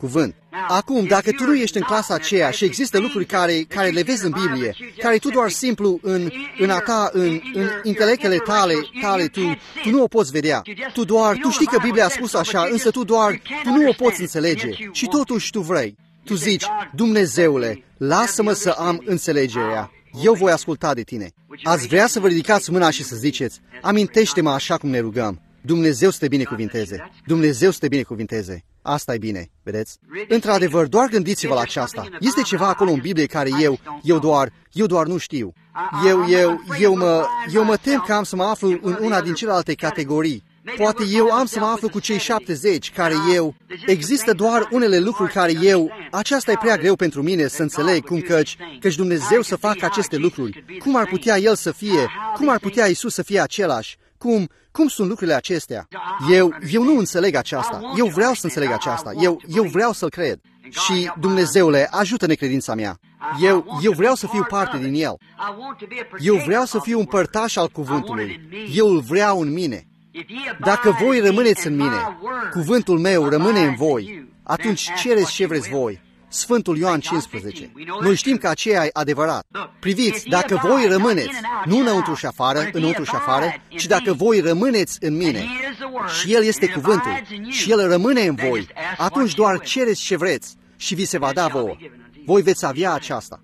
cuvânt. Acum, dacă tu nu ești în clasa aceea și există lucruri care, care le vezi în Biblie, care tu doar simplu în, în a ta, în, în intelectele tale, tale tu, tu nu o poți vedea. Tu doar, tu știi că Biblia a spus așa, însă tu doar, tu nu o poți înțelege și totuși tu vrei. Tu zici, Dumnezeule, lasă-mă să am înțelegerea. Eu voi asculta de tine. Ați vrea să vă ridicați mâna și să ziceți, amintește-mă așa cum ne rugăm. Dumnezeu să te binecuvinteze. Dumnezeu să te binecuvinteze. Asta e bine, vedeți? Într-adevăr, doar gândiți-vă la aceasta. Este ceva acolo în Biblie care eu, eu doar, eu doar nu știu. Eu, eu, eu mă, eu mă tem că am să mă aflu în una din celelalte categorii. Poate eu am să mă aflu cu cei șaptezeci care eu... Există doar unele lucruri care eu... Aceasta e prea greu pentru mine să înțeleg cum căci, căci Dumnezeu să facă aceste lucruri. Cum ar putea El să fie? Cum ar putea Iisus să fie același? Cum, cum sunt lucrurile acestea? Eu, eu nu înțeleg aceasta. Eu vreau să înțeleg aceasta. Eu, eu vreau să-L cred. Și, Dumnezeule, ajută-ne credința mea. Eu, eu vreau să fiu parte din El. Eu vreau să fiu un părtaș al cuvântului. Eu îl vreau în mine. Dacă voi rămâneți în mine, cuvântul meu rămâne în voi, atunci cereți ce vreți voi. Sfântul Ioan cincisprezece. Noi știm că aceea e adevărat. Priviți, dacă voi rămâneți, nu înăuntru și afară, înăuntru și afară, ci dacă voi rămâneți în mine, și El este cuvântul, și El rămâne în voi, atunci doar cereți ce vreți și vi se va da vouă. Voi veți avea aceasta.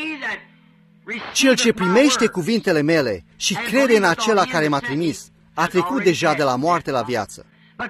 Cel ce primește cuvintele mele și crede în acela care m-a trimis, a trecut deja de la moarte la viață.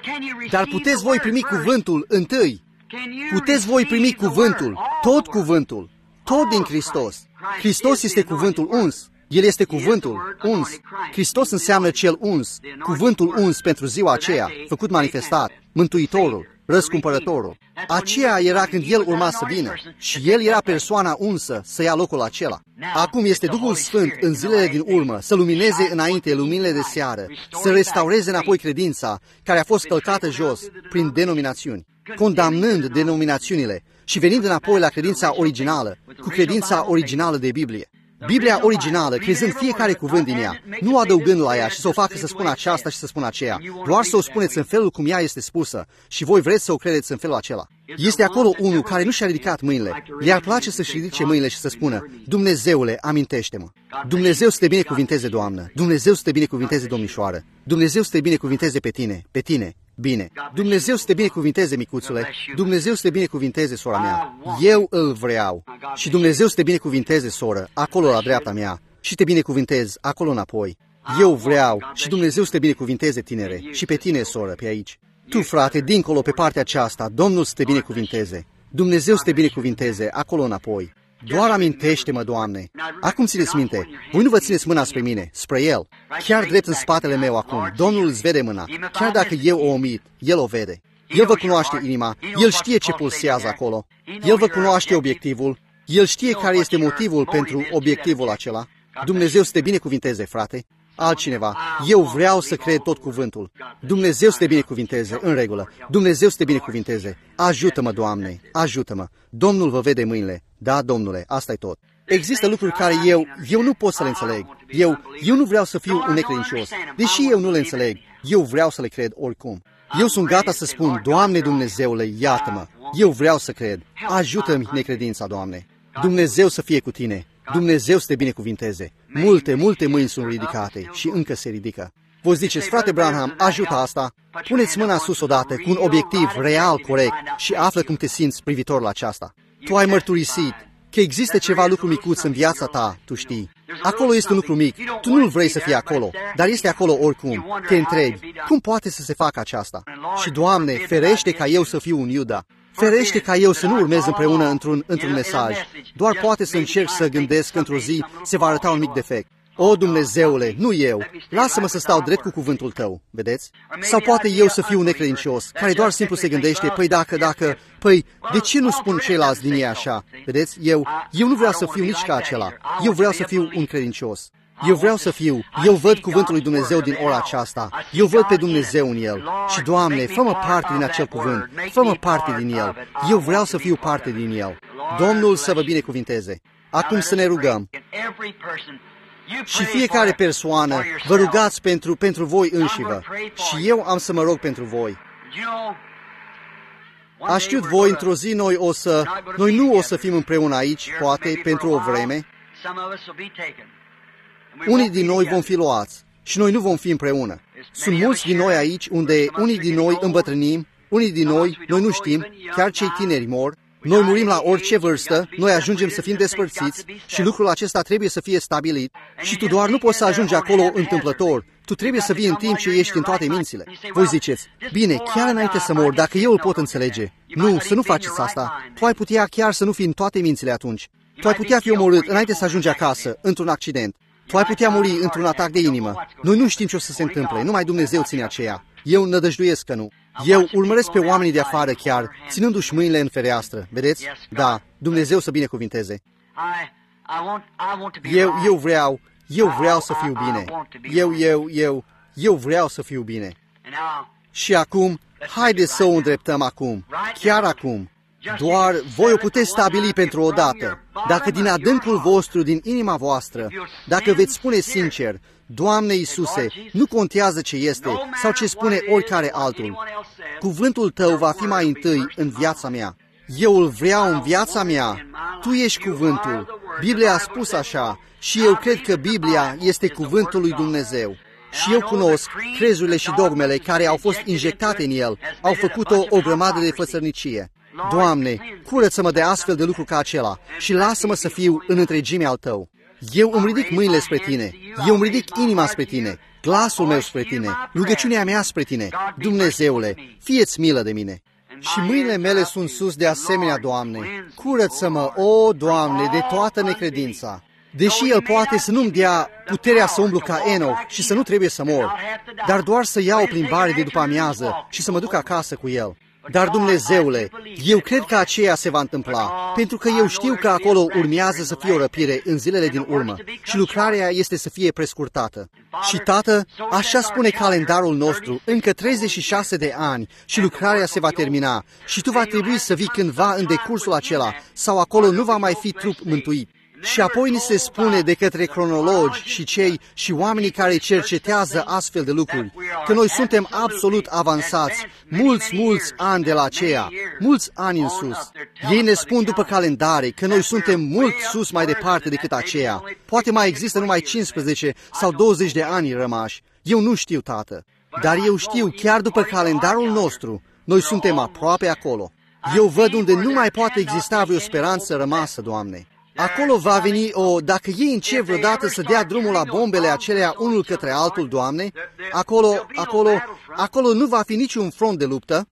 Dar puteți voi primi cuvântul întâi. Puteți voi primi cuvântul, tot cuvântul, tot din Hristos. Hristos este cuvântul uns. El este cuvântul uns. Hristos înseamnă cel uns, cuvântul uns pentru ziua aceea, făcut manifestat, Mântuitorul, Răscumpărătorul. Aceea era când El urma să vină și El era persoana unsă să ia locul acela. Acum este Duhul Sfânt în zilele din urmă să lumineze înainte luminile de seară, să restaureze înapoi credința care a fost călcată jos prin denominațiuni, condamnând denominațiunile și venind înapoi la credința originală, cu credința originală de Biblie. Biblia originală, crezând fiecare cuvânt din ea, nu adăugând la ea și să o facă să spună aceasta și să spună aceea, doar să o spuneți în felul cum ea este spusă și voi vreți să o credeți în felul acela. Este acolo unul care nu și-a ridicat mâinile, le-ar place să-și ridice mâinile și să spună, Dumnezeule, amintește-mă. Dumnezeu să te binecuvinteze, Doamnă, Dumnezeu să te binecuvinteze, domnișoară, Dumnezeu să te binecuvinteze pe tine, pe tine. Bine, Dumnezeu să te binecuvinteze, micuțule, Dumnezeu să te binecuvinteze, sora mea, eu îl vreau. Și Dumnezeu să te binecuvinteze, soră, acolo la dreapta mea, și te binecuvintez acolo înapoi. Eu vreau și Dumnezeu să te binecuvinteze, tinere, și pe tine, soră, pe aici. Tu, frate, dincolo, pe partea aceasta, Domnul să te binecuvinteze. Dumnezeu să te binecuvinteze acolo înapoi. Doar amintește-mă, Doamne. Acum țineți minte, voi nu vă țineți mâna spre mine, spre El. Chiar drept în spatele meu acum, Domnul îți vede mâna. Chiar dacă eu o omit, El o vede. El vă cunoaște inima, El știe ce pulsează acolo. El vă cunoaște obiectivul, El știe care este motivul pentru obiectivul acela. Dumnezeu să te binecuvinteze, frate. Altcineva, eu vreau să cred tot cuvântul. Dumnezeu să te binecuvinteze, în regulă. Dumnezeu să te binecuvinteze. Ajută-mă, Doamne, ajută-mă. Domnul vă vede mâinile. Da, Domnule, asta e tot. Există lucruri care eu, eu nu pot să le înțeleg. Eu, eu nu vreau să fiu un necredincios. Deși eu nu le înțeleg, eu vreau să le cred oricum. Eu sunt gata să spun, Doamne Dumnezeule, iată-mă. Eu vreau să cred. Ajută-mi necredința, Doamne. Dumnezeu să fie cu tine. Dumnezeu să te binecuvinteze. Multe, multe mâini sunt ridicate și încă se ridică. Vă ziceți, frate Branham, ajută asta. Puneți mâna sus odată cu un obiectiv real, corect și află cum te simți privitor la aceasta. Tu ai mărturisit că există ceva lucru micuț în viața ta, tu știi. Acolo este un lucru mic, tu nu-l vrei să fie acolo, dar este acolo oricum. Te întrebi, cum poate să se facă aceasta? Și, Doamne, ferește ca eu să fiu un Iuda. Ferește ca eu să nu urmez împreună într-un, într-un mesaj. Doar poate să încerc să gândesc că într-o zi se va arăta un mic defect. O, Dumnezeule, nu eu, lasă-mă să stau drept cu cuvântul Tău, vedeți? Sau poate eu să fiu un necredincios, care doar simplu se gândește, păi dacă, dacă, păi, de ce nu spun ceilalți din ei așa? Vedeți? Eu, eu nu vreau să fiu nici ca acela. Eu vreau să fiu un credincios. Eu vreau să fiu, eu văd cuvântul lui Dumnezeu din ora aceasta, eu văd pe Dumnezeu în el și, Doamne, fă-mă parte din acel cuvânt, fă-mă parte din el, eu vreau să fiu parte din el. Domnul să vă binecuvinteze. Acum să ne rugăm. Și fiecare persoană, vă rugați pentru, pentru voi înșivă și eu am să mă rog pentru voi. A știut voi, într-o zi noi o să, noi nu o să fim împreună aici, poate, pentru o vreme. Unii din noi vom fi luați și noi nu vom fi împreună. Sunt mulți din noi aici unde unii din noi îmbătrânim, unii din noi, noi nu știm, chiar cei tineri mor. Noi murim la orice vârstă, noi ajungem să fim despărțiți și lucrul acesta trebuie să fie stabilit și tu doar nu poți să ajungi acolo întâmplător. Tu trebuie să vii în timp ce ești în toate mințile. Voi ziceți, bine, chiar înainte să mor, dacă eu îl pot înțelege. Nu, să nu faceți asta. Tu ai putea chiar să nu fii în toate mințile atunci. Tu ai putea fi omorât înainte să ajungi acasă, într-un accident. Tu ai putea muri într-un atac de inimă. Noi nu știm ce o să se întâmple, numai Dumnezeu ține aceea. Eu nădăjduiesc că nu. Eu urmăresc pe oamenii de afară chiar, ținându-și mâinile în fereastră. Vedeți? Da, Dumnezeu să binecuvinteze. Eu, eu vreau, eu vreau să fiu bine. Eu, eu, eu, eu vreau să fiu bine. Și acum, haideți să o îndreptăm acum, chiar acum. Doar voi o puteți stabili pentru o dată. Dacă din adâncul vostru, din inima voastră, dacă veți spune sincer, Doamne Iisuse, nu contează ce este sau ce spune oricare altul, cuvântul Tău va fi mai întâi în viața mea. Eu îl vreau în viața mea. Tu ești cuvântul. Biblia a spus așa și eu cred că Biblia este cuvântul lui Dumnezeu. Și eu cunosc crezurile și dogmele care au fost injectate în el, au făcut-o o grămadă de fățărnicie. Doamne, curăță-mă de astfel de lucru ca acela și lasă-mă să fiu în întregime al Tău. Eu îmi ridic mâinile spre Tine, eu îmi ridic inima spre Tine, glasul meu spre Tine, rugăciunea mea spre Tine. Dumnezeule, fie-ți milă de mine. Și mâinile mele sunt sus de asemenea, Doamne. Curăță-mă, o, Doamne, de toată necredința. Deși El poate să nu-mi dea puterea să umblu ca Enoch și să nu trebuie să mor, dar doar să iau o plimbare de după amiază și să mă duc acasă cu El. Dar, Dumnezeule, eu cred că aceea se va întâmpla, pentru că eu știu că acolo urmează să fie o răpire în zilele din urmă și lucrarea este să fie prescurtată. Și, Tată, așa spune calendarul nostru, încă treizeci și șase de ani și lucrarea se va termina și Tu va trebui să vii cândva în decursul acela sau acolo nu va mai fi trup mântuit. Și apoi ni se spune de către cronologi și cei și oamenii care cercetează astfel de lucruri, că noi suntem absolut avansați, mulți, mulți ani de la aceea, mulți ani în sus. Ei ne spun după calendare că noi suntem mult sus mai departe decât aceea. Poate mai există numai cincisprezece sau douăzeci de ani rămași. Eu nu știu, Tată, dar eu știu, chiar după calendarul nostru, noi suntem aproape acolo. Eu văd unde nu mai poate exista vreo speranță rămasă, Doamne. Acolo va veni o, dacă ei încep vreodată să dea drumul la bombele acelea unul către altul, Doamne, acolo, acolo, acolo nu va fi niciun front de luptă.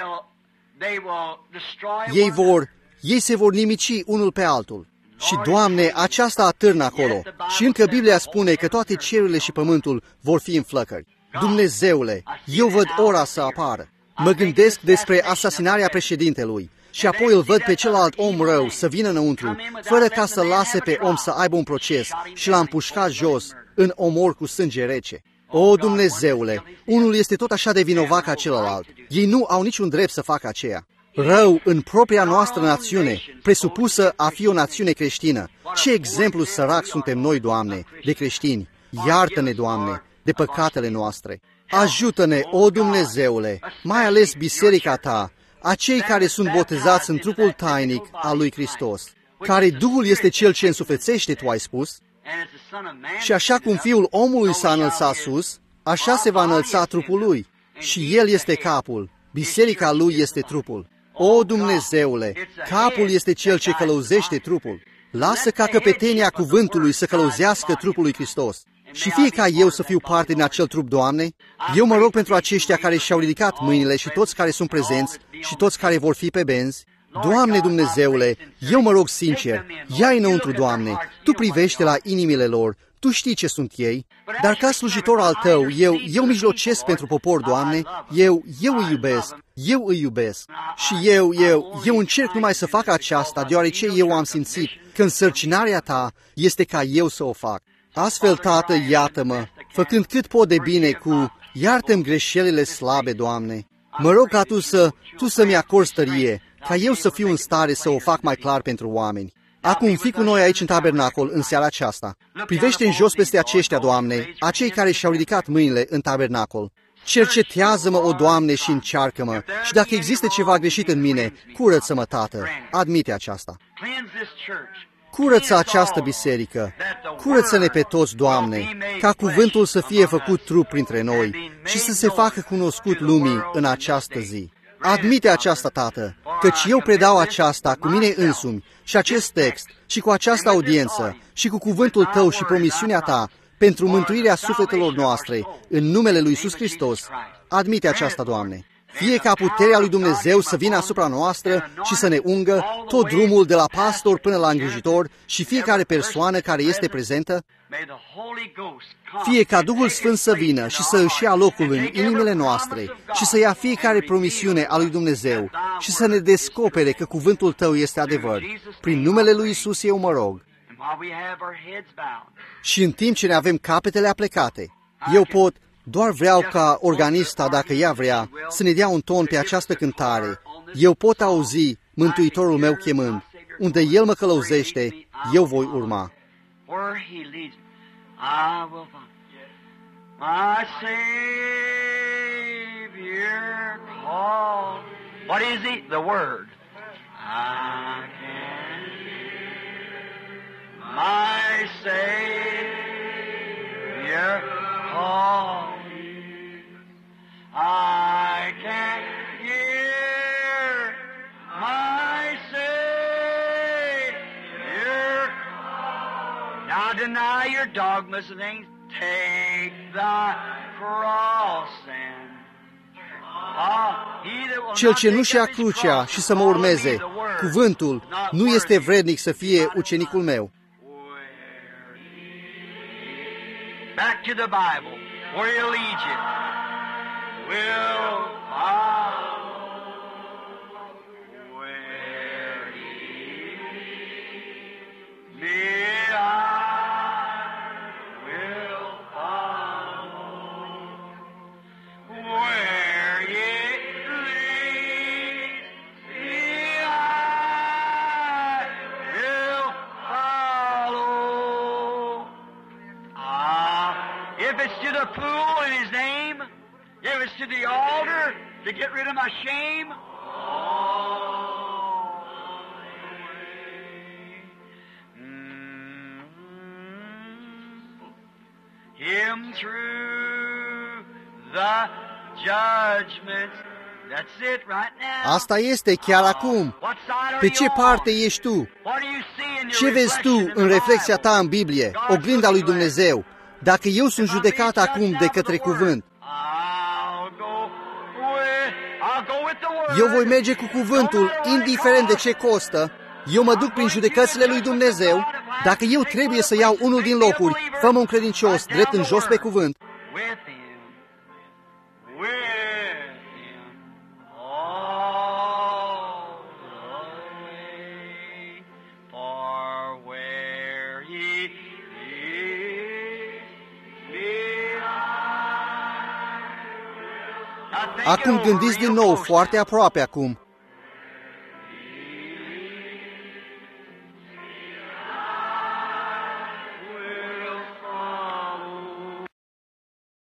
Ei vor, ei se vor nimici unul pe altul. Și, Doamne, aceasta atârnă acolo. Și încă Biblia spune că toate cerurile și pământul vor fi în flăcări. Dumnezeule, eu văd ora să apară. Mă gândesc despre asasinarea președintelui. Și apoi îl văd pe celălalt om rău să vină înăuntru, fără ca să lase pe om să aibă un proces și l-a împușcat jos în omor cu sânge rece. O, Dumnezeule, unul este tot așa de vinovat ca celălalt. Ei nu au niciun drept să facă aceea. Rău în propria noastră națiune, presupusă a fi o națiune creștină. Ce exemplu sărac suntem noi, Doamne, de creștini. Iartă-ne, Doamne, de păcatele noastre. Ajută-ne, o Dumnezeule, mai ales biserica Ta, acei care sunt botezați în trupul tainic al lui Hristos, care Duhul este Cel ce însuflețește, Tu ai spus, și așa cum Fiul omului s-a înălțat sus, așa se va înălța trupul Lui, și El este capul, biserica Lui este trupul. O, Dumnezeule, capul este Cel ce călăuzește trupul. Lasă ca căpetenia cuvântului să călăuzească trupul lui Hristos. Și fie ca eu să fiu parte din acel trup, Doamne, eu mă rog pentru aceștia care și-au ridicat mâinile și toți care sunt prezenți și toți care vor fi pe benzi. Doamne Dumnezeule, eu mă rog sincer, ia-i înăuntru, Doamne, Tu privește la inimile lor, Tu știi ce sunt ei, dar ca slujitor al Tău, eu, eu mijlocesc pentru popor, Doamne, eu, eu îi iubesc, eu îi iubesc. Și eu, eu, eu încerc numai să fac aceasta, deoarece eu am simțit că însărcinarea Ta este ca eu să o fac. Astfel, Tată, iată-mă, făcând cât pot de bine cu, iartă-mi greșelile slabe, Doamne. Mă rog ca Tu să, Tu să-mi acorzi tărie, ca eu să fiu în stare să o fac mai clar pentru oameni. Acum, fii cu noi aici în tabernacol, în seara aceasta. Privește în jos peste aceștia, Doamne, acei care și-au ridicat mâinile în tabernacol. Cercetează-mă, o Doamne, și încearcă-mă, și dacă există ceva greșit în mine, curăță-mă, Tată. Admite aceasta. Curăță această biserică, curăță-ne pe toți, Doamne, ca cuvântul să fie făcut trup printre noi și să se facă cunoscut lumii în această zi. Admite aceasta, Tată, căci eu predau aceasta cu mine însumi și acest text și cu această audiență și cu cuvântul Tău și promisiunea Ta pentru mântuirea sufletelor noastre în numele lui Iisus Hristos. Admite aceasta, Doamne. Fie ca puterea lui Dumnezeu să vină asupra noastră și să ne ungă tot drumul de la pastor până la îngrijitor și fiecare persoană care este prezentă. Fie ca Duhul Sfânt să vină și să își ia locul în inimile noastre și să ia fiecare promisiune a lui Dumnezeu și să ne descopere că cuvântul Tău este adevăr. Prin numele lui Iisus eu mă rog. Și în timp ce ne avem capetele aplecate, eu pot, doar vreau ca organista, dacă ea vrea, să ne dea un ton pe această cântare. Eu pot auzi Mântuitorul meu chemând. Unde El mă călăuzește, eu voi urma. What is it? The Word. I can my Savior call. I can hear my Savior call. Now deny your dogmas and things. Take the cross and Cel ce nu-și ia crucea și să mă urmeze, cuvântul, nu este vrednic să fie ucenicul meu. Back to the Bible, where you lead you. Will follow where He leads, I will follow where He leads me, I will follow. Ah, if it's to the pool in His name, if it's to the altar to get rid of my shame, all the way. Mm-hmm. Him through the judgment. That's it right now. Asta este chiar acum. Pe ce parte ești tu? Ce vezi tu în reflexia ta în Biblie, oglinda lui Dumnezeu, dacă eu sunt judecat acum de către cuvânt? Eu voi merge cu cuvântul, indiferent de ce costă. Eu mă duc prin judecățile lui Dumnezeu. Dacă eu trebuie să iau unul din locuri, fă-mă un credincios, drept în jos pe cuvânt. Acum gândiți din nou, foarte aproape acum.